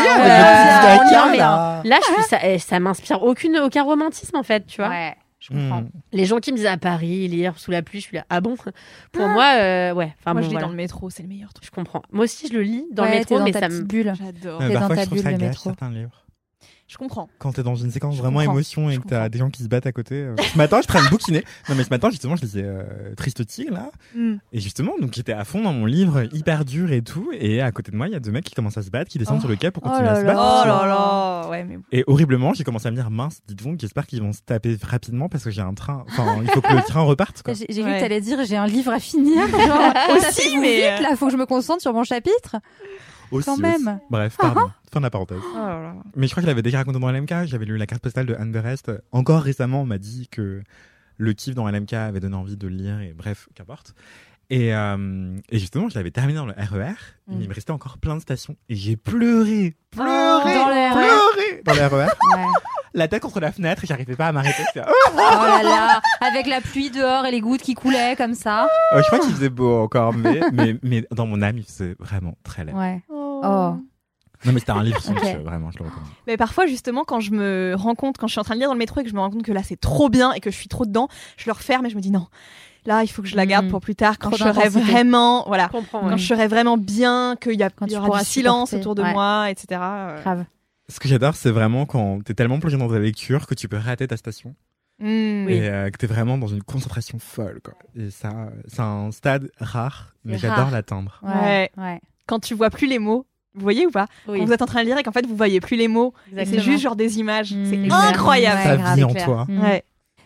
Là, ça m'inspire aucun romantisme en fait, tu vois. Ouais, je comprends. Les gens qui me disent à Paris, lire sous la pluie, je suis là, ah bon? Pour moi, ouais. Enfin, moi, bon, je lis voilà. dans le métro, c'est le meilleur truc. Je comprends. Moi aussi, je le lis dans le Ouais, métro, t'es dans mais ta ça petite me. bulle. J'adore. T'es dans Parfois, ta je trouve bulle, ça le gâche métro. certains livres. Je comprends. Quand t'es dans une séquence Je vraiment comprends. émotion et Je que t'as comprends. des gens qui se battent à côté. Ce matin, je traîne bouquiner. Non, mais ce matin, justement, je lisais Triste Tigre, là. Et justement, donc, j'étais à fond dans mon livre, hyper dur et tout. Et à côté de moi, il y a 2 mecs qui commencent à se battre, qui descendent sur le quai pour continuer à se battre. Oh tu vois. là là. Ouais, mais Et horriblement, j'ai commencé à me dire, mince, dites donc, j'espère qu'ils vont se taper rapidement parce que j'ai un train. Enfin, il faut que le train reparte, quoi. J'ai cru Ouais. que t'allais dire j'ai un livre à finir. Genre, Aussi, mais, vite là, faut que je me concentre sur mon chapitre. Aussi, Quand même. aussi. Bref, pardon. Fin de la parenthèse. Oh là là. Mais je crois que je l'avais déjà raconté dans LMK. J'avais lu la carte postale de Anne Berest. Encore récemment, on m'a dit que le kiff dans LMK avait donné envie de le lire. Et bref, qu'importe. Et justement, je l'avais terminé dans le RER. Mais il me restait encore plein de stations. Et j'ai pleuré. Dans le RER. Pleuré dans le RER. Ouais. La tête contre la fenêtre. Et j'arrivais pas à m'arrêter. C'était, Oh là là, avec la pluie dehors et les gouttes qui coulaient comme ça. je crois qu'il faisait beau encore. Mais dans mon âme, il faisait vraiment très laid. Ouais. Oh. Oh. Non, mais c'était un livre Ok. vraiment, je le recommande. Mais parfois, justement, quand je me rends compte, quand je suis en train de lire dans le métro et que je me rends compte que là, c'est trop bien et que je suis trop dedans, je le referme et je me dis non. Là, il faut que je la garde pour plus tard quand Trop je serai d'intensité. vraiment, voilà, Je comprends. quand je serai vraiment bien, qu'il y Quand tu aura pourras du silence supporter. autour de Ouais. moi, etc. Grave. Ce que j'adore, c'est vraiment quand t'es tellement plongé dans ta lecture que tu peux rater ta station. Oui. Et que t'es vraiment dans une concentration folle, quoi. Et ça, c'est un stade rare, mais C'est j'adore rare. l'atteindre. Ouais. Ouais. Ouais. Quand tu vois plus les mots, vous voyez ou pas? Oui. Quand vous êtes en train de lire et qu'en fait vous voyez plus les mots, et c'est Exactement. juste genre des images. C'est Mmh. incroyable. Ouais, Ça grave, vit c'est en clair. toi. Ouais.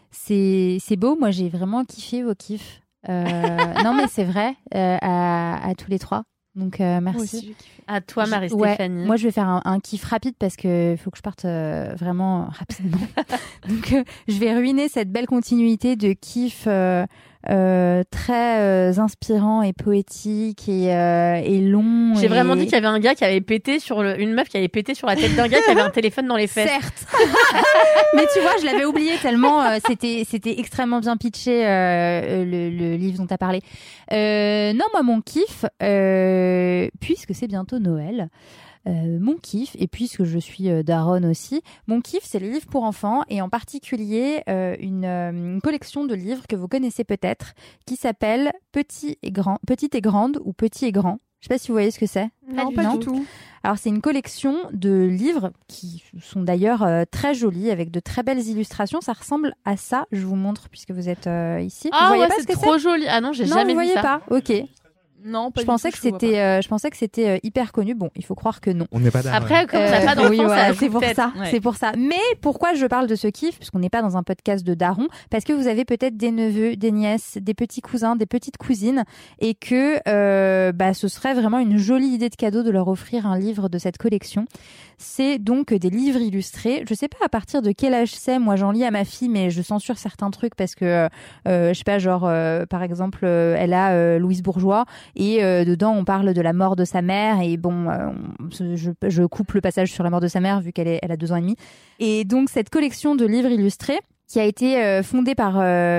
C'est beau, moi j'ai vraiment kiffé vos kiffs. Non mais c'est vrai, à tous les trois. Donc Moi merci. aussi, j'ai kiffé. À toi, Ouais, Marie-Stéphanie. moi je vais faire un kiff rapide parce que faut que je parte vraiment rapidement. Donc je vais ruiner cette belle continuité de kiff très inspirant et poétique et long. J'ai vraiment dit qu'il y avait un gars qui avait pété une meuf qui avait pété sur la tête d'un gars qui avait un téléphone dans les fesses. Certes. Mais tu vois, je l'avais oublié tellement c'était extrêmement bien pitché le livre dont tu as parlé. Non, moi mon kiff, puisque c'est bientôt Noël, mon kiff, et puisque je suis daronne aussi, mon kiff c'est les livres pour enfants et en particulier une collection de livres que vous connaissez peut-être qui s'appelle Petite et Grande ou Petit et Grand. Je sais pas si vous voyez ce que c'est. Non, du pas tout. du tout. Alors, c'est une collection de livres qui sont d'ailleurs très jolis, avec de très belles illustrations. Ça ressemble à ça. Je vous montre, puisque vous êtes ici. Vous Ah voyez ouais, pas ce c'est que trop joli. Ah non, j'ai Non, jamais vous vu voyez ça. pas. Ok. Non, pas Je du pensais tout, que je pensais que c'était hyper connu. Bon, il faut croire que non. On n'est pas d'accord. Après, comme on n'a pas d'enfant, oui, voilà, ça c'est joue pour peut-être. ça. Ouais. C'est pour ça. Mais pourquoi je parle de ce kiff, puisqu'on n'est pas dans un podcast de daron, parce que vous avez peut-être des neveux, des nièces, des petits cousins, des petites cousines, et que ce serait vraiment une jolie idée de cadeau de leur offrir un livre de cette collection. C'est donc des livres illustrés. Je sais pas à partir de quel âge c'est. Moi, j'en lis à ma fille, mais je censure certains trucs parce que je sais pas, genre par exemple, elle a Louise Bourgeois et dedans on parle de la mort de sa mère et bon, je coupe le passage sur la mort de sa mère vu elle a 2 ans et demi. Et donc cette collection de livres illustrés qui a été fondée par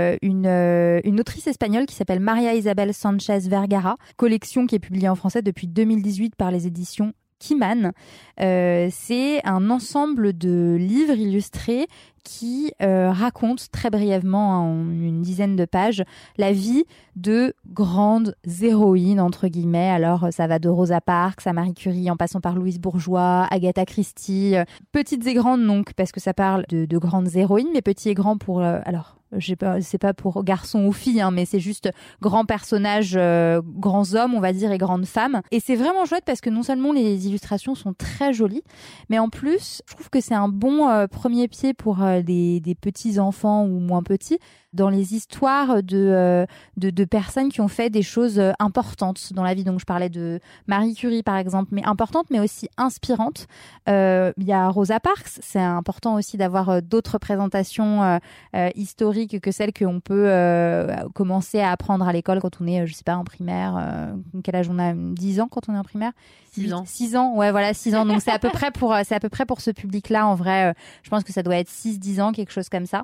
une autrice espagnole qui s'appelle Maria Isabel Sánchez Vergara, collection qui est publiée en français depuis 2018 par les éditions Kiman. C'est un ensemble de livres illustrés qui raconte très brièvement, en une dizaine de pages, la vie de grandes héroïnes, entre guillemets. Alors, ça va de Rosa Parks à Marie Curie, en passant par Louise Bourgeois, Agatha Christie. Petites et grandes, donc, parce que ça parle de grandes héroïnes, mais petits et grands pour... c'est pas pour garçons ou filles, hein, mais c'est juste grands personnages, grands hommes, on va dire, et grandes femmes. Et c'est vraiment chouette parce que non seulement les illustrations sont très jolies, mais en plus, je trouve que c'est un bon premier pied pour des petits enfants ou moins petits dans les histoires de personnes qui ont fait des choses importantes dans la vie. Donc je parlais de Marie Curie par exemple, mais importante mais aussi inspirante. Il y a Rosa Parks, c'est important aussi d'avoir d'autres représentations historiques que celles qu'on peut commencer à apprendre à l'école quand on est, je sais pas, en primaire. Quel âge on a? 10 ans quand on est en primaire? 6 ans. 6 ans, ouais, voilà, 6 ans. Donc c'est à peu près pour ce public-là. En vrai, je pense que ça doit être 6-10 ans, quelque chose comme ça.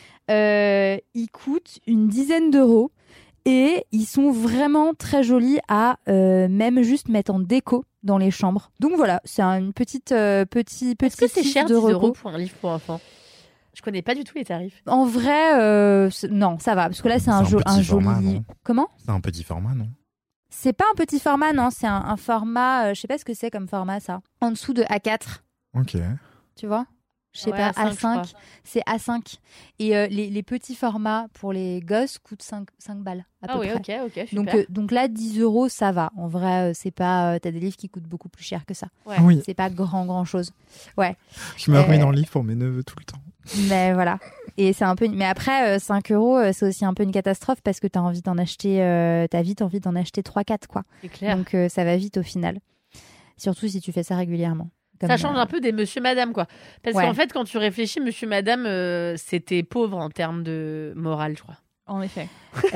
Ils coûtent une dizaine d'euros et ils sont vraiment très jolis à même juste mettre en déco dans les chambres. Donc voilà, c'est une petite Est-ce que c'est site cher de 10 repos. euros pour un livre pour enfants? Je connais pas du tout les tarifs. En vrai, non, ça va parce que là c'est un petit joli format, non? Comment? C'est un petit format, non? C'est pas un petit format, non, c'est un format, je sais pas ce que c'est comme format ça. En dessous de A4, Ok. tu vois? Je sais Ouais, pas, A5, je crois. A5, c'est A5. Et les petits formats pour les gosses coûtent 5 balles à peu Ah oui, près. ok, super. Donc là, 10 euros, ça va. En vrai, c'est pas. T'as des livres qui coûtent beaucoup plus cher que ça. Ouais. Ah oui, C'est pas grand chose. Ouais. je me remets dans le livre pour mes neveux tout le temps. Mais voilà. Et c'est un peu. Mais après, 5 euros, c'est aussi un peu une catastrophe parce que t'as envie d'en acheter. T'as vite envie d'en acheter 3-4, quoi. C'est clair. Donc ça va vite au final. Surtout si tu fais ça régulièrement. Comme, Ça change un peu des monsieur madame, quoi. Parce Ouais. qu'en fait, quand tu réfléchis, monsieur madame, c'était pauvre en termes de morale, je crois. En effet.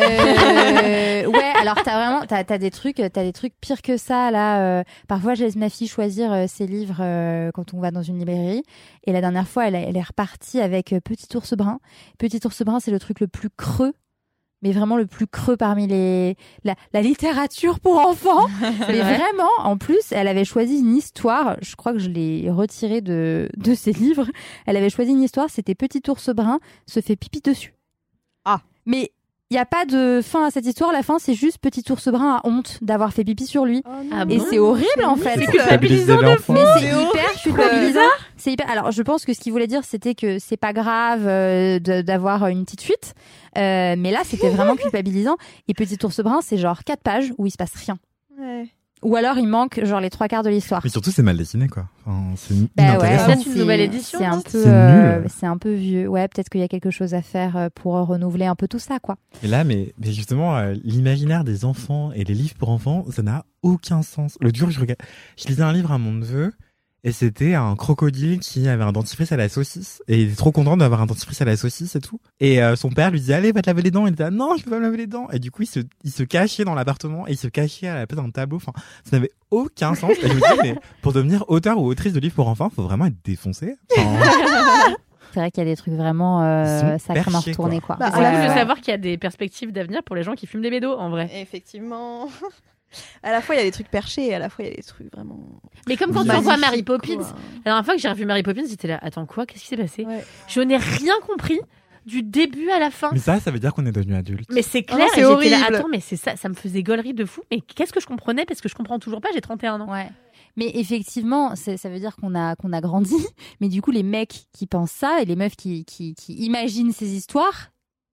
Ouais, alors t'as des trucs pires que ça là. Parfois, je laisse ma fille choisir ses livres quand on va dans une librairie. Et la dernière fois, elle est repartie avec Petit Ours Brun. Petit Ours Brun, c'est le truc le plus creux, mais vraiment le plus creux parmi la littérature pour enfants. Mais vraiment, en plus, elle avait choisi une histoire. Je crois que je l'ai retirée de ses livres. Elle avait choisi une histoire. C'était Petit Ours Brun se fait pipi dessus. Ah. Mais il n'y a pas de fin à cette histoire. La fin, c'est juste Petit Ours Brun a honte d'avoir fait pipi sur lui. Ah Et bon c'est horrible en fait. C'est C'est culpabiliser culpabilisant de l'enfant. Mais c'est C'est hyper culpabilisant. C'est hyper. Alors, je pense que ce qu'il voulait dire, c'était que c'est pas grave d'avoir une petite fuite. Mais là, c'était vraiment culpabilisant. Et Petit Ours Brun, c'est genre 4 pages où il se passe rien. Ouais. Ou alors, il manque genre les 3/4 de l'histoire. Mais surtout, c'est mal dessiné, quoi. Enfin, c'est Bah ouais, inintéressant. Ça, c'est une nouvelle édition, C'est un non peu, C'est nul. c'est un peu vieux. Ouais, peut-être qu'il y a quelque chose à faire pour renouveler un peu tout ça, quoi. Et là, mais justement, l'imaginaire des enfants et les livres pour enfants, ça n'a aucun sens. L'autre jour, je lisais un livre à mon neveu, et c'était un crocodile qui avait un dentifrice à la saucisse, et il était trop content d'avoir un dentifrice à la saucisse et tout. Et son père lui disait, allez, va te laver les dents. Il était, non, je peux pas me laver les dents. Et du coup, il se cachait dans l'appartement, et il se cachait à la place d'un tableau. Enfin, ça n'avait aucun sens. Et je me disais, mais pour devenir auteur ou autrice de livres pour enfants, faut vraiment être défoncé. Enfin, C'est vrai qu'il y a des trucs vraiment Ils sont sacrément perchés, retournés, quoi. Bah, C'est Ouais, cool de ouais. savoir qu'il y a des perspectives d'avenir pour les gens qui fument des bédos, en vrai. Effectivement. À la fois, il y a des trucs perchés et à la fois, il y a des trucs vraiment. Mais comme quand tu magnifiques, revois Mary Poppins, quoi. la dernière fois que j'ai revu Mary Poppins, j'étais là, attends quoi, qu'est-ce qui s'est passé? Ouais. Je n'ai rien compris du début à la fin. mais ça veut dire qu'on est devenu adulte. Mais c'est Oh non, clair, c'est et j'étais là, horrible. attends, mais c'est ça me faisait gaulerie de fou. Mais qu'est-ce que je comprenais? Parce que je comprends toujours pas, j'ai 31 ans. Ouais. Mais effectivement, ça veut dire qu'on a grandi. Mais du coup, les mecs qui pensent ça et les meufs qui imaginent ces histoires,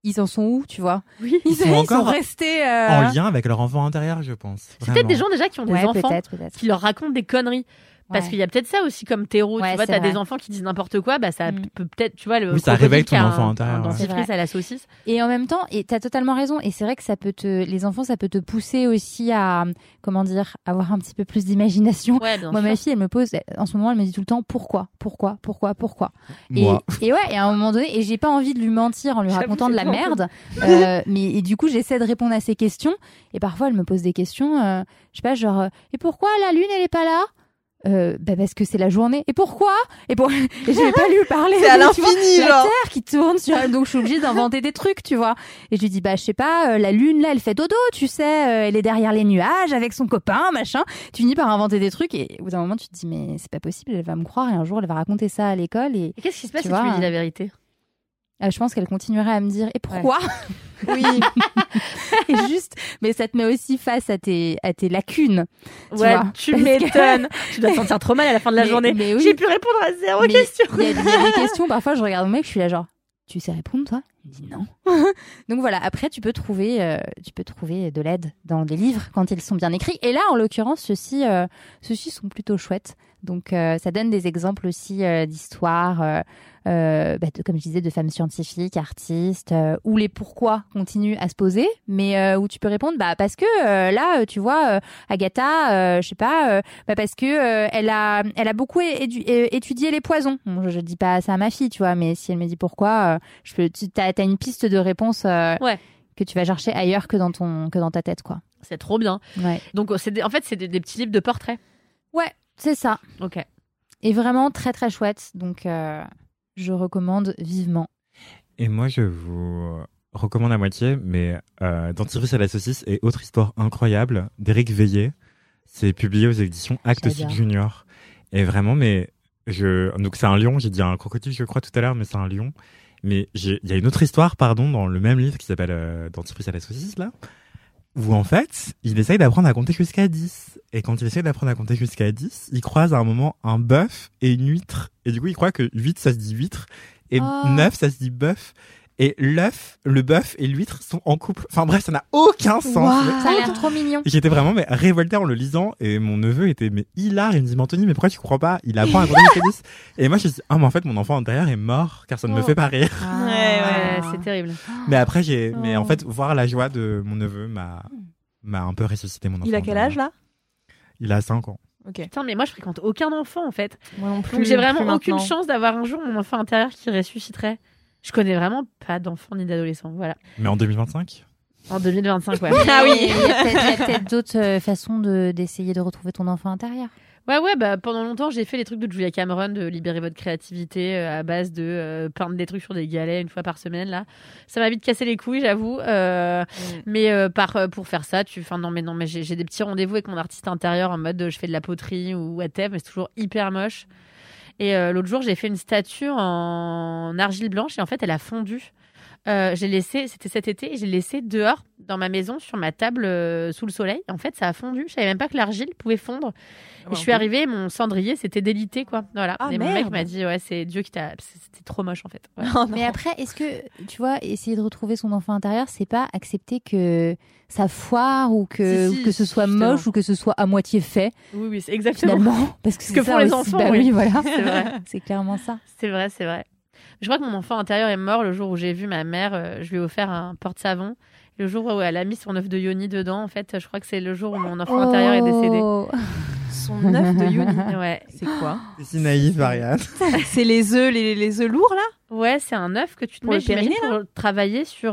ils en sont où, tu vois? Oui. Ils sont encore restés en lien avec leur enfant intérieur, je pense. C'est peut-être des gens déjà qui ont des Ouais, enfants peut-être. qui leur racontent des conneries. Parce Ouais. qu'il y a peut-être ça aussi comme terreau. Ouais, Tu vois, c'est t'as vrai. des enfants qui disent n'importe quoi, bah ça peut peut-être, tu vois, le Oui, ça crocodile réveille ton qui a enfant un intérieur, ouais. dentifrice C'est vrai. à la saucisse. Et en même temps, et t'as totalement raison. Et c'est vrai que les enfants, ça peut te pousser aussi à, comment dire, avoir un petit peu plus d'imagination. Ouais, bien Moi, sûr. ma fille, elle me pose, en ce moment, elle me dit tout le temps pourquoi. Moi. Et ouais, et à un moment donné, et j'ai pas envie de lui mentir en lui J'avoue, racontant de la c'est trop merde, mais et du coup, j'essaie de répondre à ses questions. Et parfois, elle me pose des questions, je sais pas, genre, et pourquoi la lune, elle est pas là? Parce que c'est la journée. Et pourquoi? Et je vais pas lui parler. C'est à mais tu vois, l'infini, la genre. Terre qui tourne sur elle, donc je suis obligée d'inventer des trucs, tu vois. Et je lui dis, je sais pas, la lune là, elle fait dodo, tu sais, elle est derrière les nuages avec son copain, machin. Tu finis par inventer des trucs et au bout d'un moment, tu te dis, mais c'est pas possible, elle va me croire et un jour, elle va raconter ça à l'école et Et qu'est-ce qui se passe Tu si tu lui vois, dis la vérité? je pense qu'elle continuerait à me dire, et pourquoi? Oui. Et juste, mais ça te met aussi face à tes lacunes. Ouais, vois, tu parce que- m'étonnes. Tu dois te sentir trop mal à la fin de la Mais- journée. mais oui. J'ai pu répondre à 0 Mais question. Il y a des questions, parfois je regarde mon mec, je suis là genre, tu sais répondre toi? Il me dit non. Donc voilà, après tu peux trouver de l'aide dans des livres quand ils sont bien écrits. Et là, en l'occurrence, ceux-ci sont plutôt chouettes. Donc ça donne des exemples aussi d'histoires, comme je disais, de femmes scientifiques, artistes, où les pourquoi continuent à se poser, mais où tu peux répondre, parce que là, tu vois, Agatha, je sais pas, parce que elle a beaucoup étudié les poisons. Bon, je dis pas ça à ma fille, tu vois, mais si elle me dit pourquoi, t'as une piste de réponse Ouais. que tu vas chercher ailleurs que dans ta tête, quoi. C'est trop bien. Ouais. Donc, en fait, c'est des petits livres de portraits. Ouais, c'est ça. Ok. Et vraiment très très chouette. Donc je recommande vivement. Et moi, je vous recommande à moitié, mais Dentifrice à la saucisse et autre histoire incroyable d'Éric Veillé. C'est publié aux éditions Actes Sud J'adore. Junior. Et vraiment, donc c'est un lion, j'ai dit un crocodile, je crois, tout à l'heure, mais c'est un lion. Mais il y a une autre histoire, dans le même livre qui s'appelle Dentifrice à la saucisse, là, où en fait, il essaye d'apprendre à compter jusqu'à 10. Et quand il essaye d'apprendre à compter jusqu'à 10, il croise à un moment un bœuf et une huître. Et du coup, il croit que 8, ça se dit huître, et 9, ça se dit bœuf. Et le bœuf et l'huître sont en couple. Enfin bref, ça n'a aucun sens. Wow, ça a l'air trop mignon. J'étais vraiment révolté en le lisant, et mon neveu était hilar. Il me dit, mais Anthony, mais pourquoi tu crois pas? Il apprend à compter jusqu'à 10. Et moi, je me suis dit, mais en fait, mon enfant intérieur est mort, car ça ne me fait pas rire. Ouais, c'est terrible. Mais après, mais en fait, voir la joie de mon neveu m'a un peu ressuscité mon enfant. Il a quel âge là? Il a 5 ans. Ok. Putain, mais moi, je fréquente aucun enfant, en fait. Moi non plus. Donc, j'ai vraiment plus aucune maintenant. chance d'avoir un jour mon enfant intérieur qui ressusciterait. Je connais vraiment pas d'enfants ni d'adolescents. Voilà. Mais en 2025? En 2025, ouais. Ah oui, il y a peut-être d'autres façons d'essayer de retrouver ton enfant intérieur. Ouais, pendant longtemps, j'ai fait les trucs de Julia Cameron, de libérer votre créativité à base de peindre des trucs sur des galets une fois par semaine, là. Ça m'a vite cassé les couilles, j'avoue. Mais pour faire ça, mais j'ai des petits rendez-vous avec mon artiste intérieur en mode je fais de la poterie ou whatever, mais c'est toujours hyper moche. Et l'autre jour, j'ai fait une statue en argile blanche et en fait, elle a fondu. C'était cet été, et j'ai laissé dehors dans ma maison sur ma table sous le soleil. En fait, ça a fondu. Je savais même pas que l'argile pouvait fondre. Et je suis arrivée, mon cendrier s'était délité, quoi. Voilà. Ah, et mon merde. mec m'a dit, ouais, c'est Dieu qui t'a. C'était trop moche, en fait. Ouais. Oh, non. Mais après, est-ce que, tu vois, essayer de retrouver son enfant intérieur, c'est pas accepter que ça foire ou que, Si, que ce soit justement. moche ou que ce soit à moitié fait, Oui, c'est exactement. finalement? Parce que Ce que c'est font ça les aussi. enfants, Bah oui. oui, voilà. C'est vrai. C'est clairement ça. C'est vrai. Je crois que mon enfant intérieur est mort le jour où j'ai vu ma mère. Je lui ai offert un porte-savon. Le jour où elle a mis son œuf de yoni dedans, en fait, je crois que c'est le jour où mon enfant intérieur est décédé. Oh. Son œuf de yoni. Ouais. C'est quoi? C'est si naïf, Marianne. C'est les œufs lourds là? Ouais, c'est un œuf que tu te Pour mets, le périnée, j'imagine, pour travailler sur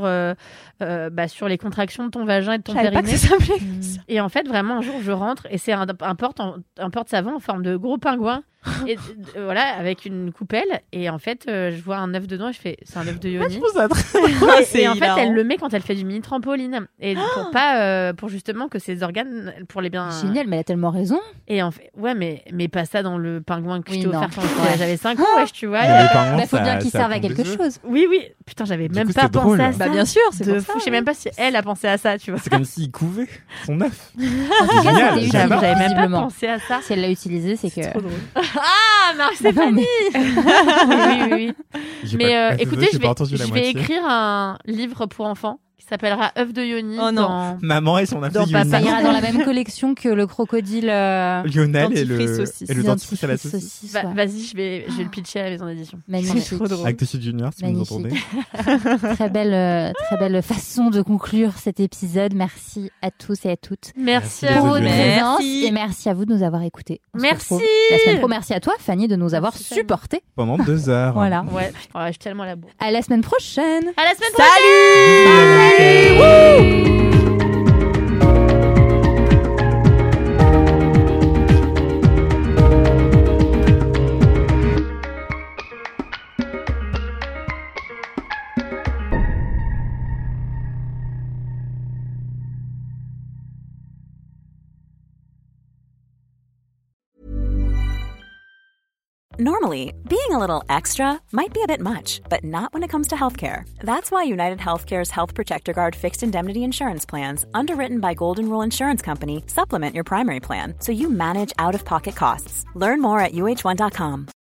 les contractions de ton vagin et de ton Je savais pas périnée. que ça s'appelait. Et en fait, vraiment, un jour, je rentre et c'est un porte-savon en forme de gros pingouin. Et voilà, avec une coupelle. Et en fait, je vois un œuf dedans et je fais, c'est un œuf de yoni. Et en fait, elle le met quand elle fait du mini trampoline. Et pour pas, pour justement que ses organes, pour les bien. Génial, mais elle a tellement raison. Et en fait, ouais, mais pas ça dans le pingouin que Oui, je t'ai non. offert quand Ouais. j'avais 5 ans, wesh, tu vois. Mais les pingouins, Il faut bien ça- qu'il ça serve à pond quelque des œufs. chose. Oui. Putain, j'avais Du même coup, pas c'est pensé drôle. à ça. Bah bien sûr, c'est De pour fou. ça. Je sais même pas si elle a pensé à ça, tu vois. C'est comme s'il couvait son œuf. En tout cas, Génial. c'était utile, J'avais même pas visiblement. pensé à ça. Si elle l'a utilisé, c'est que. C'est trop drôle. Ah, Marie-Stéphanie. Oui. Mais écoutez, je vais écrire un livre pour enfants qui s'appellera œuf de Yoni. Oh non. Maman et son œuf de Yoni. Ça ira dans la même collection que le crocodile Lionel et le dentifrice dentifrice à la saucisse. Vas-y, je vais le pitcher à la maison d'édition. Magnifique. Avec Tessie Junior, si vous nous entendez. Très belle façon de conclure cet épisode. Merci à tous et à toutes. Merci à pour vous. votre présence Merci. et merci à vous de nous avoir écoutés. On se Merci. retrouve la semaine pro. Merci à toi, Fanny, de nous avoir Merci supportés. Pendant 2 heures. Voilà. Ouais, je suis tellement la bourre. À la semaine prochaine. À la semaine prochaine. Normally, being a little extra might be a bit much, but not when it comes to healthcare. That's why United Healthcare's Health Protector Guard fixed indemnity insurance plans, underwritten by Golden Rule Insurance Company, supplement your primary plan so you manage out-of-pocket costs. Learn more at uh1.com.